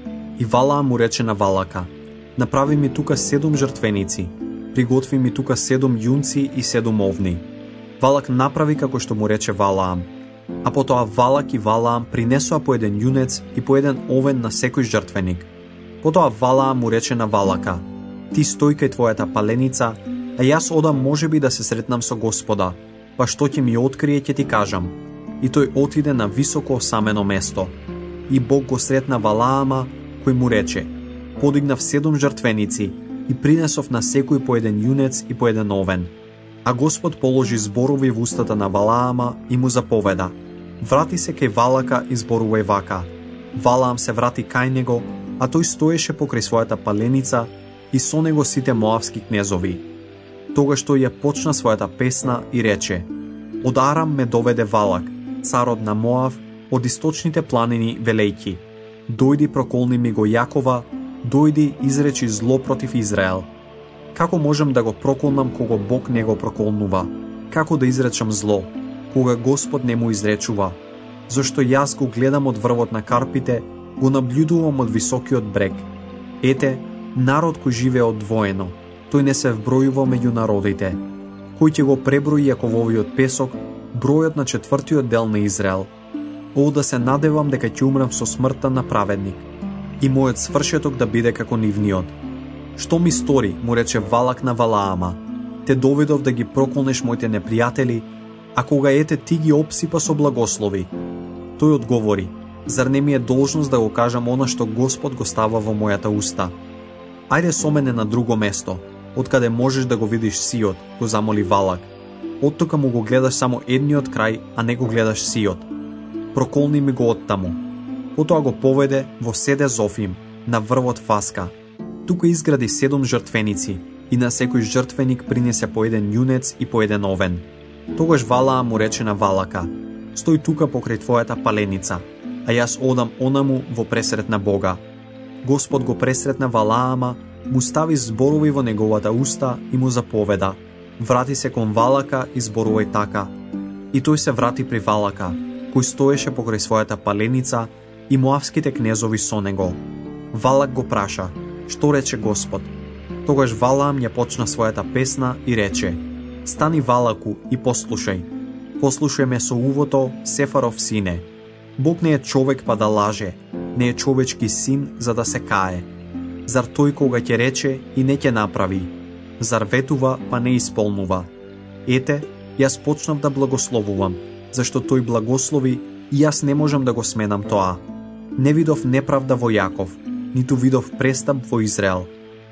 И Валаам му рече на Валака: Направи ми тука 7 жртвеници, приготви ми тука 7 јунци и 7 овни. Валак направи како што му рече Валаам. А потоа Валак и Валаам принесоа по еден јунец и по еден овен на секој жртвеник. Потоа Валаам му рече на Валака: Ти стој кај твојата паленица, а јас одам можеби да се сретнам со Господа, па што ќе ми открие ќе ти кажам. И тој отиде на високо осамено место. И Бог го сретна Валаама, кој му рече: Подигнав 7 жртвеници и принесов на секој по еден јунец и по еден овен. А Господ положи зборови в устата на Валаама и му заповеда: Врати се кај Валака и зборувај вака. Валаам се врати кај него, а тој стоеше покрај својата паленица и со него сите моавски кнезови. Тогаш тој ја почна својата песна и рече: Од Арам ме доведе Валак, царот на Моав, од источните планини велејки: Дојди проколни ми го Јакова, дојди изречи зло против Израел. Како можам да го проколнам кога Бог не го проколнува? Како да изречам зло, кога Господ не му изречува? Зашто јас го гледам од врвот на карпите, го наблюдувам од високиот брег. Ете, народ кој живее одвоено, тој не се вбројува меѓу народите. Кој ќе го преброи Јакововиот песок, бројот на 4-тиот дел на Израел? О, да се надевам дека ќе умрам со смртта на праведник и мојот свршеток да биде како нивниот. Што ми стори, му рече Валак на Валаама: Те доведов да ги проколнеш моите непријатели, а кога ете ти ги опсипа со благослови. Тој одговори: Зар не ми е должност да го кажам она што Господ го става во мојата уста? Ајде со мене на друго место, откаде можеш да го видиш сиот, го замоли Валак. Оттука му го гледаш само едниот крај, а не го гледаш сиот. Проколни ми го оттаму. Потоа го поведе во Седе Зофим, на врвот Фаска. Тука изгради 7 жртвеници и на секој жртвеник принесе по еден јунец и по еден овен. Тогаш Валаам му рече на Валака: Стој тука покрај твојата паленица, а јас одам онаму во пресрет на Бога. Господ го пресретна Валаама, му стави зборови во неговата уста и му заповеда: Врати се кон Валака и зборувај така. И тој се врати при Валака, кој стоеше покрај својата паленица, и моавските кнезови со него. Валак го праша: Што рече Господ? Тогаш Валаам ја почна својата песна и рече: Стани Валаку и послушај. Послушај ме со увото, Сефаров сине. Бог не е човек па да лаже, не е човечки син за да се кае. Зар тој кога ќе рече и не ќе направи? Зар ветува па не исполнува? Ете, јас почнав да благословувам, зашто тој благослови и јас не можам да го сменам тоа. Не видов неправда во Јаков, ниту видов престап во Израел.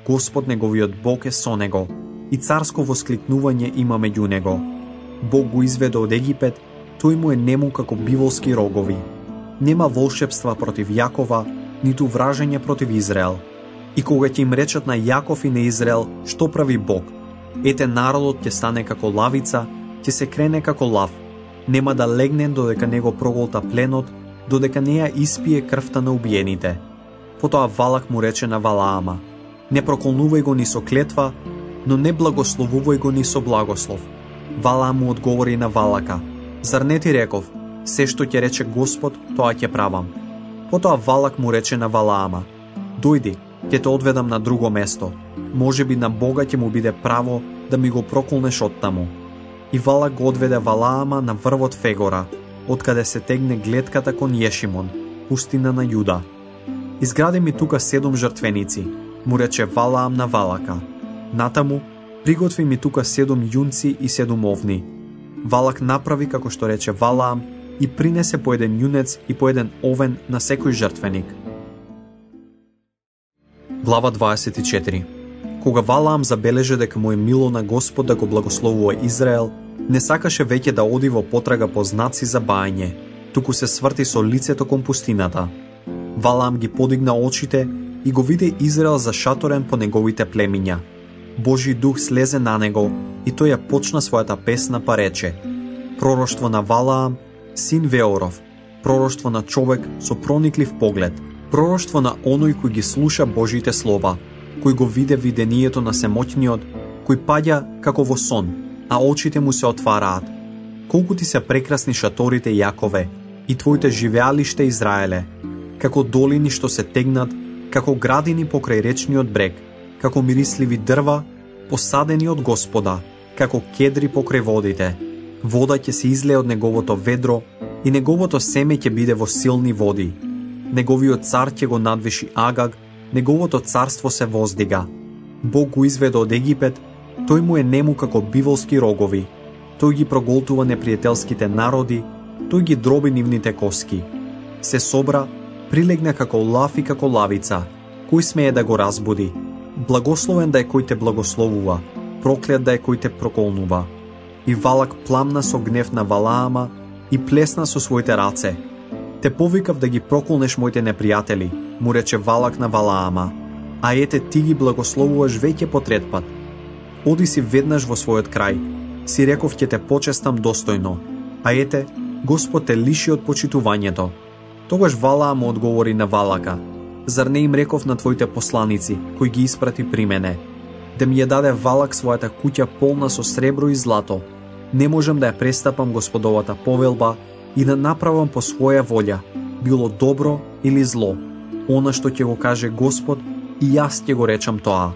Господ неговиот Бог е со него и царско воскликнување има меѓу него. Бог го изведе од Египет, тој му е нему како биволски рогови. Нема волшебства против Јакова, ниту вражење против Израел. И кога ќе им речат на Јаков и на Израел, што прави Бог? Ете, народот ќе стане како лавица, ќе се крене како лав. Нема да легне додека не го проголта пленот, додека не ја испие крвта на убиените. Потоа Валак му рече на Валаама: не проколнувај го ни со клетва, но не благословувај го ни со благослов. Валаам му одговори на Валака: зар не ти реков, се што ќе рече Господ, тоа ќе правам. Потоа Валак му рече на Валаама: дојди, ќе те одведам на друго место. Може би на Бога ќе му биде право да ми го проколнеш оттаму. И Валак го одведе Валаама на врвот Фегора, откаде се тегне глетката кон Јешимон, пустина на Јуда. Изгради ми тука 7 жртвеници, му рече Валаам на Валака. Натаму, приготви ми тука 7 јунци и 7 овни. Валак направи како што рече Валаам и принесе по еден јунец и по еден овен на секој жртвеник. Глава 24. Кога Валаам забележа дека му е мило на Господ да го благословува Израел, не сакаше веќе да оди во потрага по знаци за бајање, туку се сврти со лицето кон пустината. Валаам ги подигна очите и го виде Израел зашаторен по неговите племиња. Божи дух слезе на него и тој ја почна својата песна па рече: пророштво на Валаам, син Веоров, пророштво на човек со прониклив поглед, пророштво на оној кој ги слуша Божите слова, кој го виде видението на семоќниот, кој паѓа како во сон, а очите му се отвараат. Колку ти се прекрасни шаторите, Јакове, и твоите живеалиште, Израеле, како долини што се тегнат, како градини покрај речниот брег, како мирисливи дрва, посадени од Господа, како кедри покрај водите. Вода ќе се излее од неговото ведро и неговото семе ќе биде во силни води. Неговиот цар ќе го надвиши Агаг, неговото царство се воздига. Бог го изведе од Египет, тој му е нему како биволски рогови. Тој ги проголтува непријателските народи, тој ги дроби нивните коски. Се собра, прилегна како лав и како лавица. Кој смее да го разбуди? Благословен да е кој те благословува, проклет да е кој те проколнува. И Валак пламна со гнев на Валаама и плесна со своите раце. Те повикав да ги проколнеш моите непријатели, му рече Валак на Валаама. А ете, ти ги благословуваш веќе по трет пат. Оди си веднаш во својот крај. Си реков ќе те почестам достојно. А ете, Господ те лиши од почитувањето. Тогаш Валаам одговори на Валака: зар не им реков на твоите посланици, кои ги испрати при мене, да ми ја даде Валак својата куќа полна со сребро и злато? Не можам да ја престапам Господовата повелба и да направам по своја волја, било добро или зло. Она што ќе го каже Господ, и јас ќе го речам тоа.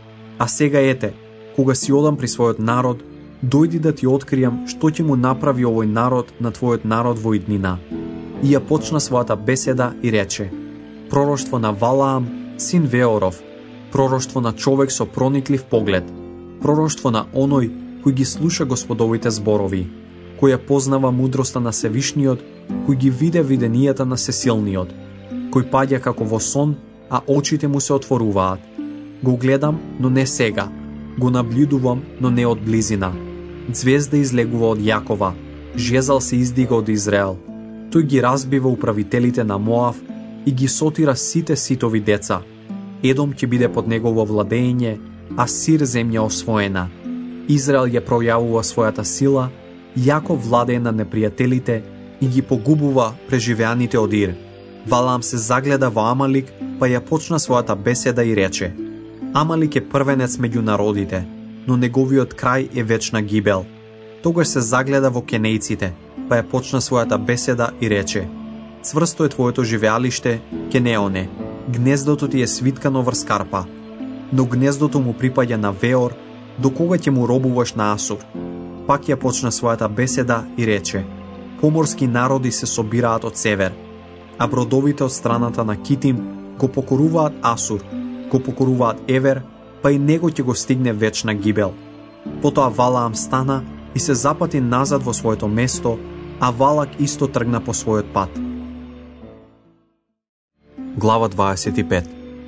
А сега ете, кога си одам при својот народ, дојди да ти откријам што ќе му направи овој народ на твојот народ во иднина. И ја почна својата беседа и рече: пророштво на Валаам, син Веоров, пророштво на човек со прониклив поглед, пророштво на оној кој ги слуша Господовите зборови, кој ја познава мудроста на Севишниот, кој ги виде виденијата на Сесилниот, кој паѓа како во сон, а очите му се отворуваат. Го гледам, но не сега, го наблюдувам, но не од близина. Звезда излегува од Јакова, жезал се издига од Израел. Тој ги разбива управителите на Моав и ги сотира сите ситови деца. Едом ќе биде под негово владење, а Сир земја освоена. Израел ја пројавува својата сила, Јаков владее на непријателите и ги погубува преживеаните од Ир. Валаам се загледа во Амалик, па ја почна својата беседа и рече: Амалик е првенец меѓу народите, но неговиот крај е вечна гибел. Тогаш се загледа во кенејците, па ја почна својата беседа и рече: цврсто е твоето живеалиште, Кенеоне, гнездото ти е свиткано врз Карпа, но гнездото му припаѓа на Веор, до кога ќе му робуваш на Асур. Пак ја почна својата беседа и рече: поморски народи се собираат од север, а бродовите од страната на Китим го покоруваат Асур, го покоруваат Евер, па и него ќе го стигне вечна гибел. Потоа Валаам стана и се запати назад во своето место, а Валак исто тргна по својот пат. Глава 25.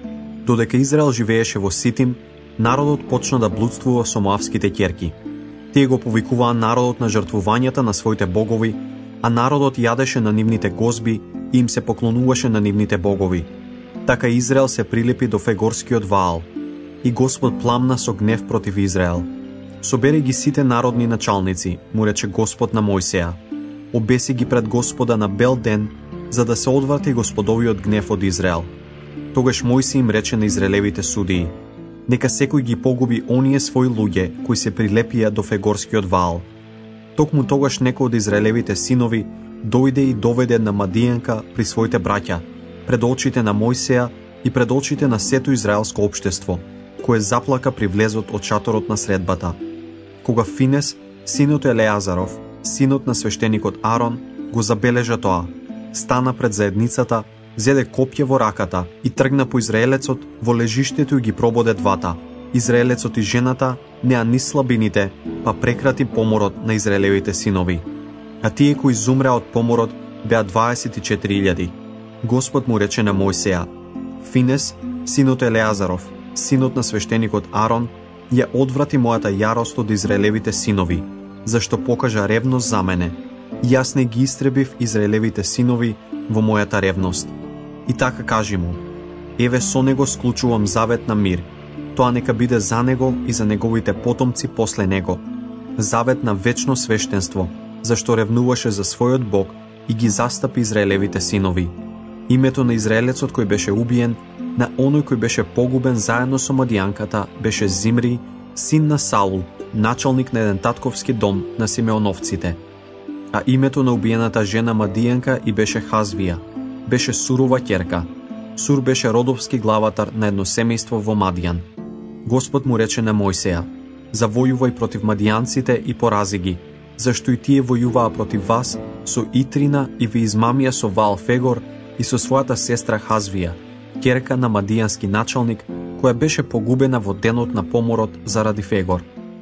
Додека Израел живееше во Ситим, народот почна да блудствува со моавските ќерки. Тие го повикуваа народот на жртвувањата на своите богови, а народот јадеше на нивните гозби и им се поклонуваше на нивните богови. Така Израел се прилепи до Фегорскиот Ваал, и Господ пламна со гнев против Израел. Собери ги сите народни началници, му рече Господ на Мојсеја. Обеси ги пред Господа на бел ден, за да се одврати Господовиот гнев од Израел. Тогаш Мојсей им рече на израелевите судии: нека секој ги погуби оние своји луѓе кои се прилепија до Фегорскиот Ваал. Токму тогаш некој од израелевите синови дојде и доведе на Мадијанка при своите браќа, пред очите на Мојсеја и пред очите на сето израелско општество, кое заплака при влезот од шаторот на средбата. Кога Финес, синот Елеазаров, синот на свештеникот Арон, го забележа тоа, стана пред заедницата, зеде копје во раката и тргна по израелецот во лежиштето и ги прободе двата. Израелецот и жената неа ни слабините, па прекрати поморот на израелевите синови. А тие кои изумреа од поморот беа 24.000. Господ му рече на Мојсеја: Финес, синот Елеазаров, синот на свештеникот Арон, ја одврати мојата јарост од израелевите синови, зашто покажа ревност за мене. Јас не ги истребив израелевите синови во мојата ревност. И така кажи му: еве со него склучувам завет на мир. Тоа нека биде за него и за неговите потомци после него. Завет на вечно свештенство, зашто ревнуваше за својот Бог и ги застапи израелевите синови. Името на израелецот кој беше убиен, на оној кој беше погубен заедно со Мадијанката, беше Зимри, син на Саул, началник на еден татковски дом на Симеоновците. А името на убиената жена Мадијанка и беше Хазвија. Беше Сурова ќерка. Сур беше родовски главатар на едно семејство во Мадијан. Господ му рече на Мојсеја: завојувај против мадијанците и порази ги, зашто и тие војуваа против вас со Итрина и ви измамија со Ваал Фегор и со својата сестра Хазвија, ќерка на мадијански началник, која беше погубена во денот на поморот заради Фегор.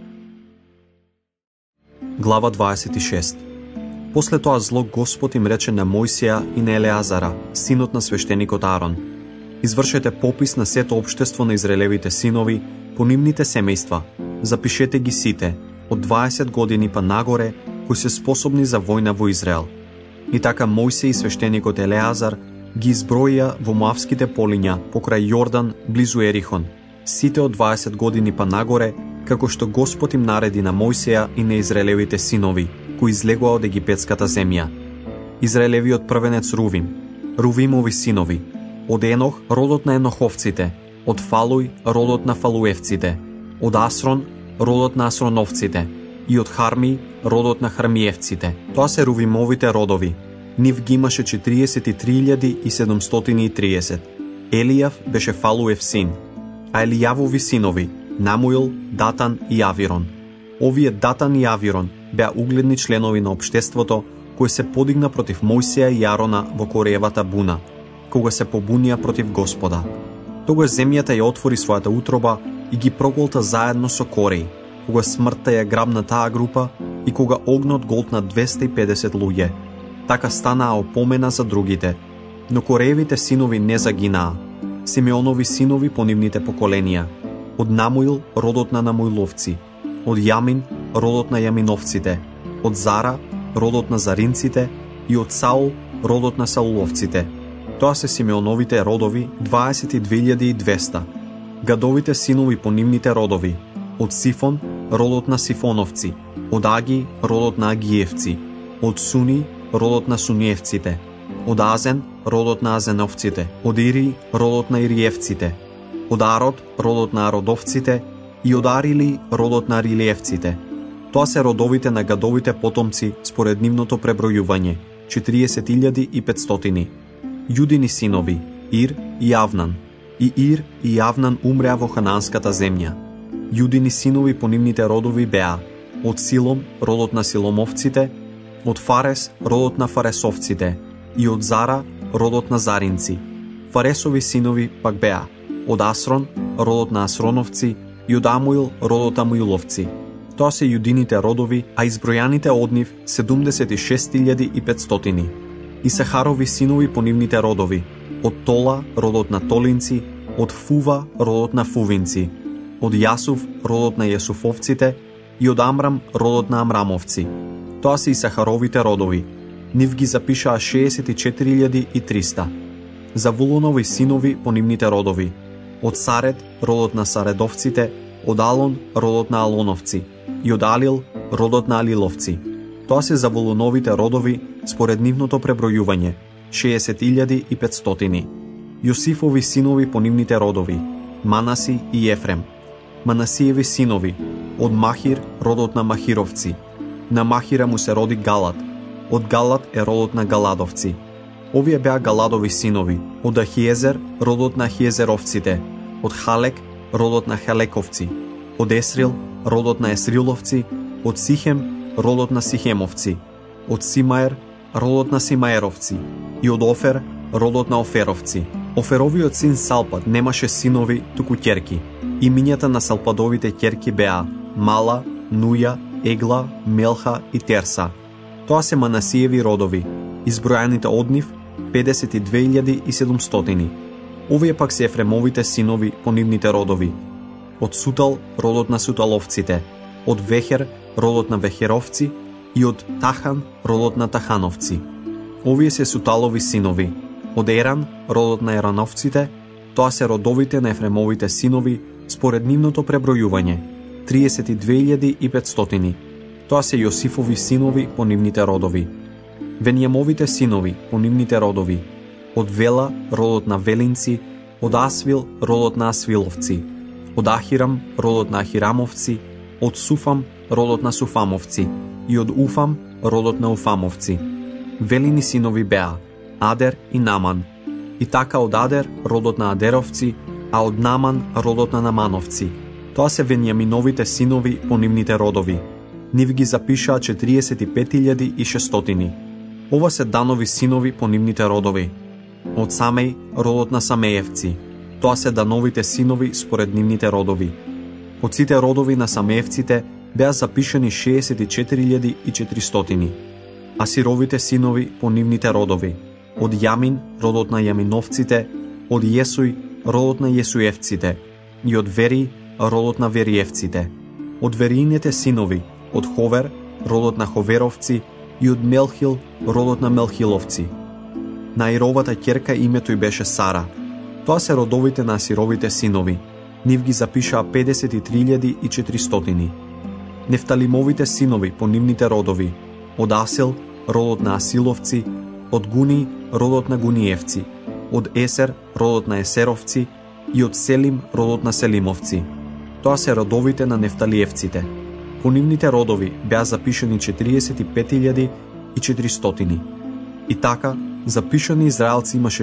Глава 26. После тоа зло Господ им рече на Мојсеја и на Елеазара, синот на свештеникот Арон: извршете попис на сето општество на израелевите синови по нивните семејства, запишете ги сите, од 20 години па нагоре, кои се способни за војна во Израел. И така Мојсеј и свештеникот Елеазар ги изброија во моавските полиња покрај Јордан близу Ерихон, сите од 20 години па нагоре, како што Господ им нареди на Мојсеја и на израелевите синови, кои излегоа од египетската земја. Израелевиот првенец Рувим, Рувимови синови, од Енох родот на Еноховците, од Фалуј родот на Фалуевците, од Асрон родот на Асроновците и од Харми родот на Хармиевците. Тоа се Рувимовите родови. Нив ги имаше 43.730. Елијав беше Фалуев син, а Елијавови синови Намуил, Датан и Авирон. Овие Датан и Авирон беа угледни членови на општеството кој се подигна против Мојсеја и Арона во Кореевата буна, кога се побунија против Господа. Тогаш земјата ја отвори својата утроба и ги проголта заедно со Кореј, кога смртта ја грабна таа група и кога огнот голтна 250 луѓе. Така станаа опомена за другите, но Кореевите синови не загинаа. Симеонови синови по нивните поколенија: од Намуил родот на Намуиловци, од Јамин родот на Јаминовците, од Зара родот на Заринците и од Саул родот на Сауловците. Тоа се Симеоновите родови 22.200. Гадовите синови по нивните родови: од Сифон родот на Сифоновци, од Аги родот на Агиевци, од Суни родот на Суниевците, од Азен родот на Азеновците, од Ири родот на Ириевците, од Арод родот на Ародовците и од Арили родот на Арилиевците. Тоа се родовите на гадовите потомци според нивното пребројување 40.500. Јудини синови Ир и Јавнан. И Ир и Јавнан умреа во хананската земја. Јудини синови по нивните родови беа: од Силом родот на Силомовците, од Фарес родот на Фаресовците и од Зара родот на Заринци. Фаресови синови пак беа: од Асрон родот на Асроновци и од Амуил родот Амуиловци. Тоа се јудините родови, а избројаните од нив 76.500. И Сахарови синови по нивните родови: од Тола родот на Толинци, од Фува родот на Фувинци, од Јасуф родот на Јасуфовците и од Амрам родот на Амрамовци. Тоа се Исахаровите родови. Нив ги запишаа 64.300. Завулонови синови по нивните родови. Од Саред родот на Саредовците, од Алон родот на Алоновци и од Алил родот на Алиловци. Тоа се Завулоновите родови според нивното пребројување 60.500. Јосифови синови по нивните родови: Манаси и Ефрем. Манасиеви синови: од Махир родот на Махировци. На Махира му се роди Галат. Од Галат е родот на Галадовци. Овие беа Галадови синови: од Ахиезер родот на Ахиезеровците, од Халек родот на Халековци, од Есрил родот на Есриловци, од Сихем родот на Сихемовци, од Симаер родот на Симаеровци и од Офер родот на Оферовци. Оферовиот син Салпад немаше синови, туку ќерки. Имињата на Салпадовите ќерки беа Мала, Нуја, Егла, Мелха и Терса. Тоа се Манасиеви родови, избројаните од нив 52.700. Овие пак се Ефремовите синови по нивните родови: од Сутал родот на Суталовците, од Вехер родот на Вехеровци и од Тахан родот на Тахановци. Овие се Суталови синови: од Еран родот на Ерановците. Тоа се родовите на Ефремовите синови според нивното пребројување 32.500. Тоа се Јосифови синови по нивните родови. Венијамовите синови по нивните родови: од Вела родот на Велинци, од Асвил родот на Асвиловци, од Ахирам родот на Ахирамовци, од Суфам родот на Суфамовци и од Уфам родот на Уфамовци. Велини синови беа Адер и Наман. И така од Адер родот на Адеровци, а од Наман родот на Намановци. Тоа се Венијаминовите синови по нивните родови. Нив ги запишаа 45.600. Ова се Данови синови по нивните родови: од Самеј родот на Самеевци. Тоа се Дановите синови според нивните родови. Од сите родови на Самеевците беа запишани 64.400. Асировите синови по нивните родови: од Јамин родот на Јаминовците, од Јесуј родот на Јесуевците и од Вери родот на Вериевците. Од Вериините синови: од Ховер родот на Ховеровци и од Мелхил родот на Мелхиловци. На Аировата ќерка името ѝ беше Сара. Тоа се родовите на Асировите синови. Нив ги запишаа 53.400. Нефталимовите синови по нивните родови: од Асил родот на Асиловци, од Гуни родот на Гуниевци, од Есер родот на Есеровци и од Селим родот на Селимовци. Тоа се родовите на нефталиевците. По нивните родови беа запишани 45.400. И така, запишани израелци имаше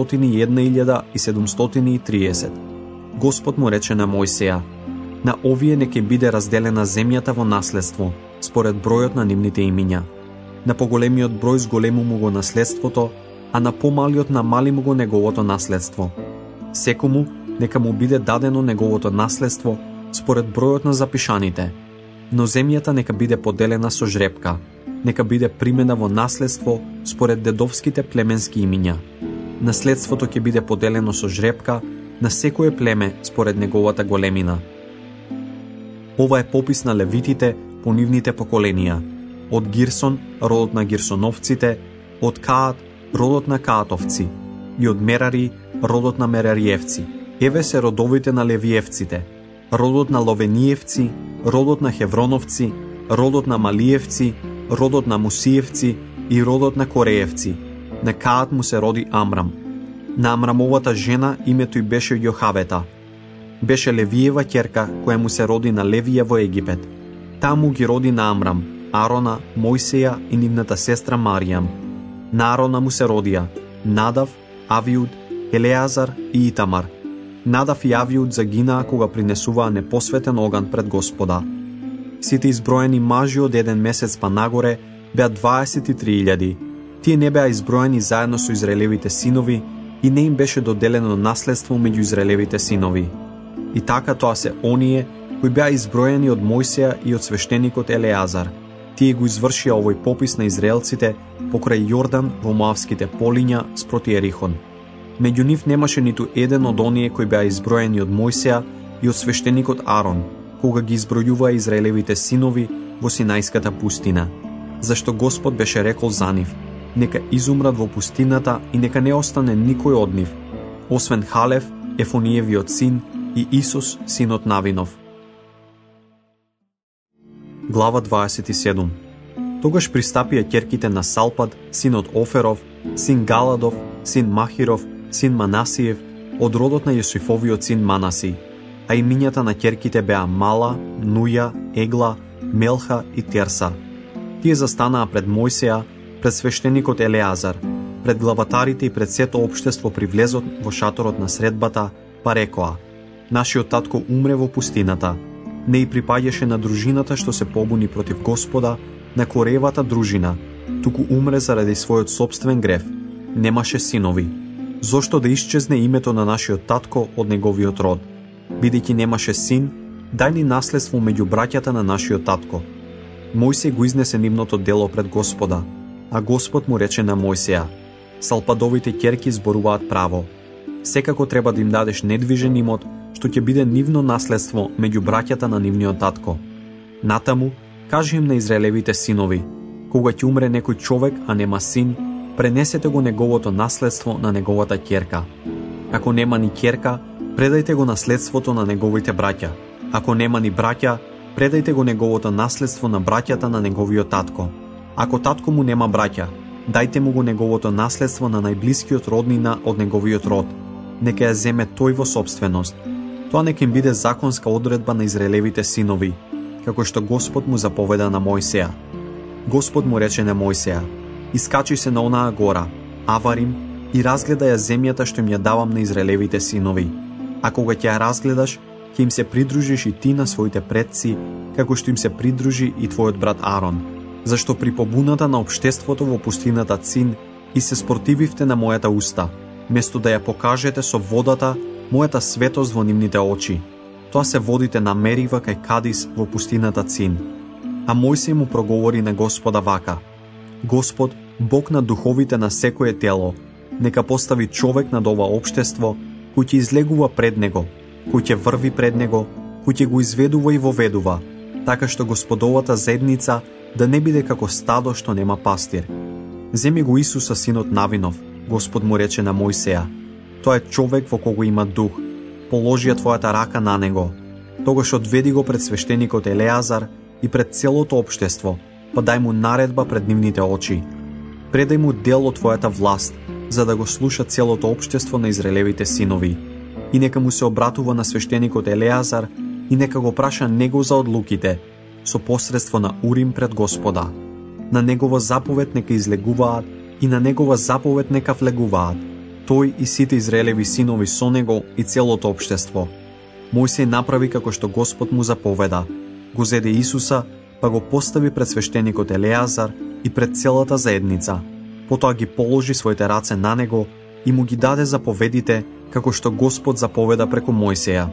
601.730. Господ му рече на Мојсеја: на овие не ќе биде разделена земјата во наследство, според бројот на нивните имиња. На поголемиот број зголему му го наследството, а на помалиот намали му го неговото наследство. Секому нека му биде дадено неговото наследство според бројот на запишаните, но земјата нека биде поделена со жребка, нека биде примена во наследство според дедовските племенски имиња. Наследството ќе биде поделено со жребка на секое племе според неговата големина. Ова е попис на левитите по нивните поколенија: од Гирсон родот на Гирсоновците, од Каат родот на Каатовци и од Мерари родот на Мерариевци. Еве се родовите на Левиевците: родот на Ловениевци, родот на Хевроновци, родот на Малиевци, родот на Мусиевци и родот на Кореевци. На Каат му се роди Амрам. На Амрамовата жена името ѝ беше Јохавета. Беше Левиева ќерка која му се роди на Левија во Египет. Таму ги роди на Амрам Арона, Мојсеја и нивната сестра Маријам. На Арона му се родија Надав, Авиуд, Елеазар и Итамар. Надав и Авиуд загинаа кога принесуваа непосветен оган пред Господа. Сите изброени мажи од еден месец па нагоре беа 23.000. Тие не беа изброени заедно со израелевите синови и не им беше доделено наследство меѓу израелевите синови. И така тоа се оние кои беа изброени од Мојсеја и од свештеникот Елеазар. Тие го извршија овој попис на израелците покрај Јордан во Моавските полиња спроти Ерихон. Меѓу нив немаше ниту еден од оние кои беа изброени од Мојсеја и од свештеникот Арон, кога ги избројуваа израелевите синови во Синајската пустина, зашто Господ беше рекол за нив: нека изумрат во пустината и нека не остане никој од нив, освен Халев, Ефониевиот син, и Исус, синот Навинов. Глава 27. Тогаш пристапија ќерките на Салпад, синот Оферов, син Галадов, син Махиров, син Манасиев, од родот на Јосифовиот син Манаси, а имињата на ќерките беа Мала, Нуја, Егла, Мелха и Терса. Тие застанаа пред Мојсеја, пред свештеникот Елеазар, пред главатарите и пред сето општество при влезот во шаторот на средбата, па рекоа: нашиот татко умре во пустината, не и припаѓаше на дружината што се побуни против Господа, на Коревата дружина, туку умре заради својот сопствен грев. Немаше синови. Зошто да исчезне името на нашиот татко од неговиот род? Бидејќи немаше син, дај ни наследство меѓу браќата на нашиот татко. Мојсей го изнесе нивното дело пред Господа, а Господ му рече на Мојсеја: Салпадовите ќерки зборуваат право. Секако треба да им дадеш недвижен имот, што ќе биде нивно наследство меѓу браќата на нивниот татко. Натаму, кажи им на израелевите синови: кога ќе умре некој човек, а нема син, пренесете го неговото наследство на неговата ќерка. Ако нема ни ќерка, предајте го наследството на неговите браќа. Ако нема ни браќа, предајте го неговото наследство на браќата на неговиот татко. Ако татко му нема браќа, дајте му го неговото наследство на најблискиот роднина од неговиот род. Нека ја земе тој во собственост. Тоа нека им биде законска одредба на израелевите синови, како што Господ му заповеда на Мојсеја. Господ му рече на Мојсеја: искачи се на онаа гора, Аварим, и разгледај ја земјата што им ја давам на израелевите синови. А кога ќе ја разгледаш, ќе им се придружиш и ти на своите предци, како што им се придружи и твојот брат Арон. Зашто при побуната на општеството во пустината Цин и се спротививте на мојата уста, место да ја покажете со водата мојата светост во нивните очи. Тоа се водите на Мерива кај Кадис во пустината Цин. А Мојсей му проговори на Господа вака: Господ, Бог на духовите на секое тело, нека постави човек над ова општество, кој ќе излегува пред него, кој ќе врви пред него, кој ќе го изведува и воведува, така што Господовата заедница да не биде како стадо што нема пастир. Земи го Исуса синот Навинов, Господ му рече на Мојсеја: тоа е човек во кого има дух, положи ја твојата рака на него. Тогаш одведи го пред свештеникот Елеазар и пред целото општество, па дај му наредба пред нивните очи. Предај му дел од твојата власт, за да го слуша целото општество на израелевите синови. И нека му се обратува на свештеникот Елеазар и нека го праша него за одлуките, со посредство на Урим пред Господа. На негова заповед нека излегуваат и на негова заповед нека влегуваат, тој и сите израелеви синови со него и целото општество. Мојсей направи како што Господ му заповеда. Го зеде Исуса, па го постави пред свештеникот Елеазар и пред целата заедница. Потоа ги положи своите раце на него и му ги даде заповедите, како што Господ заповеда преку Мојсеја.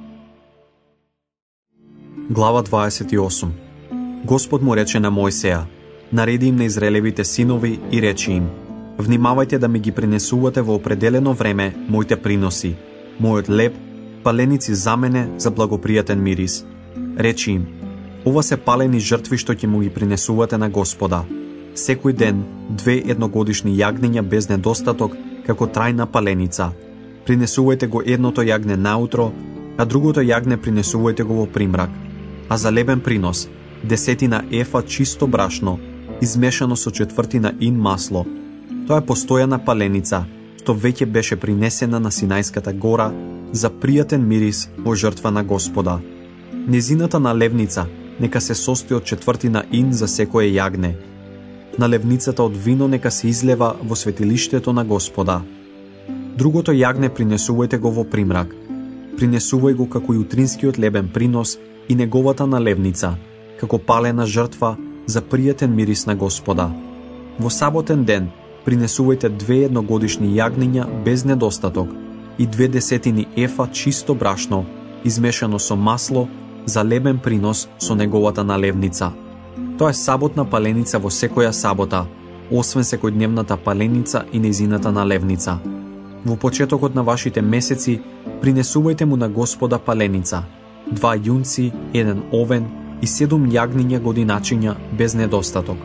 Глава 28. Господ му рече на Мојсеја: нареди им на израелевите синови и речи им: внимавајте да ми ги принесувате во определено време моите приноси, мојот леб, паленици за мене за благопријатен мирис. Речи им: ова се палени жртви што ќе му ги принесувате на Господа. Секој ден 2 едногодишни јагнења без недостаток како трајна паленица. Принесувајте го едното јагне наутро, а другото јагне принесувајте го во примрак. А за лебен принос 10 ефа чисто брашно, измешано со 1/4 ин масло. Тоа е постојана паленица, што веќе беше принесена на Синајската гора за пријатен мирис во жртва на Господа. Незината налевница нека се состои од 1/4 ин за секое јагне. Налевницата од вино нека се излева во светилиштето на Господа. Другото јагне принесувајте го во примрак. Принесувај го како и утринскиот лебен принос и неговата налевница, како палена жртва за пријатен мирис на Господа. Во саботен ден принесувајте 2 едногодишни јагнења без недостаток и 2/10 ефа чисто брашно, измешано со масло за лебен принос со неговата налевница. Тоа е саботна паленица во секоја сабота, освен секојдневната паленица и нејзината налевница. Во почетокот на вашите месеци принесувајте му на Господа паленица, 2 јунци, 1 овен и 7 јагниња годиначиња без недостаток.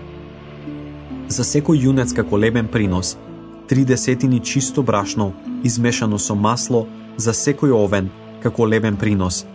За секој јунец како лебен принос, 30 чисто брашно измешано со масло, за секој овен како лебен принос,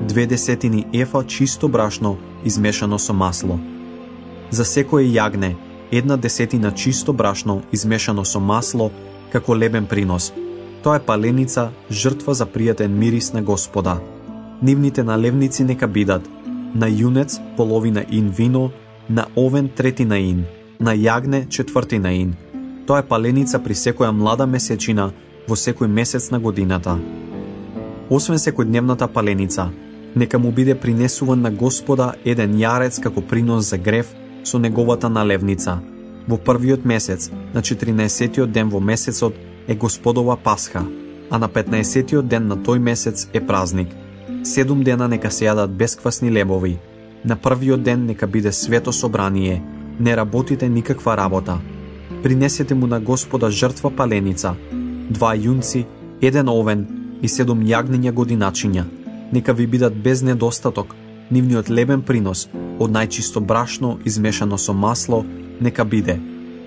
20 ефа чисто брашно измешано со масло. За секој јагне, 1/10 чисто брашно измешано со масло како лебен принос. Тоа е паленица, жртва за пријатен мирис на Господа. Нивните наливници нека бидат: на јунец половина ин вино, на овен третина ин, на јагне четвртина ин. Тоа е паленица при секоја млада месечина во секој месец на годината. Освен секојдневната паленица, нека му биде принесуван на Господа еден јарец како принос за грев со неговата налевница. Во првиот месец, на 14-тиот ден во месецот, е Господова Пасха, а на 15-тиот ден на тој месец е празник. 7 дена нека се јадат бесквасни лебови. На првиот ден нека биде свето собрание, не работите никаква работа. Принесете му на Господа жртва паленица, 2 јунци, 1 овен и 7 јагниња годиначиња. Нека ви бидат без недостаток. Нивниот лебен принос од најчисто брашно измешано со масло нека биде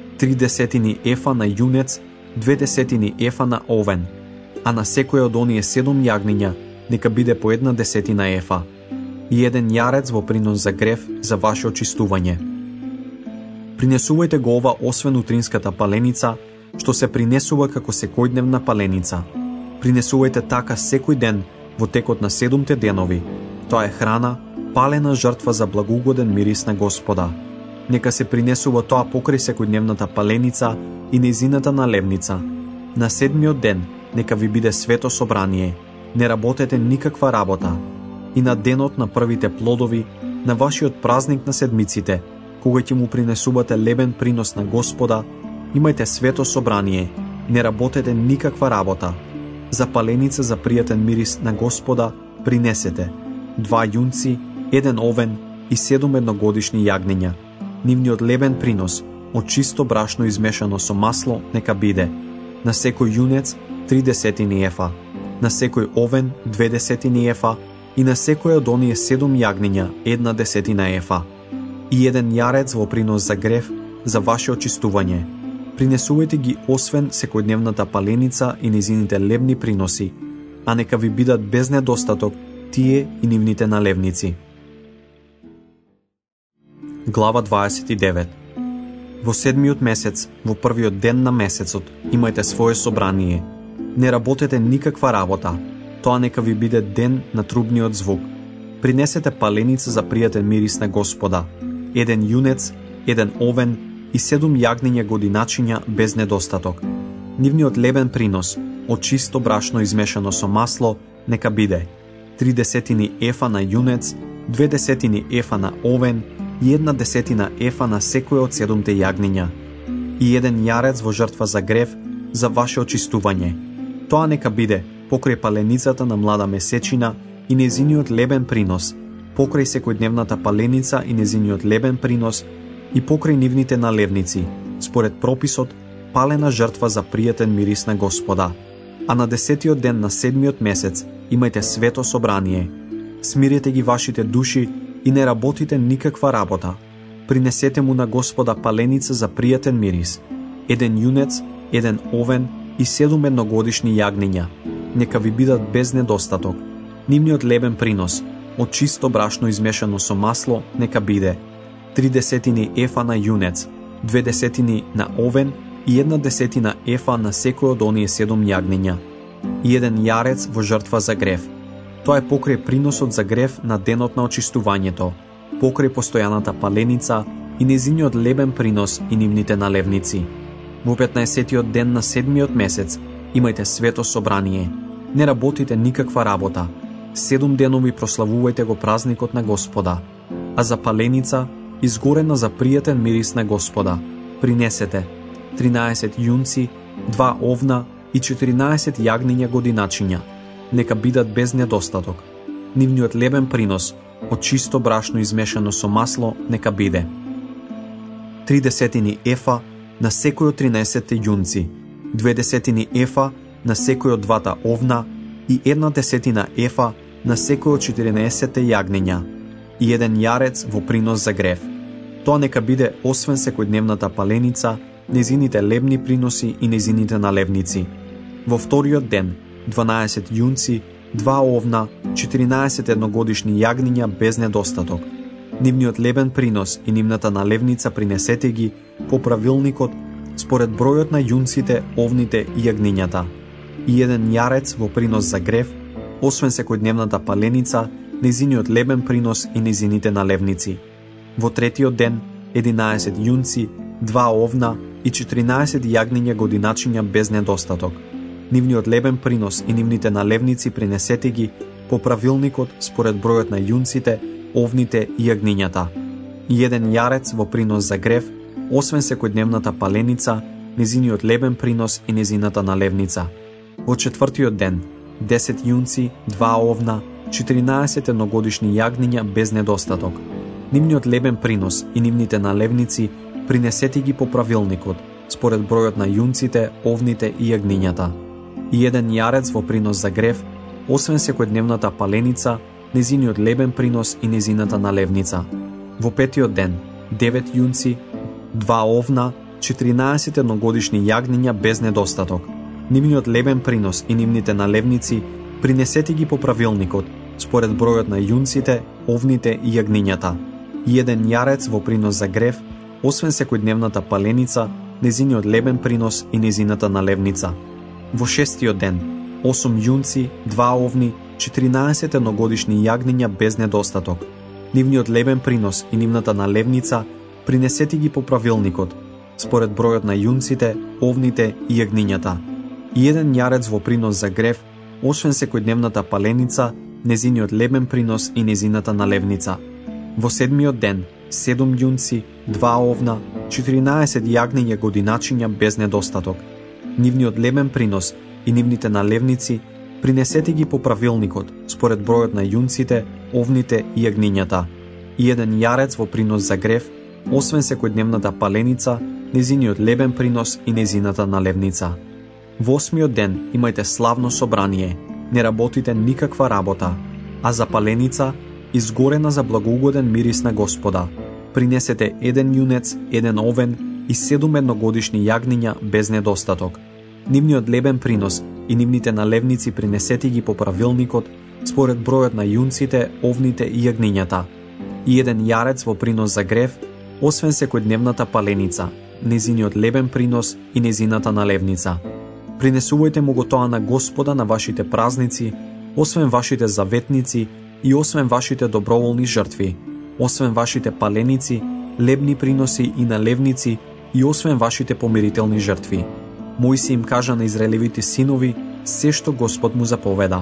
30 ефа на јунец, 20 ефа на овен, а на секој од оние 7 јагниња нека биде по 1/10 ефа и 1 јарец во принос за грев за ваше очистување. Принесувајте го ова освен утринската паленица, што се принесува како секојдневна паленица. Принесувајте така секој ден во текот на 7 денови. Тоа е храна, палена жртва за благоугоден мирис на Господа. Нека се принесува тоа покрај секојдневната паленица и нејзината налевница. На 7-миот ден нека ви биде свето собрание. Не работете никаква работа. И на денот на првите плодови, на вашиот празник на седмиците, кога ќе му принесувате лебен принос на Господа, имајте свето собрание. Не работете никаква работа. За паленица за пријатен мирис на Господа принесете 2 јунци, 1 овен и 7 едногодишни јагниња. Нивниот лебен принос од чисто брашно измешано со масло нека биде: на секој јунец 30 ефа, на секој овен 20 ефа и на секој од оние 7 јагниња 1/10 ефа и 1 јарец во принос за грев за ваше очистување. Принесувајте ги освен секојдневната паленица и низините лебни приноси, а нека ви бидат без недостаток тие и нивните налевници. Глава 29. Во 7-миот месец, во првиот ден на месецот, имајте свое собрание. Не работете никаква работа. Тоа нека ви биде ден на трубниот звук. Принесете паленица за пријатен мирис на Господа, 1 јунец, 1 овен и 7 јагниња годиначиња без недостаток. Нивниот лебен принос од чисто брашно измешано со масло нека биде 30 ефа на јунец, 20 ефа на овен и 1/10 ефа на секој од 7 јагниња и 1 јарец во жртва за грев за ваше очистување. Тоа нека биде покрај паленицата на млада месечина и незиниот лебен принос, покрај секојдневната паленица и незиниот лебен принос и покрај нивните налевници, според прописот, палена жртва за пријатен мирис на Господа. А на 10-тиот ден на 7-миот месец имајте свето собрание. Смирете ги вашите души и не работите никаква работа. Принесете му на Господа паленица за пријатен мирис, 1 јунец, 1 овен и 7 едногодишни јагниња. Нека ви бидат без недостаток. Нивниот лебен принос од чисто брашно измешано со масло нека биде 30 ефа на јунец, 20 на овен и 1/10 ефа на секој од оние 7 јагниња и 1 јарец во жртва за грев. Тоа е покрај приносот за грев на денот на очистувањето, покрај постојаната паленица и незиниот лебен принос и нивните налевници. Во 15-тиот ден на 7-миот месец имајте свето собрание. Не работите никаква работа. 7 денови прославувајте го празникот на Господа. А за паленица, изгорена за пријатен мирис на Господа, принесете 13 јунци, 2 овна и 14 јагниња годиначиња. Нека бидат без недостаток. Нивниот лебен принос од чисто брашно измешано со масло нека биде 30 ефа на секој од 13 јунци, 20 ефа на секој од двата овна и 1/10 ефа на секој од 14 јагниња и 1 јарец во принос за грев. Тоа нека биде освен секојдневната паленица, незините лебни приноси и незините наливници. Во вториот ден 12 јунци, 2 овна, 14 едногодишни јагниња без недостаток. Нивниот лебен принос и нивната наливница принесете ги по правилникот според бројот на јунците, овните и јагнињата. И 1 јарец во принос за грев, освен секојдневната паленица, незиниот лебен принос и незините наливници. Во третиот ден 11 јунци, 2 овна и 14 јагниња годиначиња без недостаток. Нивниот лебен принос и нивните наливници принесете ги по правилникот според бројот на јунците, овните и јагнињата. И 1 јарец во принос за грев, освен секојдневната паленица, незиниот лебен принос и незината наливница. Во четвртиот ден 10 јунци, 2 овна, 14 едногодишни јагниња без недостаток. Нивниот лебен принос и нивните наливници принесете ги по правилникот според бројот на јунците, овните и јагнињата. И 1 јарец во принос за грев, освен секојдневната паленица, незиниот лебен принос и незината наливница. Во петиот ден 9 јунци, 2 овна, 14 едногодишни јагниња без недостаток. Нивниот лебен принос и нивните наливници принесете ги по правилникот според бројот на јунците, овните и јагнињата. И 1 јарец во принос за грев, освен секојдневната паленица, незиниот лебен принос и незината наливница. Во шестиот ден 8 јунци, 2 овни, 14 едногодишни јагниња без недостаток. Нивниот лебен принос и нивната наливница принесете ги по правилникот според бројот на јунците, овните и јагнињата. И 1 јарец во принос за грев, освен секојдневната паленица, незиниот лебен принос и незината наливница. Во седмиот ден 7 јунци, 2 овна, 14 јагниња годиначиња без недостаток. Нивниот лебен принос и нивните наливници принесете ги по правилникот според бројот на јунците, овните и јагнињата. И 1 јарец во принос за грев, освен секојдневната паленица, незиниот лебен принос и незината наливница. Во осмиот ден имајте славно собрание, не работите никаква работа, а за паленица изгорена за благоугоден мирис на Господа. Принесете 1 јунец, 1 овен и 7 едногодишни јагниња без недостаток. Нивниот лебен принос и нивните наливници принесете ги по правилникот според бројот на јунците, овните и јагнињата. И 1 јарец во принос за грев, освен секојдневната паленица, незиниот лебен принос и незината наливница. Принесувајте му го тоа на Господа на вашите празници, освен вашите заветници и освен вашите доброволни жртви, освен вашите паленици, лебни приноси и наливници и освен вашите помирителни жртви. Мојси им кажа на израелевите синови се што Господ му заповеда.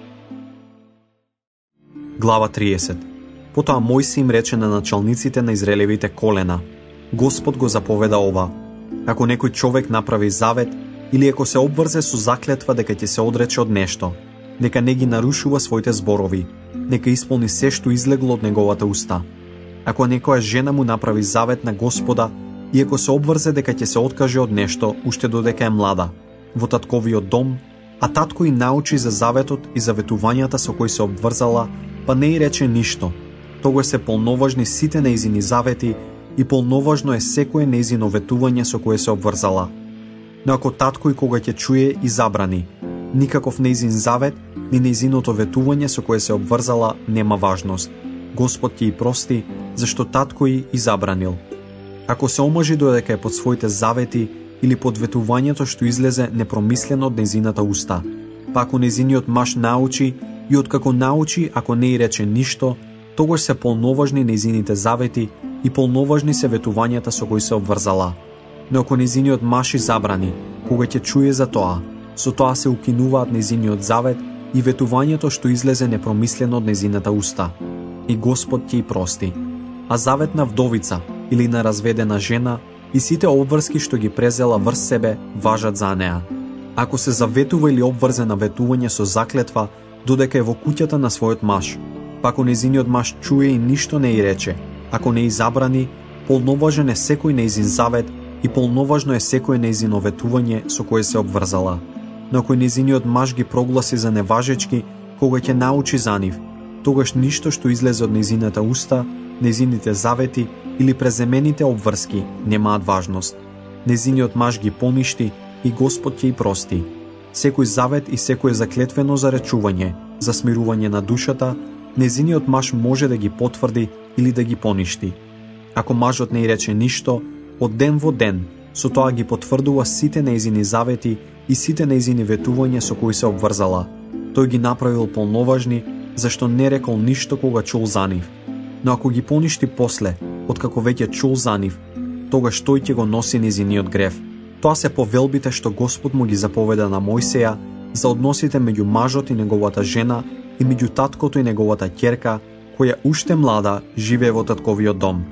Глава 30. Потоа Мојси им рече на началниците на израелевите колена: Господ го заповеда ова: ако некој човек направи завет или ако се обврзе со заклетва дека ќе се одрече од нешто, нека не ги нарушува своите зборови, нека исполни се што излегло од неговата уста. Ако некоја жена му направи завет на Господа и ако се обврзе дека ќе се откаже од нешто уште додека е млада, во татковиот дом, а татко и научи за заветот и заветувањата со кои се обврзала, па не и рече ништо, тогаш се полноважни сите нејзини завети и полноважно е секое нејзино ветување со кое се обврзала. Но ако татко и кога ќе чуе и забрани, никаков нејзин завет, ни нејзиното ветување со кое се обврзала нема важност. Господ ќе и прости, зашто татко и забранил. Ако се омажи додека е под своите завети или под ветувањето што излезе непромислено од нејзината уста, па ако нејзиниот маж научи и откако научи, ако не и рече ништо, тогаш се полноважни нејзините завети и полноважни се ветувањата со кои се обврзала. Но ако нејзиниот маж и забрани, кога ќе чуе за тоа, со тоа се укинуваат нејзиниот завет и ветувањето што излезе непромислено од нејзината уста. И Господ ќе и прости. А завет на вдовица или на разведена жена и сите обврски што ги презела врз себе важат за неа. Ако се заветува или обврзе на ветување со заклетва додека е во куќата на својот маж, па ако нејзиниот маж чуе и ништо не и рече, ако не и забрани, полноважен е секој нејзин завет и полноважно е секое нејзино ветување со кое се обврзала. но ако незиниот маж ги прогласи за неважечки, кога ќе научи за нив, тогаш ништо што излезе од незината уста, незините завети или преземените обврски немаат важност. Незиниот маж ги поништи и Господ ќе и прости. Секој завет и секое заклетвено заречување, за смирување на душата, незиниот маж може да ги потврди или да ги поништи. Ако мажот не и рече ништо, од ден во ден, со тоа ги потврдува сите нејзини завети и сите нејзини ветувања со кои се обврзала. Тој ги направил полноважни, зашто не рекол ништо кога чул за нив. Но ако ги поништи после, откако веќе чул за нив, тогаш тој ќе го носи незиниот грев. Тоа се повелбите што Господ му ги заповеда на Мојсеја за односите меѓу мажот и неговата жена и меѓу таткото и неговата ќерка, која уште млада живее во татковиот дом.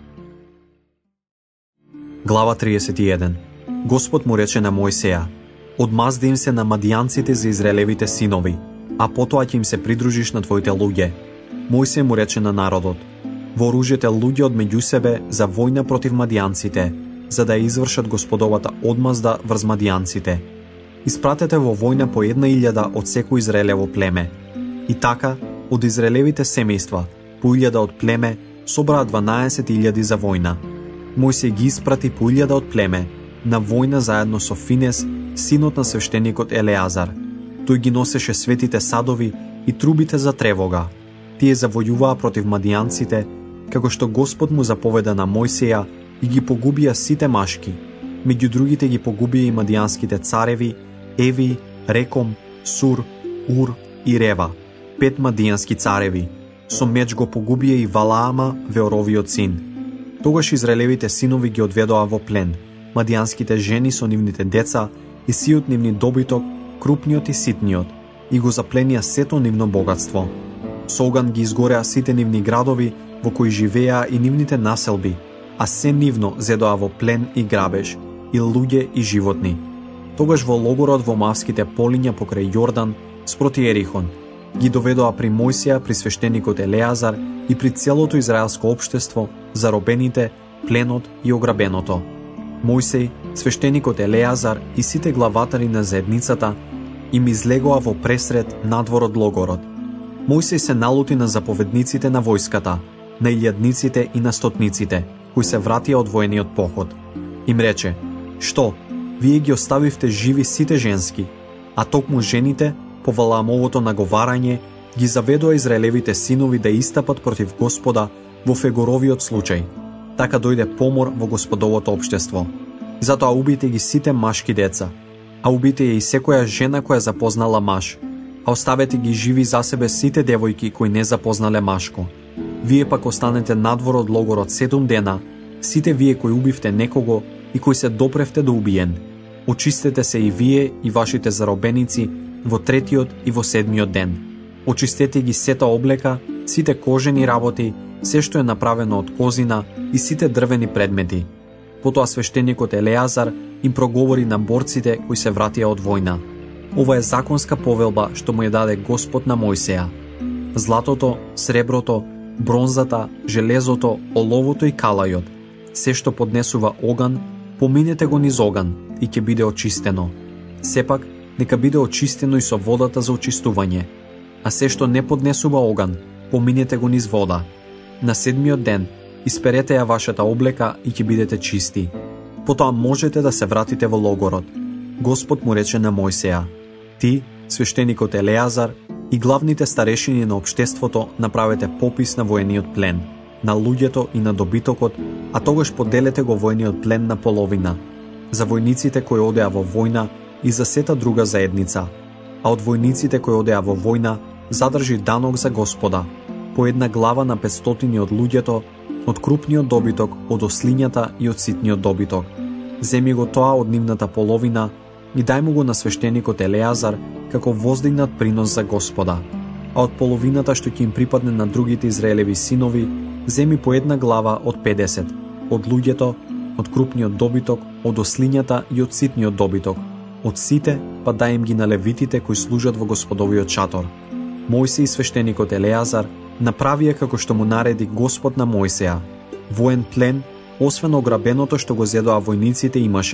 Глава 31. Господ му рече на Мојсеја: одмазди им се на мадијанците за израелевите синови, а потоа ќе им се придружиш на твоите луѓе. Мојсеј му рече на народот: вооружете луѓе од меѓу себе за војна против мадијанците, за да ја извршат Господовата одмазда врз мадијанците. Испратете во војна по 1000 од секој Израелево племе. И така, од израелевите семејства, по 1000 од племе, собраа 12.000 за војна. Мојсеј ги испрати по 1000 од племе на војна заедно со Финес, синот на свештеникот Елеазар. Тој ги носеше светите садови и трубите за тревога. Тие завојуваа против мадијанците, како што Господ му заповеда на Мојсеја, и ги погубија сите машки. Меѓу другите ги погубија и мадијанските цареви Еви, Реком, Сур, Ур и Рева, 5 мадијански цареви. Со меч го погубија и Валаама, Веоровиот син. Тогаш израелевите синови ги одведоа во плен мадијанските жени со нивните деца и сиот нивни добиток, крупниот и ситниот, и го запленија сето нивно богатство. Со оган ги изгореа сите нивни градови во кои живееа и нивните населби, а се нивно зедоа во плен и грабеж, и луѓе и животни. Тогаш во логорот во Мавските полиња покрај Јордан, спроти Ерихон, ги доведоа при Мојсеја, при свештеникот Елеазар и при целото израелско општество, заробените, пленот и ограбеното. Мојсеј, свештеникот Елеазар и сите главатари на заедницата им излегоа во пресред надвор од логорот. Мојсеј се налути на заповедниците на војската, на илјадниците и на стотниците, кои се вратија од воениот поход. Им рече: што, вие ги оставивте живи сите женски, а токму жените, по Валаамовото наговарање, ги заведоа израелевите синови да истапат против Господа во Фегоровиот случај. Така дојде помор во Господовото општество. Затоа убите ги сите машки деца, а убите ја и секоја жена која запознала маж, а оставете ги живи за себе сите девојки кои не запознале машко. Вие пак останете надвор од логорот 7 дена, сите вие кои убивте некого и кои се допревте до убиен. Очистете се и вие и вашите заробеници во 3-тиот и во 7-миот ден. Очистете ги сета облека, сите кожени работи, се што е направено од козина и сите дрвени предмети. Потоа свештеникот Елеазар им проговори на борците кои се вратија од војна. Ова е законска повелба што му ја даде Господ на Мојсеја. Златото, среброто, бронзата, железото, оловото и калајот, се што поднесува оган, поминете го низ оган и ќе биде очистено. Сепак, нека биде очистено и со водата за очистување. А се што не поднесува оган, поминете го низ вода. На 7-миот ден, исперете ја вашата облека и ќе бидете чисти. Потоа можете да се вратите во логорот. Господ му рече на Мојсеја: ти, свештеникот Елеазар и главните старешини на општеството направете попис на воениот плен, на луѓето и на добитокот, а тогаш поделете го воениот плен на половина, за војниците кои одеа во војна и за сета друга заедница, а од војниците кои одеа во војна задржи данок за Господа, по 1 глава на 500 од луѓето, од крупниот добиток, од ослињата и од ситниот добиток. Земи го тоа од нивната половина и дај му го на свештеникот Елеазар како воздигнат принос за Господа. А од половината што ќе им припадне на другите израелеви синови, земи по 1 глава од 50, од луѓето, од крупниот добиток, од ослињата и од ситниот добиток. Од сите, па дај им ги на левитите кои служат во Господовиот шатор. Мојсеј и свештеникот Елеазар направија како што му нареди Господ на Мојсеја. Воен плен, освен ограбеното што го зедоа војниците, имаше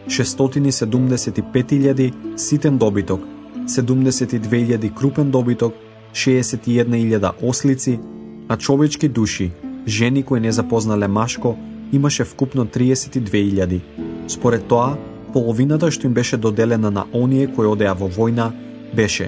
675.000 ситен добиток, 72.000 крупен добиток, 61.000 ослици, а човечки души, жени кои не запознале машко, имаше вкупно 32.000. Според тоа, половината што им беше доделена на оние кои одеа во војна беше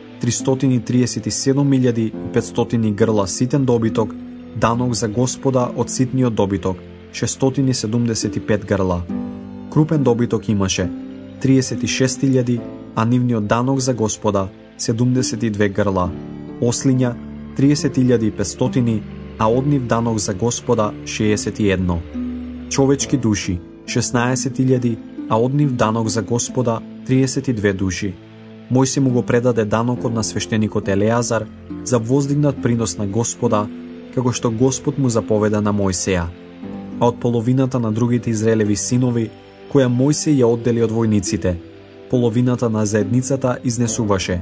337.500 грла ситен добиток, данок за Господа од ситниот добиток 675 грла. Крупен добиток имаше 36.000, а нивниот данок за Господа 72 грла. Ослиња 30.500, а од нив данок за Господа 61. Човечки души 16.000, а од нив данок за Господа 32 души. Мојсе му го предаде данокот на свештеникот Елеазар за воздигнат принос на Господа, како што Господ му заповеда на Мојсеја. А од половината на другите Израелеви синови, која Мојсеј ја оддели од војниците, половината на заедницата изнесуваше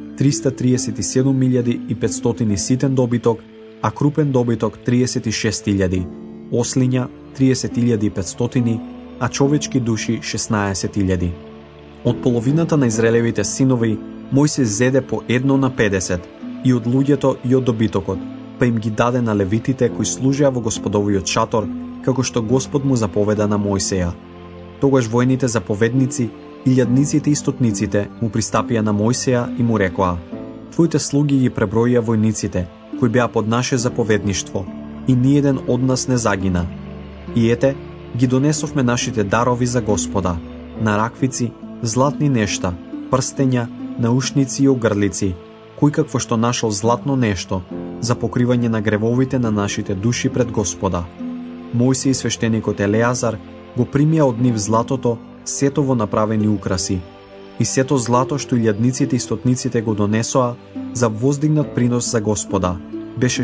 337.500 ситен добиток, а крупен добиток 36.000, ослиња 30.500, а човечки души 16.000. Од половината на Израелевите синови, Мојсей зеде по 1:50, и од луѓето и од добитокот, па им ги даде на левитите кои служеа во Господовиот шатор, како што Господ му заповеда на Мојсеја. Тогаш војните заповедници, илјадниците и стотниците му пристапија на Мојсеја и му рекоа: Твоите слуги ги преброија војниците, кои беа под наше заповедништво, и ниеден од нас не загина. И ете, ги донесовме нашите дарови за Господа, на раквици, златни нешта, прстења, наушници и огрлици, кој какво што нашол златно нешто, за покривање на гревовите на нашите души пред Господа. Мојсей и свештеникот Елеазар го примија од нив златото, сето во направени украси, и сето злато што илјадниците и стотниците го донесоа за воздигнат принос за Господа, беше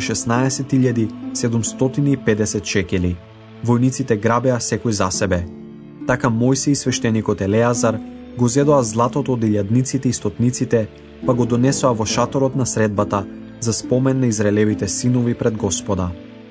16.750 шекели. Војниците грабеа секој за себе. Така Мојсей и свештеникот Елеазар го зедоа златото од илјадниците и стотниците, па го донесоа во шаторот на средбата за спомен на Израелевите синови пред Господа.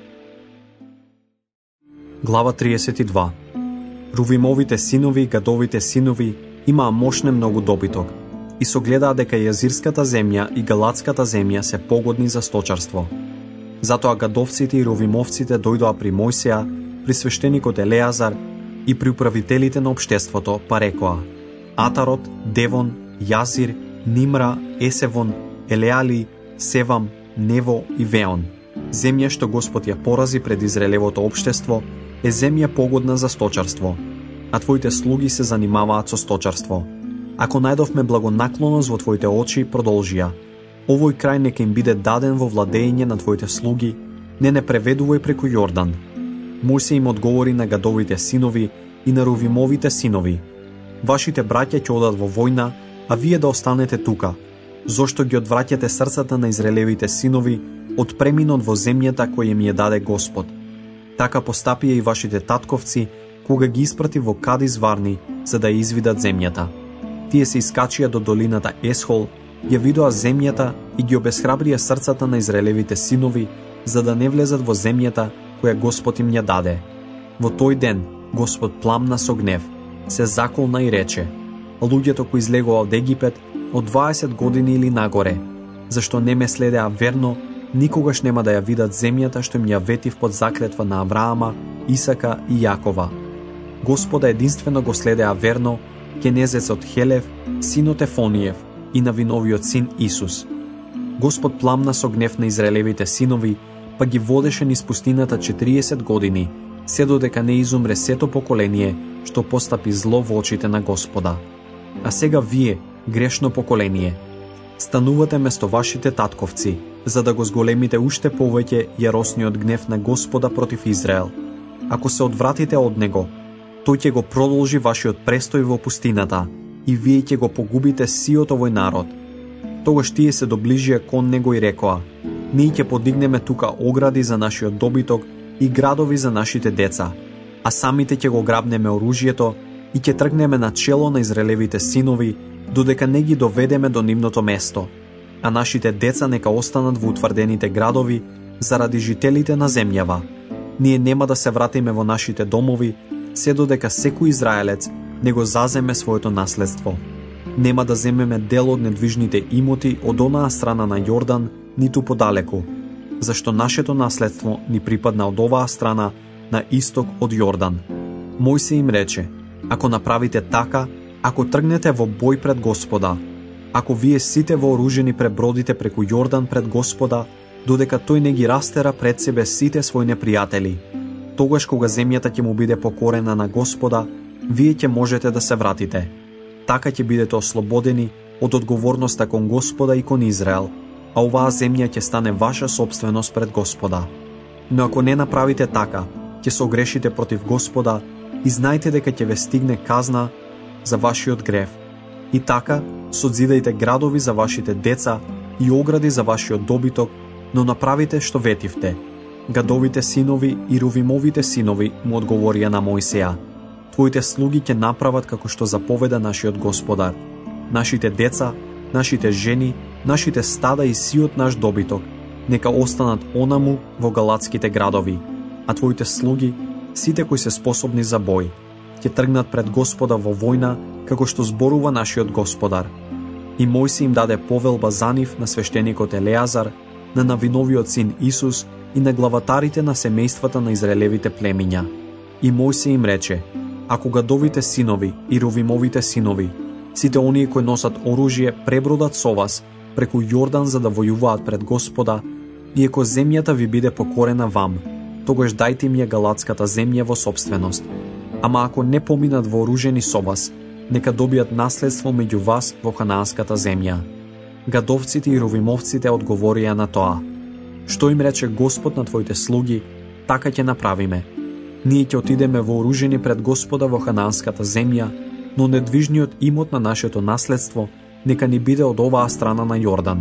Глава 32. Рувимовите синови и Гадовите синови имаа мошне многу добиток и согледаа дека Јазирската земја и Галатската земја се погодни за сточарство. Затоа Гадовците и Рувимовците дојдоа при Мојсеја, при свештеникот Елеазар и при управителите на општеството, па рекоа: Атарот, Девон, Јазир, Нимра, Есевон, Елеали, Севам, Нево и Веон. Земја што Господ ја порази пред Израелевото општество е земја погодна за сточарство, а твоите слуги се занимаваат со сточарство. Ако најдовме благонаклоност во твоите очи, продолжија: овој крај нека им биде даден во владење на твоите слуги, не преведувај преку Јордан. Мојсей им одговори на Гадовите синови и на Рувимовите синови: Вашите браќа ќе одат во војна, а вие да останете тука. Зошто ги одвраќате срцата на Израелевите синови од преминот во земјата која им ја даде Господ? Така постапија и вашите татковци, кога ги испрати во Кадис Варни, за да ја извидат земјата. Тие се искачија до долината Есхол, ја видоа земјата и ги обесхрабрија срцата на Израелевите синови, за да не влезат во земјата која Господ им ја даде. Во тој ден Господ пламна со гнев, се заколна и рече: луѓето кои излегоа од Египет од 20 години или нагоре, зашто не ме следеа верно, никогаш нема да ја видат земјата што им ја ветив под заклетва на Авраама, Исака и Јакова. Господа единствено го следеа верно кенезецот Хелев, синот Ефониев и навиновиот син Исус. Господ пламна со гнев на Израелевите синови, па ги водеше низ пустината 40 години, се додека не изумре сето поколение што постапи зло во очите на Господа. А сега вие, грешно поколение, станувате место вашите татковци, за да го зголемите уште повеќе јаросниот гнев на Господа против Израел. Ако се одвратите од него, тој ќе го продолжи вашиот престој во пустината и вие ќе го погубите сиот овој народ. Тогаш тие се доближија кон него и рекоа: ние ќе подигнеме тука огради за нашиот добиток и градови за нашите деца, а самите ќе го грабнеме оружјето и ќе тргнеме на чело на Израелевите синови, додека не ги доведеме до нивното место, а нашите деца нека останат во утврдените градови заради жителите на земјава. Ние нема да се вратиме во нашите домови, се додека секој израелец него заземе своето наследство. Нема да земеме дел од недвижните имоти од онаа страна на Јордан, ниту подалеку, зашто нашето наследство ни припадна од оваа страна на исток од Јордан. Мојсе им рече: ако направите така, ако тргнете во бој пред Господа, ако вие сите вооружени пребродите преку Јордан пред Господа, додека тој не ги растера пред себе сите своји непријатели, тогаш кога земјата ќе му биде покорена на Господа, вие ќе можете да се вратите. Така ќе бидете ослободени од одговорноста кон Господа и кон Израел, а оваа земја ќе стане ваша сопственост пред Господа. Но ако не направите така, ќе се огрешите против Господа и знајте дека ќе ве стигне казна за вашиот грев. И така, созидајте градови за вашите деца и огради за вашиот добиток, но направите што ветивте. Гадовите синови и Рувимовите синови му одговорија на Мојсеја: Твоите слуги ќе направат како што заповеда нашиот Господар. Нашите деца, нашите жени, нашите стада и сиот наш добиток нека останат онаму во галатските градови, а Твоите слуги, сите кои се способни за бој, ќе тргнат пред Господа во војна, како што зборува нашиот Господар. И Мојсе им даде повелба за нив на свештеникот Елеазар, на Навиновиот син Исус и на главатарите на семејствата на Израелевите племиња. И Мојсе им рече: ако гадовите синови и Рувимовите синови, сите оние кои носат оружје, пребродат со вас преку Јордан за да војуваат пред Господа, и ако земјата ви биде покорена вам, тогаш дајте им ја галатската земја во сопственост. Ама ако не поминат вооружени со вас, нека добијат наследство меѓу вас во ханаанската земја. Гадовците и Рувимовците одговорија на тоа: што им рече Господ на твоите слуги, така ќе направиме. Ние ќе отидеме вооружени пред Господа во ханаанската земја, но недвижниот имот на нашето наследство нека ни биде од оваа страна на Јордан.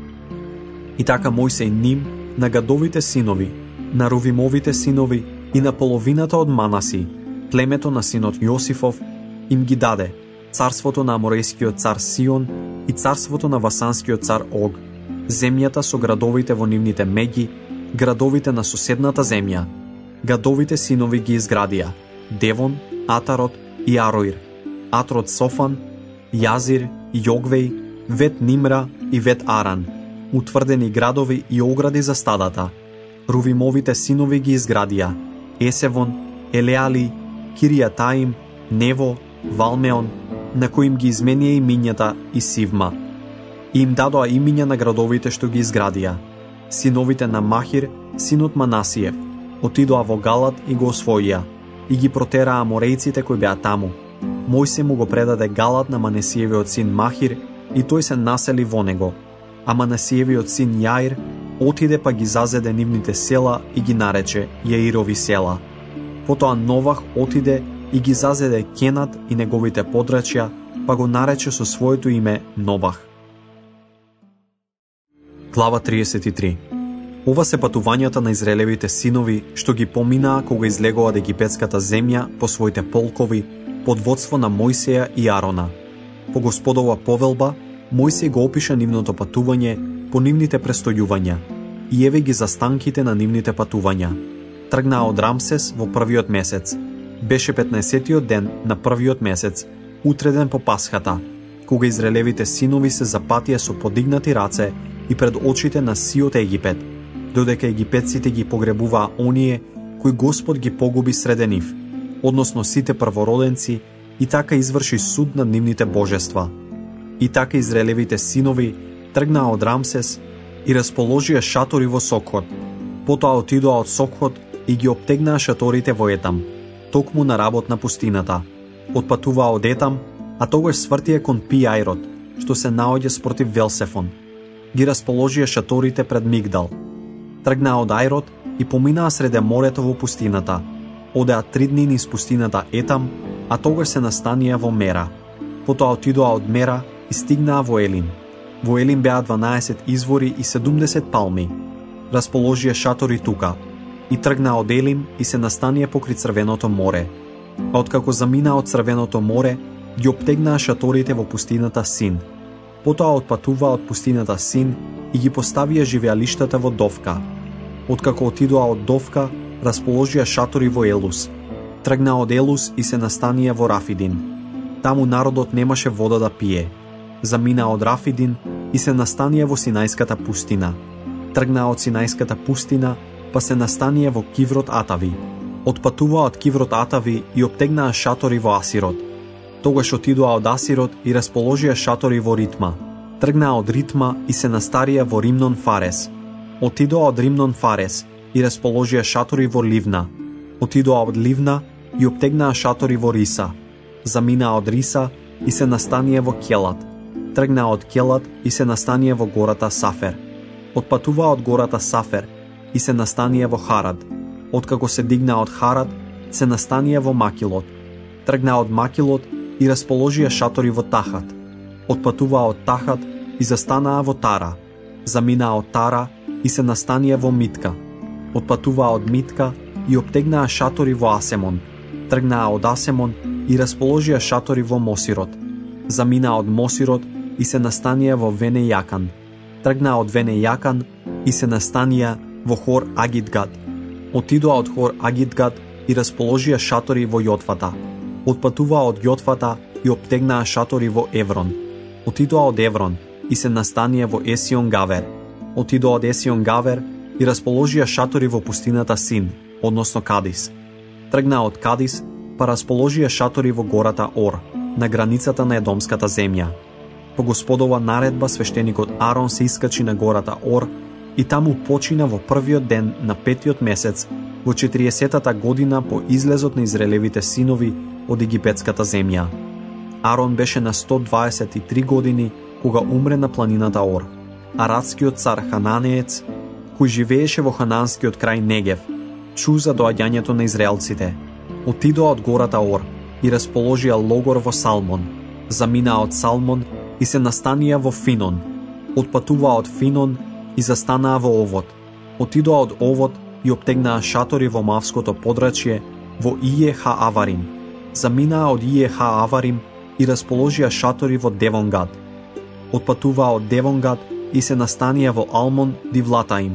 И така Мојсей ним, на гадовите синови, на Рувимовите синови и на половината од Манаси, племето на синот Јосифов, им ги даде царството на аморејскиот цар Сион и царството на васанскиот цар Ог, земјата со градовите во нивните меѓи, градовите на соседната земја. Гадовите синови ги изградија Девон, Атарот и Ароир, Атрот Софан, Јазир, Јогвеј, Вет Нимра и Вет Аран, утврдени градови и огради за стадата. Рувимовите синови ги изградија Есевон, Елеали, Киријатаим, Нево, Валмеон, на кои им ги изменија имињата и Сивма. И им дадоа имиња на градовите што ги изградија. Синовите на Махир, синот Манасиев, отидоа во Галат и го освоија, и ги протераа аморејците кои беа таму. Мојсе му го предаде Галат на Манасиевиот син Махир и тој се насели во него. А Манасиевиот син Јаир отиде па ги зазеде нивните села и ги нарече Јаирови села. Потоа Новах отиде и ги зазеде Кенат и неговите подрачја, па го нарече со своето име Новах. Глава 33. Ова се патувањата на Израелевите синови што ги поминаа кога излегоа од египетската земја по своите полкови под водство на Мојсеја и Арона. По Господова повелба, Мојсеј го опиша нивното патување по нивните престојувања и еве ги застанките на нивните патувања. Тргнаа од Рамсес во првиот месец. Беше 15-тиот ден на првиот месец, утреден по Пасхата, кога Израелевите синови се запатија со подигнати раце и пред очите на сиот Египет, додека египетците ги погребуваа оние кои Господ ги погуби среде нив, односно сите првороденци, и така изврши суд над нивните божества. И така Израелевите синови тргнаа од Рамсес и расположија шатори во Сокот. Потоа отидоа од Сокот и ги обтегнаа шаторите во Етам, токму на работ на пустината. Отпатуваа од Етам, а тогаш свртија кон Пијајрот, што се наоѓа спротив Велсефон. Ги расположија шаторите пред Мигдал. Тргнаа од Ајрот и поминаа среде морето во пустината. Одеа 3 дни низ пустината Етам, а тогаш се настанија во Мера. Потоа отидоа од Мера и стигнаа во Елим. Во Елим беа 12 извори и 70 палми. Расположија шатори тука. И тргнаа од Елим и се настанија покри Црвеното море. А откако заминаа од Црвеното море, ги обтегнаа шаторите во пустината Син. Потоа отпатуваа од пустината Син и ги поставија живеалиштата во Довка. Откако отидоа од Довка, расположија шатори во Елус. Тргнаа од Елус и се настанија во Рафидин. Таму народот немаше вода да пие. Замина од Рафидин и се настанија во Синајската пустина. Тргнаа од Синајската пустина, па се настанија во Киврот Атави. Отпатуваа од Киврот Атави и обтегнаа шатори во Асирот. Тогаш отидоа од Асирот и расположија шатори во Ритма. Тргнаа од Ритма и се настарија во Римнон Фарес. Отидоа од Римнон Фарес и расположија шатори во Ливна. Отидоа од Ливна и обтегнаа шатори во Риса. Заминаа од Риса и се настанија во Келат. Тргнаа од Келат и се настанија во гората Сафер. Отпатуваа од гората Сафер и се настанија во Харад. Откако се дигнаа од Харад, се настанија во Макилот. Тргнаа од Макилот и расположија шатори во Тахат. Отпатуваа од Тахат и застанаа во Тара. Заминаа од Тара и се настанија во Митка. Отпатуваа од Митка и обтегнаа шатори во Асемон. Тргнаа од Асемон и расположија шатори во Мосирот. Заминаа од Мосирот и се настанија во Вене Јакан. Тргнаа од Вене Јакан и се настанија во Хор Агидгад. Отидоа од Хор Агидгад и расположија шатори во Јотфата. Отпатуваа од Јотфата и обтегнаа шатори во Еврон. Отидоа од Еврон и се настанија во Есион Гавер. Отидоа од Есион Гавер и расположија шатори во пустината Син, односно Кадис. Тргнаа од Кадис, па расположија шатори во гората Ор, на границата на Едомската земја. По Господова наредба свештеникот Арон се искачи на гората Ор и таму почина во првиот ден на 5-тиот месец, во 40-та година по излезот на Израелевите синови од египетската земја. Арон беше на 123 години кога умре на планината Ор. Арадскиот цар Хананеец, кој живееше во хананскиот крај Негев, чу за доаѓањето на израелците. Отидоа од гората Ор и расположија логор во Салмон. Заминаа од Салмон и се настанија во Финон. Отпатуваа од Финон и застанаа во Овод. Отидоа од Овод и обтегнаа шатори во Мавското подрачје во Ие Ха Аварим. Заминаа од Ие Ха Аварим и расположија шатори во Девонгад. Отпатуваа од Девонгад и се настанија во Алмон Дивлатаим.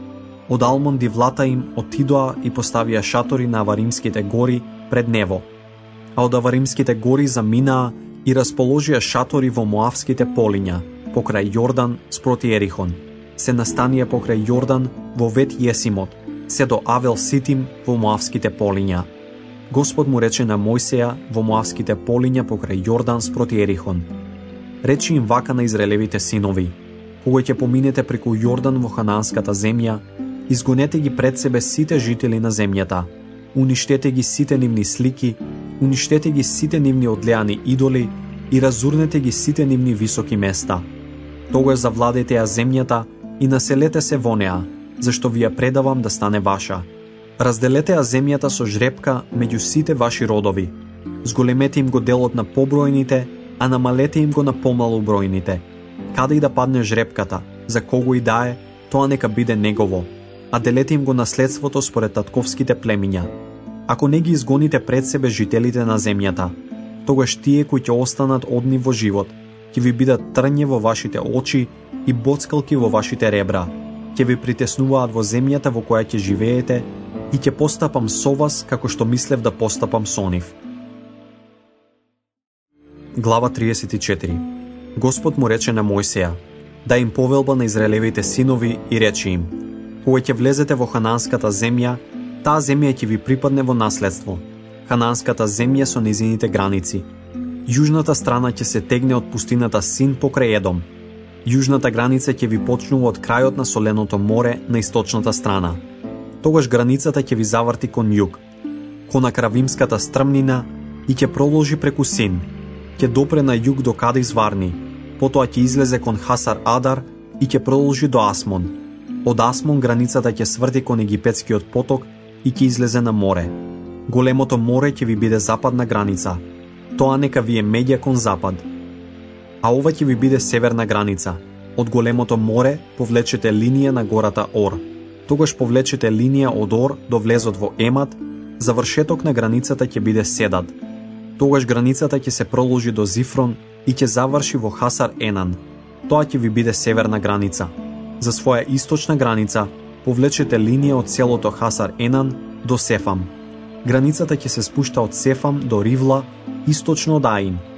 Од Алмон Дивлатаим отидоа и поставија шатори на Аваримските гори пред него. А од Аваримските гори заминаа и расположија шатори во Моавските полиња, покрај Јордан спроти Ерихон. Се настанија покрај Јордан во Вет Јесимот, се до Авел Ситим во Моавските полиња. Господ му рече на Мојсеја во Моавските полиња покрај Јордан спроти Ерихон. Речи им вака на Израелевите синови: кога ќе поминете преку Јордан во хананската земја, изгонете ги пред себе сите жители на земјата, уништете ги сите нивни слики, уништете ги сите нивни одлеани идоли и разурнете ги сите нивни високи места. Тогаш завладете ја земјата и населете се во неа, зашто ви ја предавам да стане ваша. Разделете ја земјата со жрепка меѓу сите ваши родови. Зголемете им го делот на побројните, а намалете им го на помалу бројните. Каде и да падне жрепката, за кого и да е, тоа нека биде негово, а делете им го наследството според татковските племиња. Ако не ги изгоните пред себе жителите на земјата, тогаш тие кои ќе останат од нив во живот, ќе ви бидат трње во вашите очи и боцкалки во вашите ребра, ќе ви притеснуваат во земјата во која ќе живеете и ќе постапам со вас како што мислев да постапам со нив. Глава 34. Господ му рече на Мојсеја: да им повелба на Израелевите синови и рече им: кога ќе влезете во хананската земја, таа земја ќе ви припадне во наследство. Хананската земја со низините граници. Јужната страна ќе се тегне од пустината Син покрај Едом. Јужната граница ќе ви почнува од крајот на соленото море на источната страна. Тогаш границата ќе ви заврти кон југ, кон Акравимската стрмнина и ќе проложи преку Син. Ќе допре на југ до Кадис Варни, потоа ќе излезе кон Хасар Адар и ќе продолжи до Асмон. Од Асмон границата ќе сврти кон Египетскиот поток и ќе излезе на море. Големото море ќе ви биде западна граница. Тоа нека ви е меѓа кон запад. А ова ќе ви биде северна граница. Од големото море повлечете линија на гората Ор. Тогаш повлечете линија од Ор до влезот во Емат, завршеток на границата ќе биде Седад. Тогаш границата ќе се проложи до Зифрон и ќе заврши во Хасар Енан. Тоа ќе ви биде северна граница. За своја источна граница повлечете линија од селото Хасар Енан до Сефам. Границата ќе се спушта од Сефам до Ривла, источно од Аин,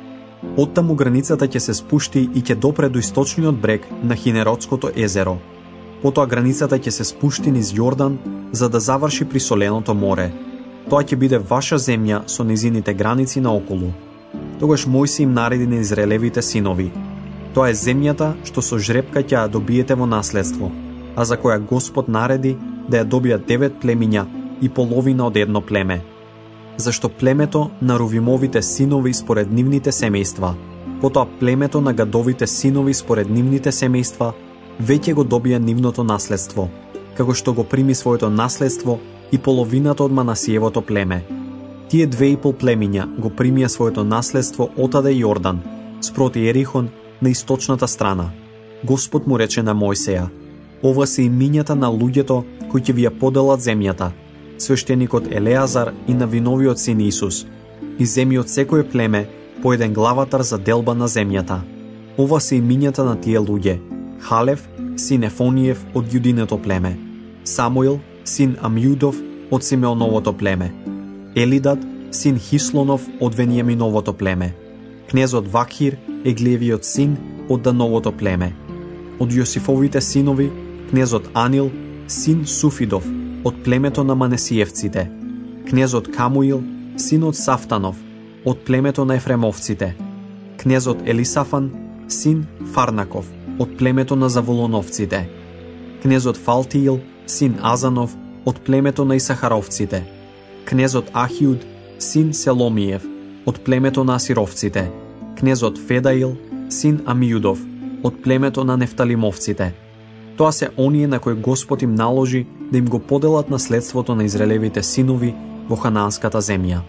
Оттаму границата ќе се спушти и ќе допре до источниот брег на Хинеротското езеро. Потоа границата ќе се спушти низ Јордан за да заврши при Соленото море. Тоа ќе биде ваша земја со низините граници наоколу. Тогаш Мојсей им нареди на израелевите синови: тоа е земјата што со жребка ќе ја добиете во наследство, а за која Господ нареди да ја добијат 9 племиња и половина од едно племе. Зашто племето на Рувимовите синови според нивните семејства, потоа племето на Гадовите синови според нивните семејства, веќе го добија нивното наследство, како што го прими своето наследство и половината од Манасиевото племе. Тие 2,5 племиња го примија своето наследство отаде Јордан, спроти Ерихон на источната страна. Господ му рече на Мојсеја: ова се имињата на луѓето кои ќе ви ја поделат земјата, свештеникот Елеазар и Навиновиот син Исус, и земи од секое племе по еден главатар за делба на земјата. Ова се имињата на тие луѓе: Халев, син Ефониев од Јудиното племе, Самуил, син Амјудов од Симеоновото племе, Елидад, син Хислонов од Венијаминовото племе, кнезот Вакхир, Еглиевиот син од Дановото племе, од Јосифовите синови, кнезот Анил, син Суфидов од племето на Манесиевците, кнезот Камуил, синот Сафтанов од племето на Ефремовците, кнезот Елисафан, син Фарнаков од племето на Заволоновците, кнезот Фалтиил, син Азанов од племето на Исахаровците, кнезот Ахиуд, син Селомиев од племето на Асировците, кнезот Федаил, син Амиудов од племето на Нефталимовците. Тоа се оние на кои Господ им наложи да им го поделат наследството на израелевите синови во ханаанската земја.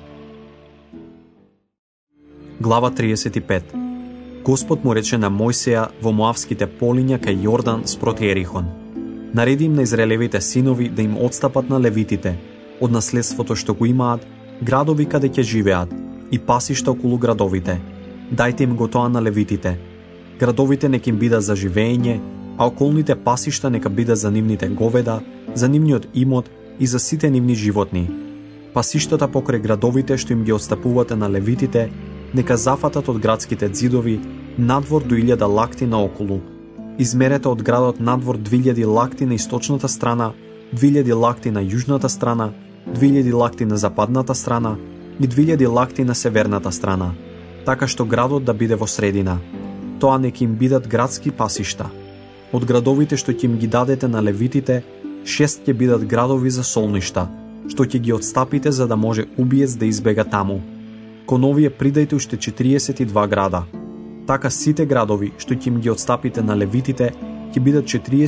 Глава 35. Господ му рече на Мојсеја во Моавските полиња кај Јордан спроти Ерихон: нареди им на израелевите синови да им отстапат на левитите од наследството што го имаат, градови каде ќе живеат и пасишта околу градовите. Дајте им го тоа на левитите. Градовите нека им бидат за живење, а околните пасишта нека бидат за нивните говеда, за нивниот имот и за сите нивни животни. Пасиштата покрај градовите што им ги отстапувате на левитите, нека зафатат од градските ѕидови надвор до 1000 лакти наоколу. Измерете од градот надвор 2000 лакти на источната страна, 2000 лакти на јужната страна, 2000 лакти на западната страна и 2000 лакти на северната страна, така што градот да биде во средина. Тоа нека им бидат градски пасишта. Од градовите што ќе им ги дадете на левитите, 6 ќе бидат градови за солништа, што ќе ги отстапите за да може убиец да избега таму. Кон овие придајте уште 42 града. Така сите градови што ќе им ги отстапите на левитите ќе бидат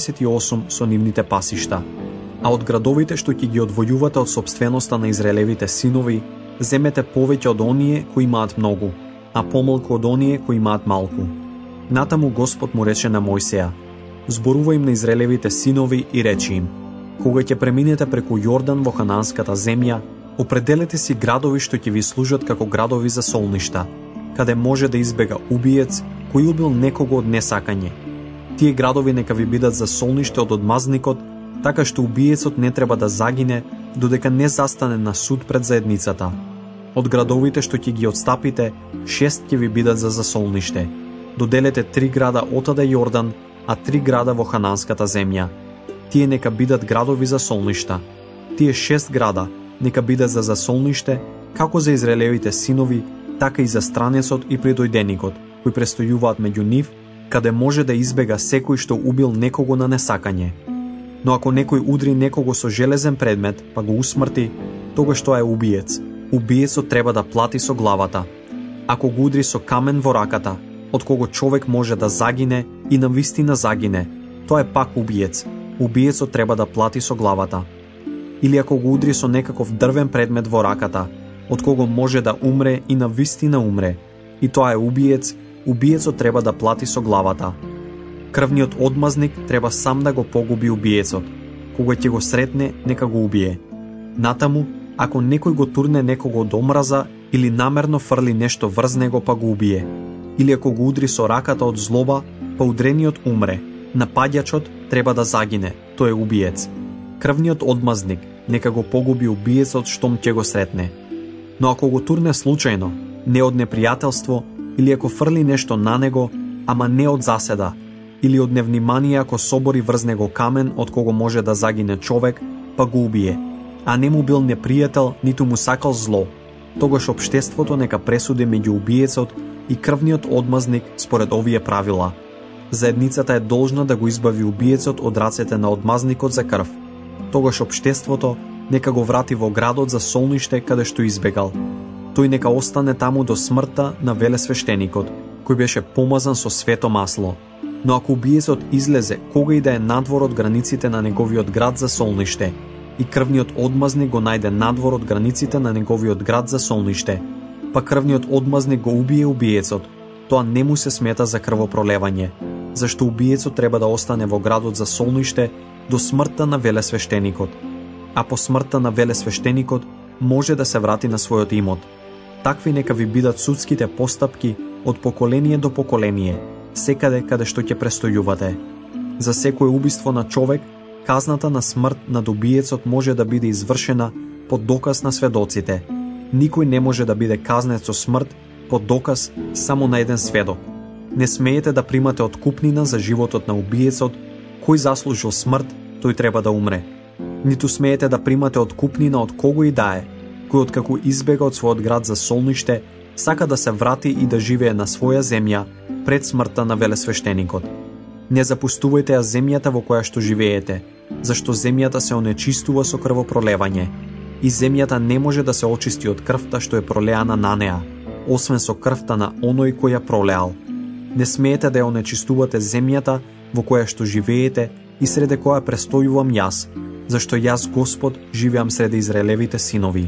48 со нивните пасишта. А од градовите што ќе ги одвојувате од сопственоста на израелевите синови, земете повеќе од оние кои имаат многу, а помалку од оние кои имаат малку. Натаму Господ му рече на Мојсеја: зборувај им на израелевите синови и речи им: кога ќе преминете преку Јордан во ханаанската земја, определете си градови што ќе ви служат како градови за солништа, каде може да избега убиец кој убил некого од несакање. Тие градови нека ви бидат за солниште од одмазникот, така што убиецот не треба да загине додека не застане на суд пред заедницата. Од градовите што ќе ги отстапите, 6 ќе ви бидат за засолниште. Доделете 3 града отаде Јордан, а 3 града во ханаанската земја. Тие нека бидат градови за солништа. Тие 6 града нека бидат за засолниште, како за израелевите синови, така и за странецот и придојденикот, кои престојуваат меѓу нив, каде може да избега секој што убил некого на несакање. Но ако некој удри некого со железен предмет, па го усмрти, тогаш тоа е убиец. Убиецот треба да плати со главата. Ако го удри со камен во раката, од кого човек може да загине и навистина загине, тоа е пак убиец. Убиецот треба да плати со главата. Или ако го удри со некаков дрвен предмет во раката, од кого може да умре и навистина умре, и тоа е убиец, убиецот треба да плати со главата. Крвниот одмазник треба сам да го погуби убиецот. Кога ќе го сретне, нека го убие. Натаму, ако некој го турне некого од омраза или намерно фрли нешто врз него па го убие, или ако го удри со раката од злоба, па удрениот умре, напаѓачот треба да загине, тој е убиец. Крвниот одмазник нека го погуби убиецот штом ќе го сретне. Но ако го турне случајно, не од непријателство, или ако фрли нешто на него, ама не од заседа, или од невнимание ако собори врз него камен од кого може да загине човек, па го убие, а не му бил непријател, ниту му сакал зло, тогаш општеството нека пресуди меѓу убиецот и крвниот одмазник според овие правила. Заедницата е должна да го избави убиецот од рацете на одмазникот за крв. Тогаш општеството нека го врати во градот за солниште каде што избегал. Тој нека остане таму до смртта на велесвештеникот, кој беше помазан со свето масло. Но ако убиецот излезе кога и да е надвор од границите на неговиот град за солниште, и крвниот одмазник го најде надвор од границите на неговиот град за солниште, па крвниот одмазник го убие убиецот, тоа не му се смета за крвопролевање, зашто убиецот треба да остане во градот за солниште до смртта на велесвештеникот. А по смртта на велесвештеникот може да се врати на својот имот. Такви нека ви бидат судските постапки од поколение до поколение, секаде каде што ќе престојувате. За секое убиство на човек, казната на смрт над убиецот може да биде извршена под доказ на сведоците. Никој не може да биде казнет со смрт под доказ само на еден сведок. Не смеете да примате откупнина за животот на убиецот, кој заслужил смрт, тој треба да умре. Ниту смеете да примате откупнина од кого и да е, кој откако избега од својот град за солниште, сака да се врати и да живее на своја земја пред смртта на велесвештеникот. Не запустувајте ја земјата во која што живеете, зашто земјата се онечистува со крвопролевање, и земјата не може да се очисти од крвта што е пролеана на неа, освен со крвта на оној кој ја пролеал. Не смеете да ја онечистувате земјата во која што живеете и среде која престојувам јас, зашто јас Господ живеам среде Израелевите синови.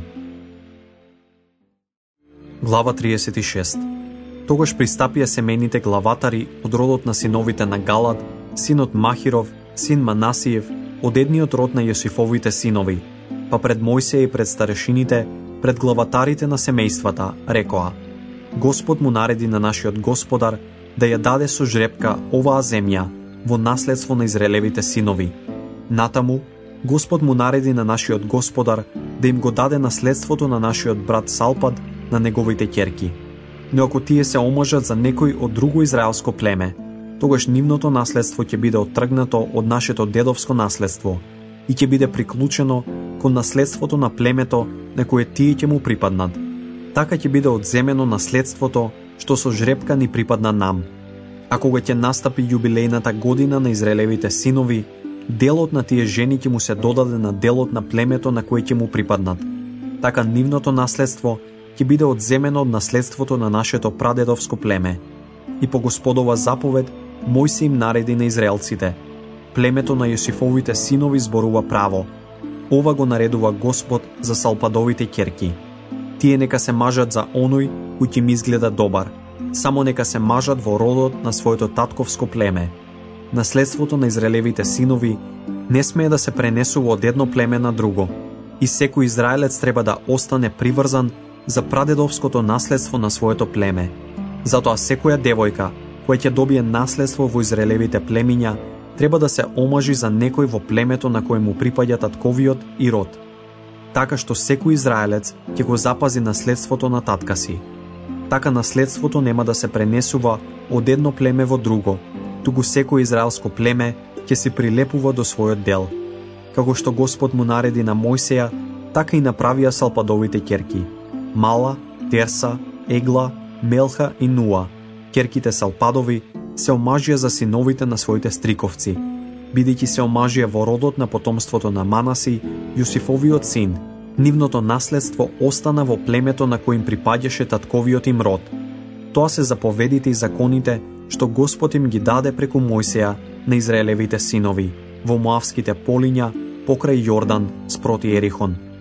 Глава 36. Тогаш пристапија семените главатари од родот на синовите на Галад, синот Махиров, син Манасиев, од едниот род на Јосифовите синови, па пред Мојсија и пред старешините, пред главатарите на семејствата, рекоа: Господ му нареди на нашиот Господар да ја даде со жребка оваа земја во наследство на Израелевите синови. Натаму, Господ му нареди на нашиот Господар да им го даде наследството на нашиот брат Салпад на неговите ќерки. Но ако тие се омажат за некој од друго израелско племе, тогаш нивното наследство ќе биде оттргнато од нашето дедовско наследство и ќе биде приклучено кон наследството на племето на кое тие ќе му припаднат. Така ќе биде одземено наследството што со жребка ни припадна нам. А кога ќе настапи јубилејната година на Израелевите синови, делот на тие жени ќе му се додаде на делот на племето на кое ќе му припаднат. Така нивното наследство ќе биде одземено од наследството на нашето прадедовско племе. И по Господова заповед, Мојсија им нареди на израелците: племето на Јосифовите синови зборува право. Ова го наредува Господ за Салпадовите ќерки. Тие нека се мажат за оној кој ќе им изгледа добар. Само нека се мажат во родот на своето татковско племе. Наследството на Израелевите синови не смее да се пренесува од едно племе на друго. И секој израелец треба да остане приврзан за прадедовското наследство на своето племе. Затоа секоја девојка која ќе добие наследство во Израелевите племиња треба да се омажи за некој во племето на кој му припаѓа татковиот и род. Така што секој израелец ќе го запази наследството на татка си. Така наследството нема да се пренесува од едно племе во друго, туку секој израелско племе ќе се прилепува до својот дел. Како што Господ му нареди на Мојсија, така и направија Салпадовите ќерки: Мала, Терса, Егла, Мелха и Нуа. Ќерките Салпадови се омажија за синовите на своите стриковци, бидејќи се омажија во родот на потомството на Манаси, Јосифовиот син. Нивното наследство остана во племето на кој им припаѓаше татковиот им род. Тоа се заповедите и законите што Господ им ги даде преку Мојсија на Израелевите синови во Моавските полиња покрај Јордан спроти Ерихон.